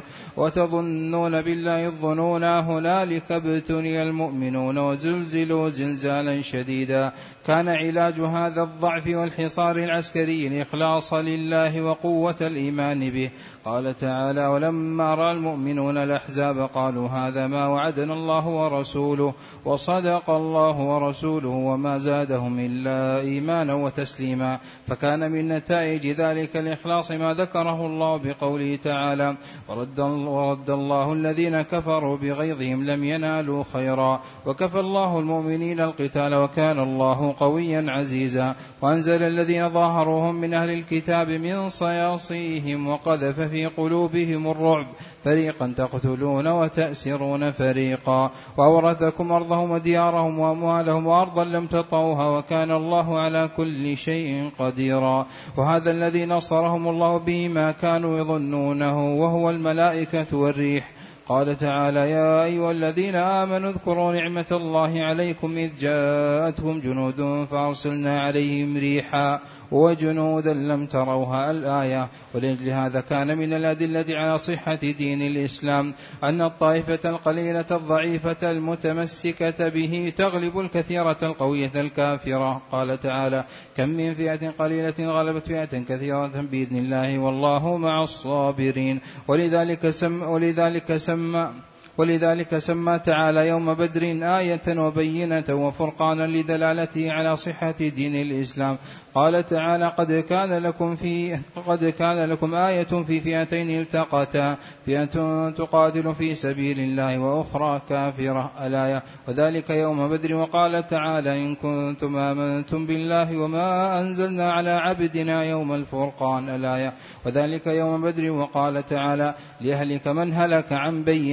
وتظنون بالله الظنون هنالك ابتلي المؤمنون وزلزلوا زلزالا شديدا. كان علاج هذا الضعف والحصار العسكري الإخلاص لله وقوة الإيمان به. قال تعالى: ولما رأى المؤمنون الأحزاب قالوا هذا ما وعدنا الله ورسوله وصدق الله ورسوله وما زادهم إلا إيمانا وتسليما. فكان من نتائج ذلك الإخلاص ما ذكره الله بقوله تعالى: ورد, ورد الله الذين كفروا بغيظهم لم ينالوا خيرا وكفى الله المؤمنين القتال وكان الله قويا عزيزا. وأنزل الذين ظاهروهم من أهل الكتاب من صياصيهم وقذف في قلوبهم الرعب فريقا تقتلون وتأسرون فريقا وأورثكم أرضهم وديارهم وأموالهم وأرضا لم تطوها وكان الله على كل شيء قديرا. وهذا الذي نصرهم الله به ما كانوا يظنونه وهو الملائكة والريح. قال تعالى: يا أيها الذين آمنوا اذكروا نعمة الله عليكم إذ جاءتهم جنود فأرسلنا عليهم ريحا وجنودا لم تروها الآية. ولأجل هذا كان من الأدلة على صحة دين الإسلام أن الطائفة القليلة الضعيفة المتمسكة به تغلب الكثيرة القوية الكافرة. قال تعالى: كم من فئة قليلة غلبت فئة كثيرة بإذن الله والله مع الصابرين. ولذلك سم ولذلك سمى ولذلك سمى تعالى يوم بدر آية وبينة وفرقانا لدلالته على صحة دين الإسلام. قال تعالى: قد كان لكم في قد كان لكم آية في فئتين التقتا فئة تقاتل في سبيل الله وأخرى كافرة الآية. وذلك يوم بدر. وقال تعالى: إن كنتم آمنتم بالله وما أنزلنا على عبدنا يوم الفرقان الآية. وذلك يوم بدر. وقال تعالى: ليهلك من هلك عن بينه الآية.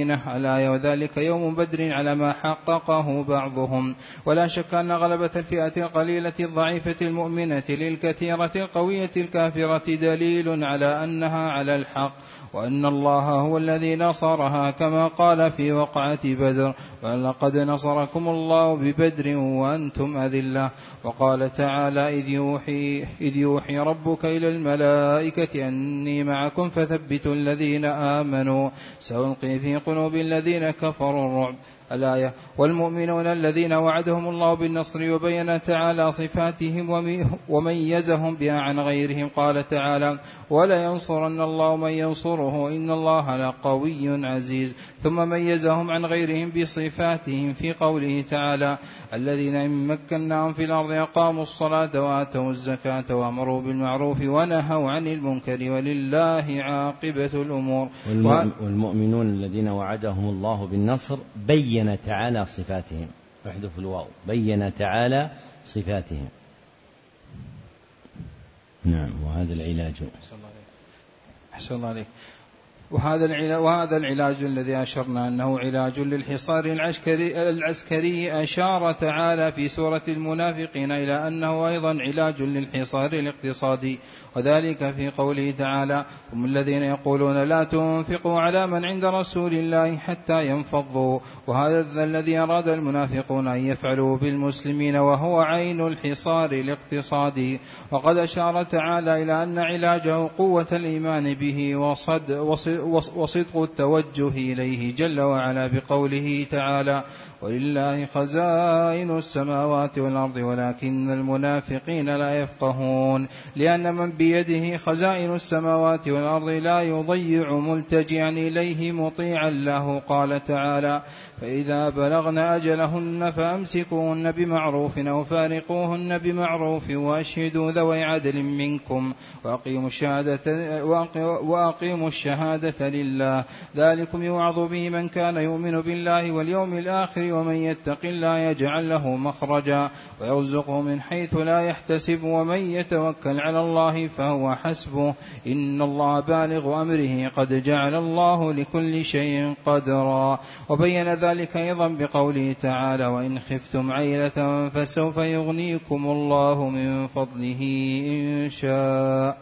الآية، وذلك يوم بدر على ما حققه بعضهم. ولا شك أن غلبة الفئة القليلة الضعيفة المؤمنة للكثيرة القوية الكافرة دليل على أنها على الحق، وأن الله هو الذي نصرها، كما قال في وقعة بدر: ولقد نصركم الله ببدر وأنتم أذلة. وقال تعالى: إذ يوحي, إذ يوحي ربك إلى الملائكة أني معكم فثبتوا الذين آمنوا سألقي في قلوب الذين كفروا الرعب. الآية. والمؤمنون الذين وعدهم الله بالنصر، وبين تعالى صفاتهم وميزهم بها عن غيرهم. قال تعالى: ولا ينصرن الله من ينصره إن الله لقوي عزيز. ثم ميزهم عن غيرهم بصفاتهم في قوله تعالى: الذين إن مكناهم في الأرض أقاموا الصلاة وآتوا الزكاة وأمروا بالمعروف ونهوا عن المنكر ولله عاقبة الأمور. والمؤمنون الذين وعدهم الله بالنصر بين تعالى صفاتهم، احذف الواو، بين تعالى صفاتهم. نعم. وهذا العلاج أحسن الله عليك. وهذا العلاج, وهذا العلاج الذي أشرنا أنه علاج للحصار العسكري, العسكري أشار تعالى في سورة المنافقين إلى أنه أيضا علاج للحصار الاقتصادي، وذلك في قوله تعالى: هم الذين يقولون لا تنفقوا على من عند رسول الله حتى ينفضوا. وهذا الذي أراد المنافقون أن يفعلوا بالمسلمين، وهو عين الحصار الاقتصادي. وقد أشار تعالى إلى أن علاجه قوة الإيمان به وصد وصدق التوجه إليه جل وعلا بقوله تعالى: ولله خزائن السماوات والأرض ولكن المنافقين لا يفقهون. لأن من بيده خزائن السماوات والأرض لا يضيع ملتجئا إليه مطيعا له. قال تعالى: فإذا بلغن أجلهن فأمسكوهن بمعروف أو فارقوهن بمعروف وأشهدوا ذوي عدل منكم وأقيموا الشهادة, وأقيموا الشهادة لله. ذلكم يوعظ به من كان يؤمن بالله واليوم الآخر ومن يتق الله يجعل له مخرجا ويرزقه من حيث لا يحتسب ومن يتوكل على الله فهو حسبه إن الله بالغ أمره قد جعل الله لكل شيء قدرا. وبين ذلك أيضا بقوله تعالى: وإن خفتم عيلة فسوف يغنيكم الله من فضله إن شاء.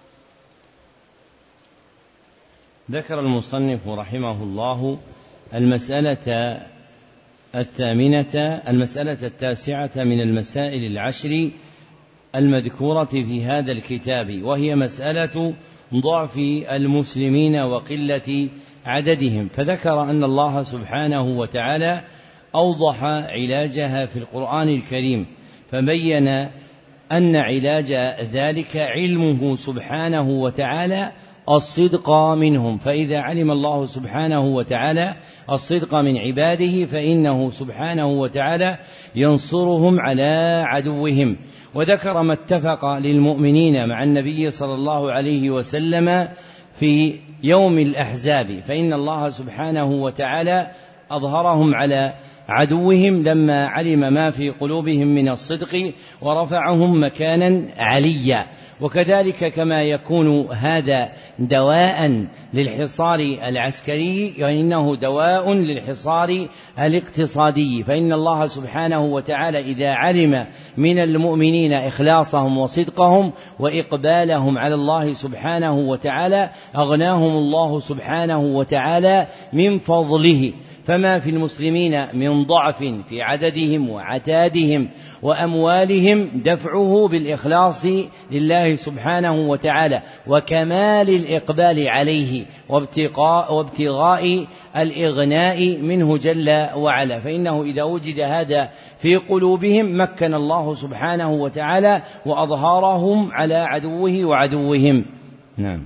ذكر المصنف رحمه الله المسألة الثامنة المسألة التاسعة من المسائل العشر المذكورة في هذا الكتاب، وهي مسألة ضعف المسلمين وقلة عددهم، فذكر أن الله سبحانه وتعالى أوضح علاجها في القرآن الكريم، فبين أن علاج ذلك علمه سبحانه وتعالى الصدق منهم، فإذا علم الله سبحانه وتعالى الصدق من عباده فإنه سبحانه وتعالى ينصرهم على عدوهم. وذكر ما اتفق للمؤمنين مع النبي صلى الله عليه وسلم في يوم الأحزاب، فإن الله سبحانه وتعالى أظهرهم على عدوهم لما علم ما في قلوبهم من الصدق ورفعهم مكانا عليا. وكذلك كما يكون هذا دواء للحصار العسكري فإنه دواء للحصار الاقتصادي، فإن الله سبحانه وتعالى إذا علم من المؤمنين إخلاصهم وصدقهم وإقبالهم على الله سبحانه وتعالى أغناهم الله سبحانه وتعالى من فضله. فما في المسلمين من ضعف في عددهم وعتادهم وأموالهم دفعه بالإخلاص لله سبحانه وتعالى وكمال الإقبال عليه وابتغاء, وابتغاء الإغناء منه جل وعلا، فإنه إذا وجد هذا في قلوبهم مكن الله سبحانه وتعالى وأظهرهم على عدوه وعدوهم. نعم.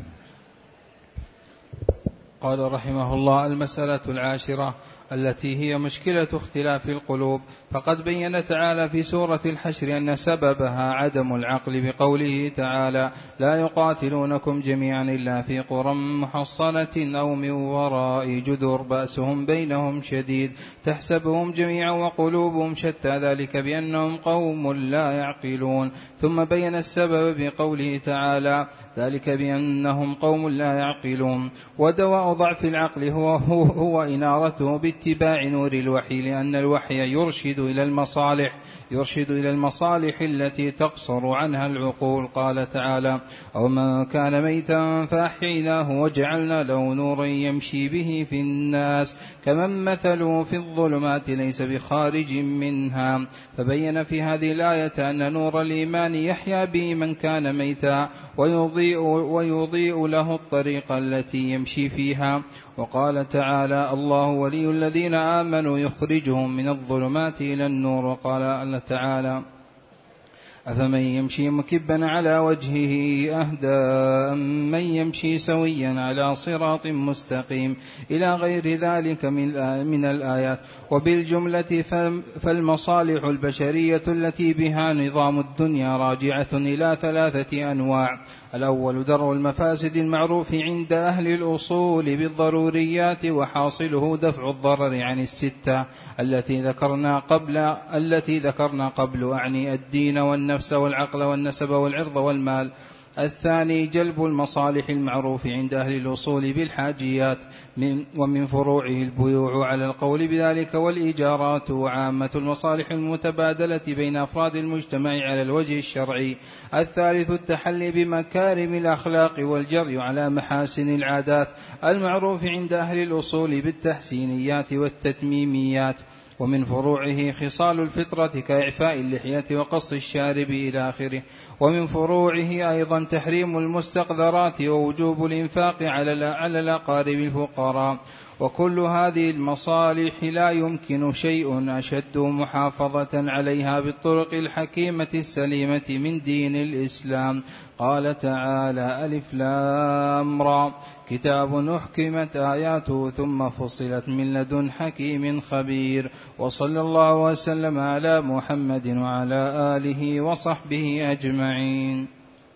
قال رحمه الله: المسألة العاشرة التي هي مشكلة اختلاف القلوب، فقد بين تعالى في سورة الحشر أن سببها عدم العقل بقوله تعالى: لا يقاتلونكم جميعا إلا في قرى محصنة أو من وراء جدر بأسهم بينهم شديد تحسبهم جميعا وقلوبهم شتى ذلك بأنهم قوم لا يعقلون. ثم بين السبب بقوله تعالى: ذلك بأنهم قوم لا يعقلون. ودواء وقضاء ضعف العقل هو, هو, هو إنارته باتباع نور الوحي، لأن الوحي يرشد إلى المصالح يرشد إلى المصالح التي تقصر عنها العقول. قال تعالى: أو من كان ميتا فأحييناه وجعلنا له نورا يمشي به في الناس كمن مثله في الظلمات ليس بخارج منها. فبين في هذه الآية أن نور الإيمان يحيا به من كان ميتا ويضيء, ويضيء له الطريق التي يمشي فيها. وقال تعالى: الله ولي الذين آمنوا يخرجهم من الظلمات إلى النور. وقال الله تعالى: أفمن يمشي مكبا على وجهه أهدى أم من يمشي سويا على صراط مستقيم، إلى غير ذلك من الآيات. وبالجملة فالمصالح البشرية التي بها نظام الدنيا راجعة إلى ثلاثة أنواع: الأول درء المفاسد المعروف عند أهل الأصول بالضروريات، وحاصله دفع الضرر عن الستة التي ذكرنا قبل التي ذكرنا قبل أعني الدين والنفس والعقل والنسب والعرض والمال. الثاني جلب المصالح المعروف عند أهل الأصول بالحاجيات، من ومن فروعه البيوع على القول بذلك والإيجارات، وعامة المصالح المتبادلة بين أفراد المجتمع على الوجه الشرعي. الثالث التحلي بمكارم الأخلاق والجري على محاسن العادات المعروف عند أهل الأصول بالتحسينيات والتتميميات. ومن فروعه خصال الفطرة كإعفاء اللحية وقص الشارب إلى آخره. ومن فروعه أيضا تحريم المستقذرات ووجوب الإنفاق على الأقارب الفقراء. وكل هذه المصالح لا يمكن شيء أشد محافظة عليها بالطرق الحكيمة السليمة من دين الإسلام. قال تعالى: ألف لام را كتاب أحكمت آياته ثم فصلت من لدن حكيم خبير. وصلى الله وسلم على محمد وعلى آله وصحبه أجمعين.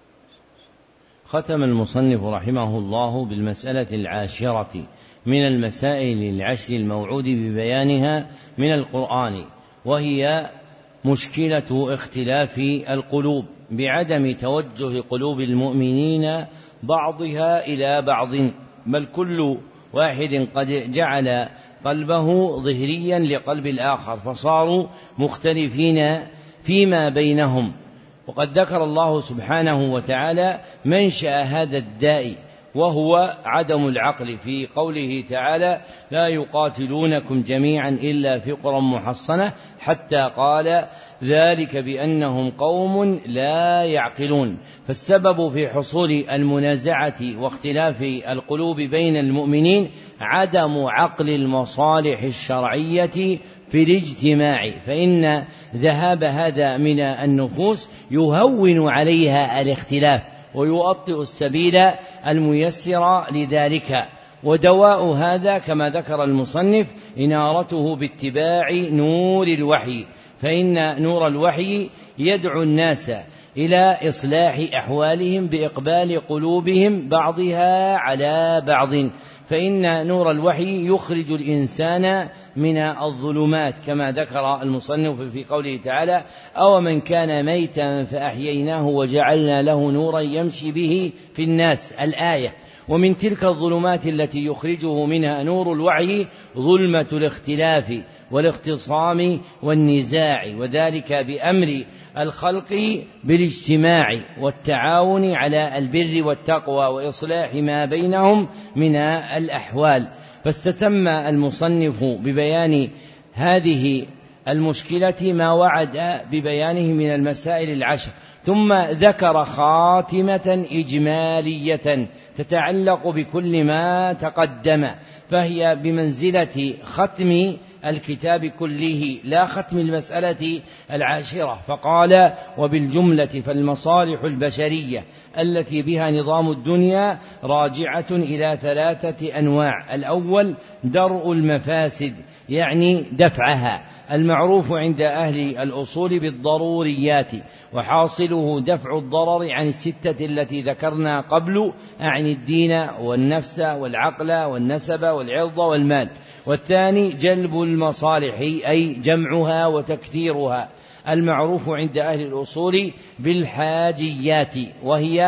ختم المصنف رحمه الله بالمسألة العاشرة من المسائل العشر الموعود ببيانها من القرآن، وهي مشكلة اختلاف القلوب بعدم توجه قلوب المؤمنين بعضها إلى بعض، بل كل واحد قد جعل قلبه ظهريا لقلب الآخر، فصاروا مختلفين فيما بينهم. وقد ذكر الله سبحانه وتعالى منشأ هذا الداء، وهو عدم العقل، في قوله تعالى: لا يقاتلونكم جميعا إلا في قرى محصنة، حتى قال: ذلك بأنهم قوم لا يعقلون. فالسبب في حصول المنازعة واختلاف القلوب بين المؤمنين عدم عقل المصالح الشرعية في الاجتماع، فإن ذهاب هذا من النفوس يهون عليها الاختلاف ويؤطئ السبيل الميسر لذلك. ودواء هذا كما ذكر المصنف إنارته باتباع نور الوحي، فإن نور الوحي يدعو الناس إلى إصلاح أحوالهم بإقبال قلوبهم بعضها على بعض، فإن نور الوحي يخرج الإنسان من الظلمات كما ذكر المصنف في قوله تعالى: أو من كان ميتا فأحييناه وجعلنا له نورا يمشي به في الناس، الآية. ومن تلك الظلمات التي يخرجه منها نور الوحي ظلمة الاختلاف والاختصام والنزاع، وذلك بأمر الخلق بالاجتماع والتعاون على البر والتقوى وإصلاح ما بينهم من الأحوال. فاستتم المصنف ببيان هذه المشكلة ما وعد ببيانه من المسائل العشر، ثم ذكر خاتمة إجمالية تتعلق بكل ما تقدم، فهي بمنزلة ختم الكتاب كله لا ختم المسألة العاشرة. فقال: وبالجملة فالمصالح البشرية التي بها نظام الدنيا راجعة إلى ثلاثة أنواع: الأول درء المفاسد، يعني دفعها، المعروف عند أهل الأصول بالضروريات، وحاصله دفع الضرر عن الستة التي ذكرنا قبل، أعني الدين والنفس والعقل والنسب والعرض والمال. والثاني جلب المصالح، أي جمعها وتكثيرها، المعروف عند أهل الأصول بالحاجيات، وهي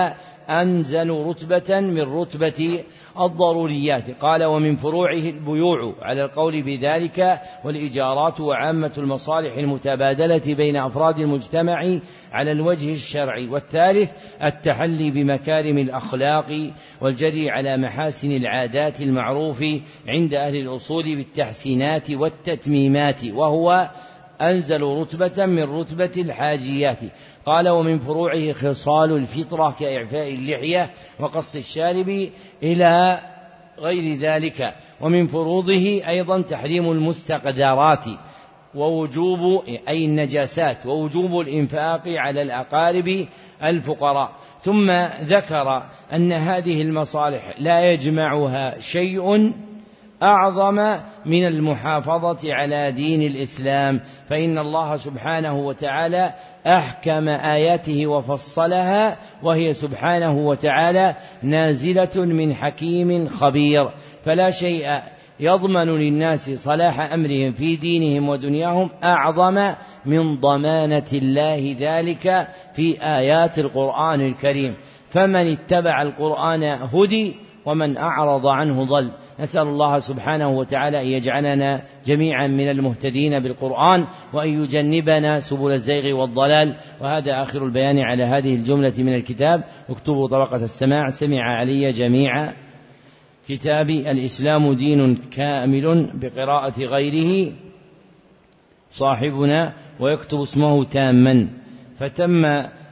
أنزل رتبة من رتبة الضروريات. قال ومن فروعه البيوع على القول بذلك والإيجارات وعامة المصالح المتبادلة بين أفراد المجتمع على الوجه الشرعي. والثالث التحلي بمكارم الأخلاق والجري على محاسن العادات المعروف عند أهل الأصول بالتحسينات والتتميمات، وهو أنزل رتبة من رتبة الحاجيات. قال ومن فروعه خصال الفطرة كإعفاء اللحية وقص الشارب إلى غير ذلك. ومن فروضه أيضا تحريم المستقدرات ووجوب أي النجاسات ووجوب الإنفاق على الأقارب الفقراء. ثم ذكر أن هذه المصالح لا يجمعها شيء أعظم من المحافظة على دين الإسلام، فإن الله سبحانه وتعالى أحكم آياته وفصلها، وهي سبحانه وتعالى نازلة من حكيم خبير، فلا شيء يضمن للناس صلاح أمرهم في دينهم ودنياهم أعظم من ضمانة الله ذلك في آيات القرآن الكريم. فمن اتبع القرآن هدي ومن أعرض عنه ضل. نسأل الله سبحانه وتعالى أن يجعلنا جميعا من المهتدين بالقرآن وأن يجنبنا سبل الزيغ والضلال. وهذا آخر البيان على هذه الجملة من الكتاب. اكتبوا طبقة السماع. سمع علي جميع كتاب الإسلام دين كامل بقراءة غيره صاحبنا، ويكتب اسمه تاما، فتم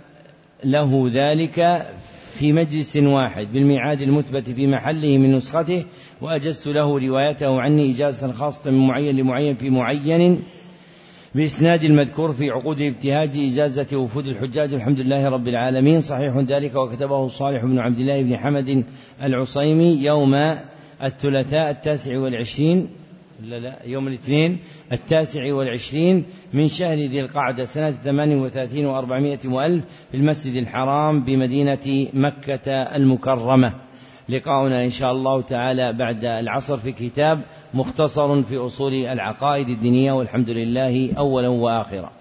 له ذلك في مجلس واحد بالميعاد المثبت في محله من نسخته، وأجزت له روايته عني إجازة خاصة من معين لمعين في معين بإسناد المذكور في عقود الابتهاج إجازة وفود الحجاج. الحمد لله رب العالمين. صحيح ذلك وكتبه صالح بن عبد الله بن حمد العصيمي يوم الثلاثاء التاسع والعشرين لا لا يوم الاثنين التاسع والعشرين من شهر ذي القعدة سنة ثمان وثلاثين وأربعمائة وألف في المسجد الحرام بمدينة مكة المكرمة. لقاؤنا إن شاء الله تعالى بعد العصر في كتاب مختصر في أصول العقائد الدينية، والحمد لله أولا وآخرا.